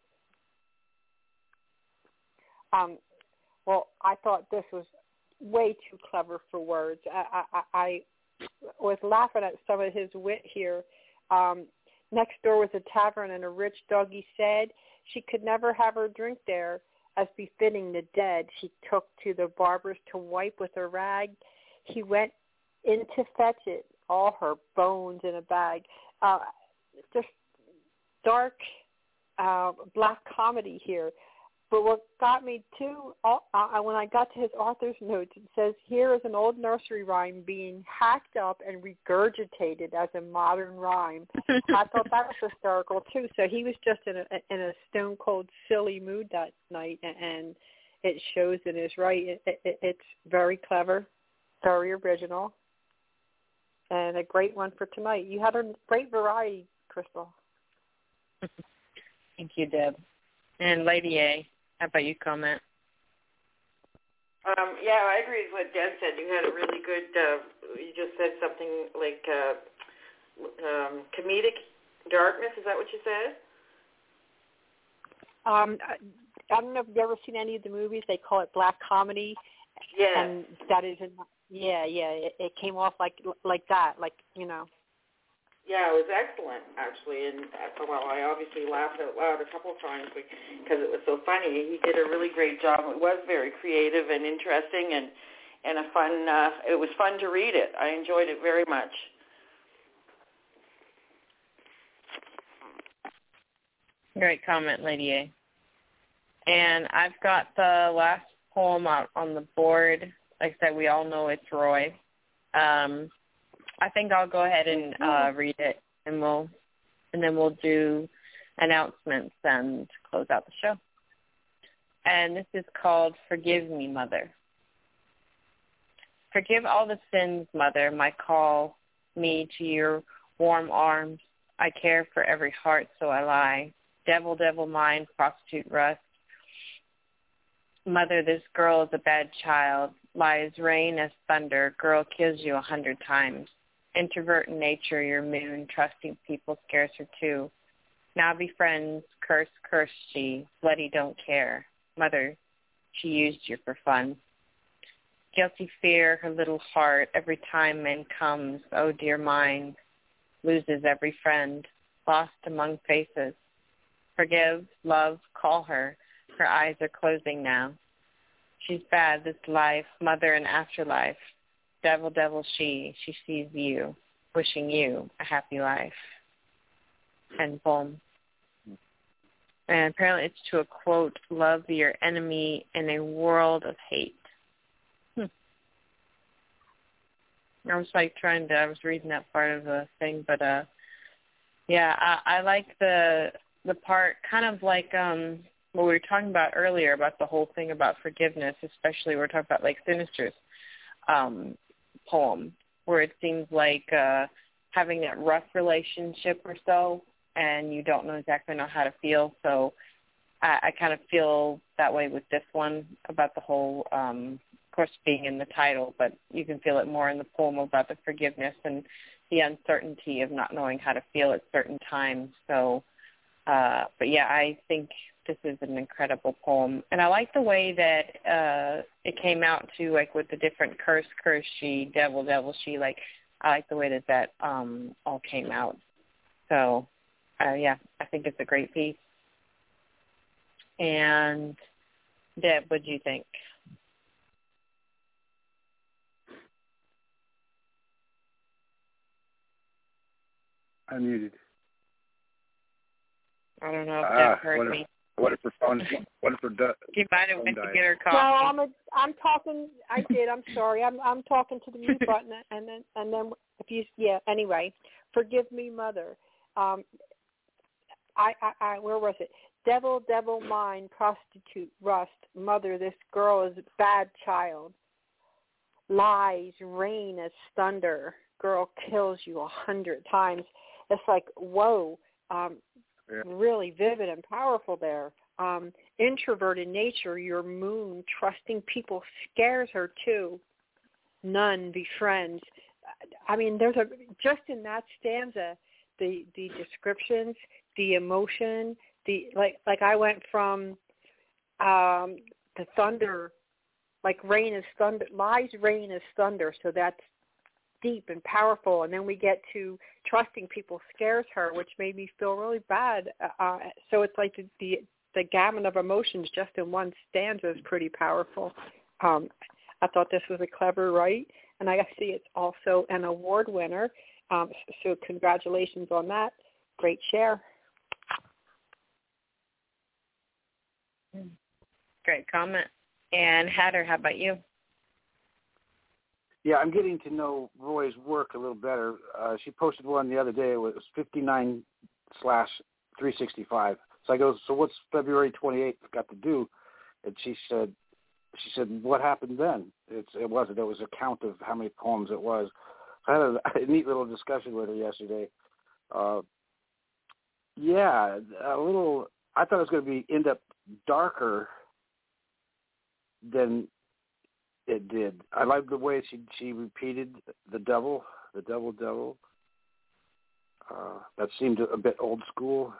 Um, well, I thought this was way too clever for words. I, I, I was laughing at some of his wit here. Um, next door was a tavern, and a rich doggy said she could never have her drink there, as befitting the dead. She took to the barber's to wipe with a rag. He went in to fetch it, all her bones in a bag. Uh, just dark uh, black comedy here. But what got me too, uh, when I got to his author's notes, it says, here is an old nursery rhyme being hacked up and regurgitated as a modern rhyme. I thought that was hysterical too. So he was just in a, in a stone cold silly mood that night, and it shows in his right. It, it, it's very clever, very original, and a great one for tonight. You had a great variety, Crystal. Thank you, Deb. And Lady A, how about you comment? Um, yeah, I agree with what Deb said. You had a really good, uh, you just said something like uh, um, comedic darkness. Is that what you said? Um, I, I don't know if you've ever seen any of the movies. They call it black comedy. Yeah. And that is, yeah, yeah. It, it came off like like that, like, you know. Yeah, it was excellent, actually, and uh, well, I obviously laughed out loud a couple of times because it was so funny. He did a really great job. It was very creative and interesting, and and a fun. Uh, it was fun to read it. I enjoyed it very much. Great comment, Lady A. And I've got the last poem out on the board. Like I said, we all know it's Roy. Um, I think I'll go ahead and uh, read it, and we'll and then we'll do announcements and close out the show. And this is called Forgive Me, Mother. Forgive all the sins, Mother, my call me to your warm arms. I care for every heart, so I lie. Devil, devil mind, prostitute rust. Mother, this girl is a bad child. Lies rain as thunder. Girl kills you a hundred times. Introvert in nature, your moon. Trusting people scares her too. Now be friends. Curse, curse she. Bloody don't care. Mother, she used you for fun. Guilty fear, her little heart. Every time man comes, oh dear mind. Loses every friend. Lost among faces. Forgive, love, call her. Her eyes are closing now. She's bad, this life, mother and afterlife. Devil, devil she, she sees you, wishing you a happy life. End poem. And apparently it's to a quote, love your enemy in a world of hate. Hmm. I was like trying to, I was reading that part of the thing, but uh, yeah, I, I like the the part kind of like um, what we were talking about earlier about the whole thing about forgiveness, especially we're talking about like Sinister's um, poem, where it seems like uh, having that rough relationship or so, and you don't know exactly know how to feel. So I, I kind of feel that way with this one about the whole, um, of course, being in the title, but you can feel it more in the poem about the forgiveness and the uncertainty of not knowing how to feel at certain times. So, uh, but yeah, I think this is an incredible poem. And I like the way that uh, it came out, too, like with the different curse, curse she, devil, devil she. Like, I like the way that that um, all came out. So, uh, yeah, I think it's a great piece. And, Deb, what do you think? I'm muted. I don't know if Ah, Deb heard what if, me. What if her phone? What if her du- You might have went to get her coffee. No, I'm a, I'm talking. I did. I'm sorry. I'm I'm talking to the mute button, and then and then if you yeah. Anyway, forgive me, mother. Um, I, I I where was it? Devil, devil mind, prostitute, rust. Mother, this girl is a bad child. Lies, rain as thunder. Girl kills you a hundred times. It's like whoa. Um, Yeah. Really vivid and powerful there. Um, introvert in nature, your moon, trusting people scares her too. None befriends. I mean, there's a just in that stanza, the the descriptions, the emotion, the like like I went from um, the thunder, like rain is thunder, lies rain is thunder, so that's deep and powerful, and then we get to trusting people scares her, which made me feel really bad. Uh, so it's like the, the the gamut of emotions just in one stanza is pretty powerful. Um, I thought this was a clever write, and I see it's also an award winner. Um, so congratulations on that. Great share. Great comment. And Hatter, how about you? Yeah, I'm getting to know Roy's work a little better. Uh, she posted one the other day. It was fifty-nine slash three sixty-five. So I go, so what's February twenty-eighth got to do? And she said, she said, what happened then? It's, it wasn't. It was a count of how many poems it was. So I had a, a neat little discussion with her yesterday. Uh, yeah, a little. I thought it was going to be end up darker than it did. I liked the way she she repeated the devil, the devil, devil. Uh, that seemed a bit old school.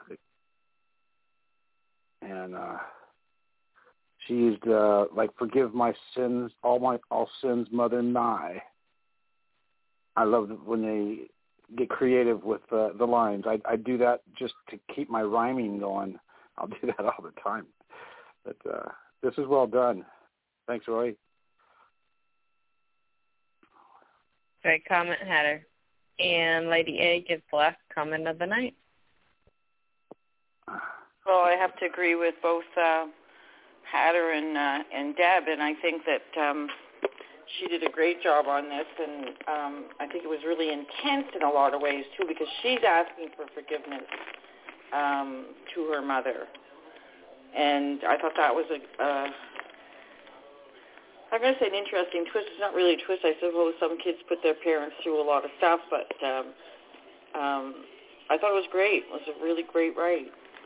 And uh, she used uh, like forgive my sins, all my all sins, mother nigh. I love when they get creative with uh, the lines. I I do that just to keep my rhyming going. I'll do that all the time. But uh, this is well done. Thanks, Roy. Great comment, Hatter. And Lady A gives the last comment of the night. Well, I have to agree with both uh, Hatter and uh, and Deb, and I think that um, she did a great job on this, and um, I think it was really intense in a lot of ways too, because she's asking for forgiveness um, to her mother, and I thought that was a. Uh, I'm going to say an interesting twist. It's not really a twist. I suppose some kids put their parents through a lot of stuff, but um, um, I thought it was great. It was a really great write.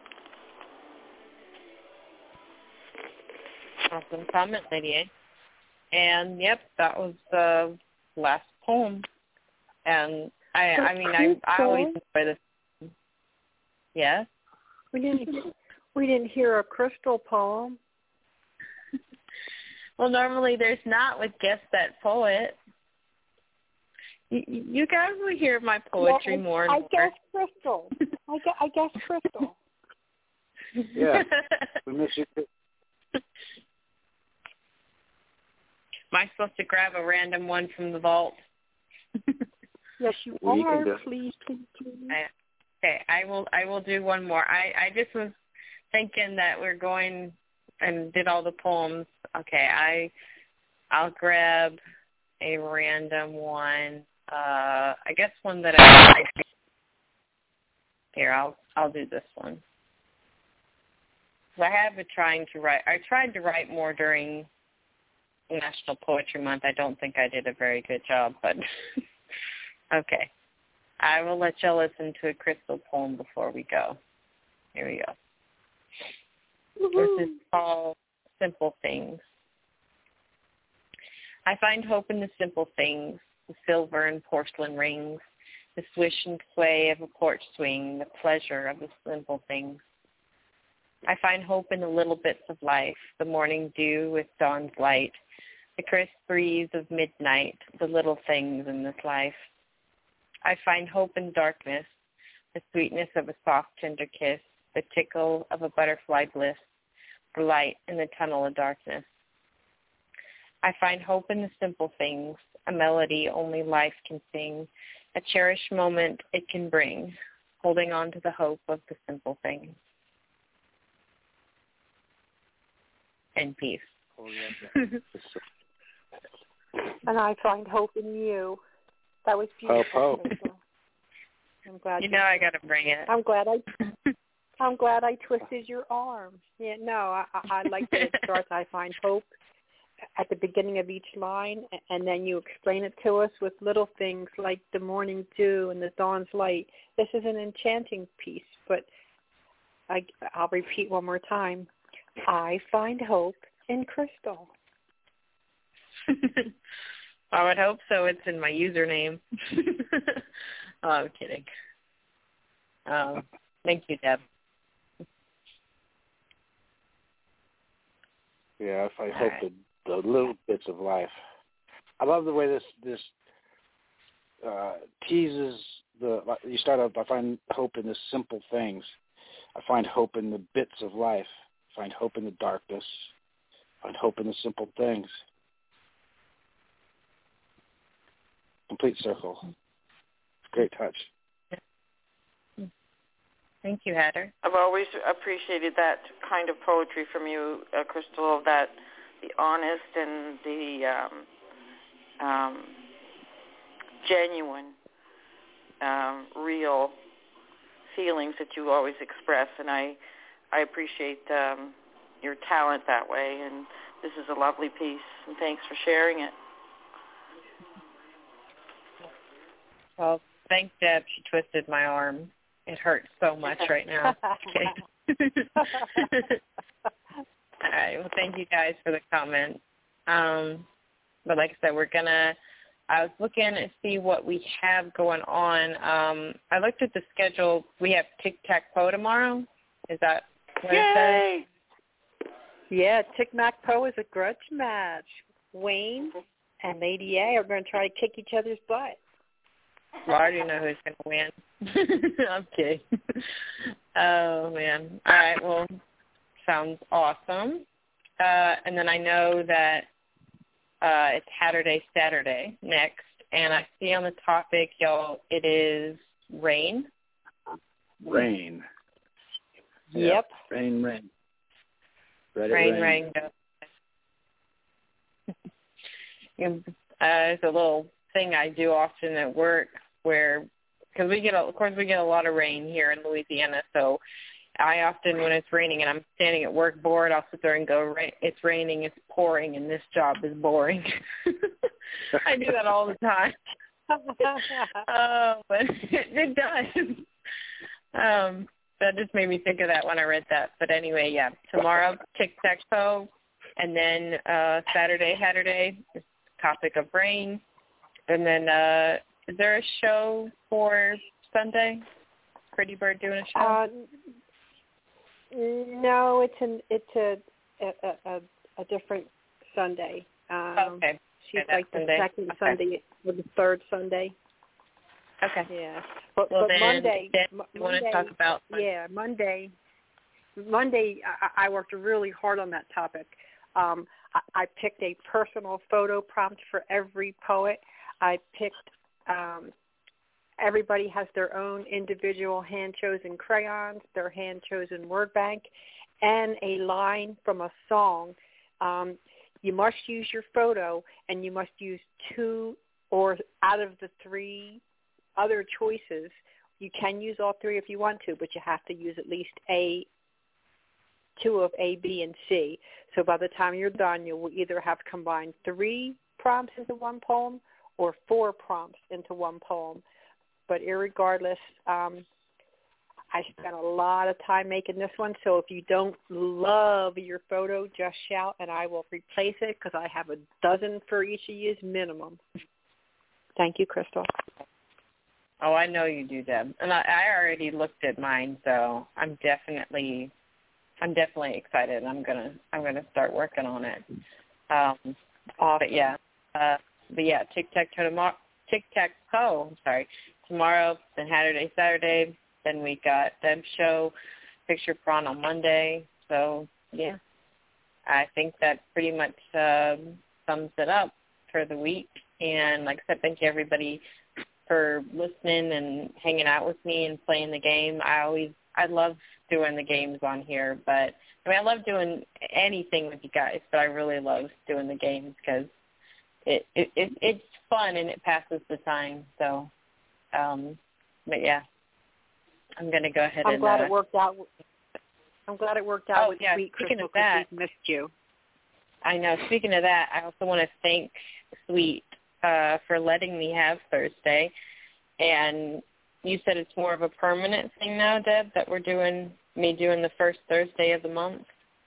Awesome comment, Lady A. And, yep, that was the last poem. And, I I mean, I, I always enjoy this. Yes? We didn't, we didn't hear a Crystal poem. Well, normally there's not with Guess That Poet. You, you guys will hear my poetry well, more and I more. guess Crystal. I guess, I guess Crystal. Yeah, we miss you too. Am I supposed to grab a random one from the vault? Yes, you well, you are. can Please, please, please. I, okay, I will. I will do one more. I, I just was thinking that we're going and did all the poems. Okay, I I'll grab a random one. Uh, I guess one that I here. I'll I'll do this one. I have been trying to write. I tried to write more during National Poetry Month. I don't think I did a very good job, but okay. I will let y'all listen to a Crystal poem before we go. Here we go. Woo-hoo. This is called Simple Things. I find hope in the simple things, the silver and porcelain rings, the swish and sway of a porch swing, the pleasure of the simple things. I find hope in the little bits of life, the morning dew with dawn's light, the crisp breeze of midnight, the little things in this life. I find hope in darkness, the sweetness of a soft, tender kiss, the tickle of a butterfly bliss, the light in the tunnel of darkness. I find hope in the simple things, a melody only life can sing, a cherished moment it can bring, holding on to the hope of the simple things. And peace. Oh, yeah. And I find hope in you. That was beautiful. Hope, hope. I'm glad you know I got to bring it. I'm glad I. I'm glad I twisted your arm. Yeah, no, I, I like that it starts. I find hope at the beginning of each line, and then you explain it to us with little things like the morning dew and the dawn's light. This is an enchanting piece, but I, I'll repeat one more time. I find hope in Crystal. I would hope so. It's in my username. Oh, I'm kidding. Um, thank you, Deb. Yeah, I All hope right. the, the little bits of life. I love the way this this uh, teases the. You start out. I find hope in the simple things. I find hope in the bits of life. I find hope in the darkness. I find hope in the simple things. Complete circle. Great touch. Thank you, Hatter. I've always appreciated that kind of poetry from you, uh, Crystal, that the honest and the um, um, genuine, um, real feelings that you always express, and I, I appreciate um, your talent that way, and this is a lovely piece, and thanks for sharing it. Well, thanks, Deb. She twisted my arm. It hurts so much right now. Okay. All right. Well, thank you guys for the comment. Um, but like I said, we're going to, I was looking to see what we have going on. Um, I looked at the schedule. We have Tic-Tac-Toe tomorrow. Is that what Yay! it says? Yeah, Tic-Mac-Toe is a grudge match. Wayne and Lady A are going to try to kick each other's butt. Well, I already know who's going to win. I'm kidding. Oh, man. All right, well, sounds awesome. Uh, and then I know that uh, it's Hatterday Saturday next, and I see on the topic, y'all, it is rain. Rain. Yep. Rain, rain. Let it rain, rain. rain, go. uh, there's a little thing I do often at work where, because we get, a, of course, we get a lot of rain here in Louisiana, so I often, when it's raining and I'm standing at work bored, I'll sit there and go, it's raining, it's pouring, and this job is boring. I do that all the time. uh, but it, it does. Um, that just made me think of that when I read that. But anyway, yeah, tomorrow, tic-tac-toe, and then uh, Saturday, Saturday, topic of rain. And then uh, is there a show for Sunday? Pretty Bird doing a show? Uh, no, it's an it's a a, a, a different Sunday. Um, okay. She's okay, like the Sunday. second okay. Sunday or the third Sunday. Okay. Yeah. But, well, but then, Monday, then M- you Monday, want to talk about? Yeah, Monday. Monday, I, I worked really hard on that topic. Um, I, I picked a personal photo prompt for every poet. I picked. Um, everybody has their own individual hand-chosen crayons, their hand-chosen word bank, and a line from a song. Um, you must use your photo, and you must use two or out of the three other choices. You can use all three if you want to, but you have to use at least a two of A, B, and C. So by the time you're done, you will either have combined three prompts into one poem or four prompts into one poem. But irregardless, um, I spent a lot of time making this one. So if you don't love your photo, just shout, and I will replace it because I have a dozen for each of you minimum. Thank you, Crystal. Oh, I know you do, Deb. And I, I already looked at mine, so I'm definitely, I'm definitely excited. I'm gonna, I'm gonna start working on it. Um, but yeah, uh, but yeah, tic-tac-toe tomorrow. Tic-tac-toe. I'm sorry. Tomorrow, then Saturday, Saturday. Then we got Deb's show, Picture Prawn on Monday. So yeah, I think that pretty much um, sums it up for the week. And like I said, thank you everybody for listening and hanging out with me and playing the game. I always, I love doing the games on here, but I mean, I love doing anything with you guys, but I really love doing the games because it, it, it it's fun and it passes the time. So, um, but yeah, I'm gonna go ahead I'm and. glad uh, it worked out. I'm glad it worked out oh, with yeah, Sweet speaking Crystal of that, because we've missed you. I know. Speaking of that, I also want to thank Sweet uh, for letting me have Thursday. And you said it's more of a permanent thing now, Deb, that we're doing, me doing the first Thursday of the month?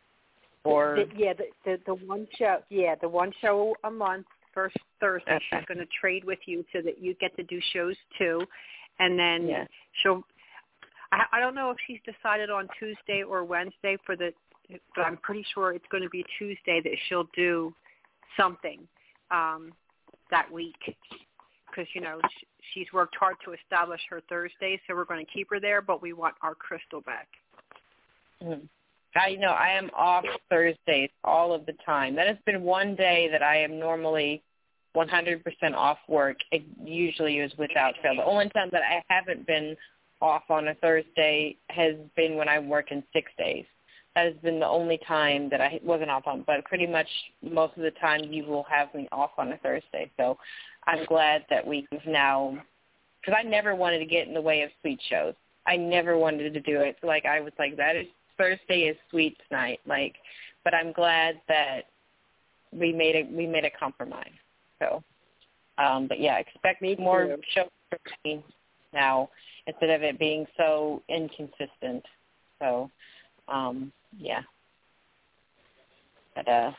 Or the, the, yeah, the, the the one show, yeah, the one show a month, first Thursday. Okay. She's going to trade with you so that you get to do shows too, and then yeah. she'll. I, I don't know if she's decided on Tuesday or Wednesday for the, but I'm pretty sure it's going to be Tuesday that she'll do something um, that week because you know she, she's worked hard to establish her Thursday, so we're going to keep her there, but we want our Crystal back. Mm-hmm. I know I am off Thursdays all of the time. That has been one day that I am normally one hundred percent off work. It usually is without fail. The only time that I haven't been off on a Thursday has been when I'm working six days. That has been the only time that I wasn't off on. But pretty much most of the time you will have me off on a Thursday. So I'm glad that we've now, because I never wanted to get in the way of Sweet shows. I never wanted to do it. So like I was like, that is Thursday is Sweet's night. Like, but I'm glad that we made a we made a compromise. So, um, but yeah, expect Me more too. shows from me now instead of it being so inconsistent. So, um, yeah. But uh,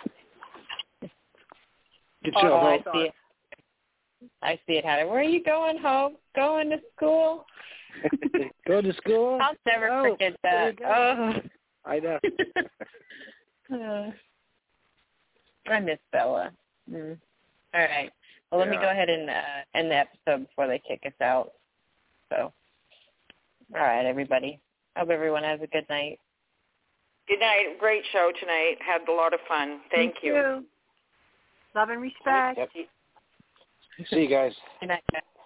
Good Oh, show, oh, I Hope. see it. I see it, Heather. Where are you going, Hope? Going to school? Go to school? I'll never Oh, forget there that. you go. Oh. I know. uh, I miss Bella. Mm. All right. Well, let Yeah. me go ahead and uh, end the episode before they kick us out. So, all right, everybody. Hope everyone has a good night. Good night. Great show tonight. Had a lot of fun. Thank you. Love and respect. Yep. See you guys. Good night, guys.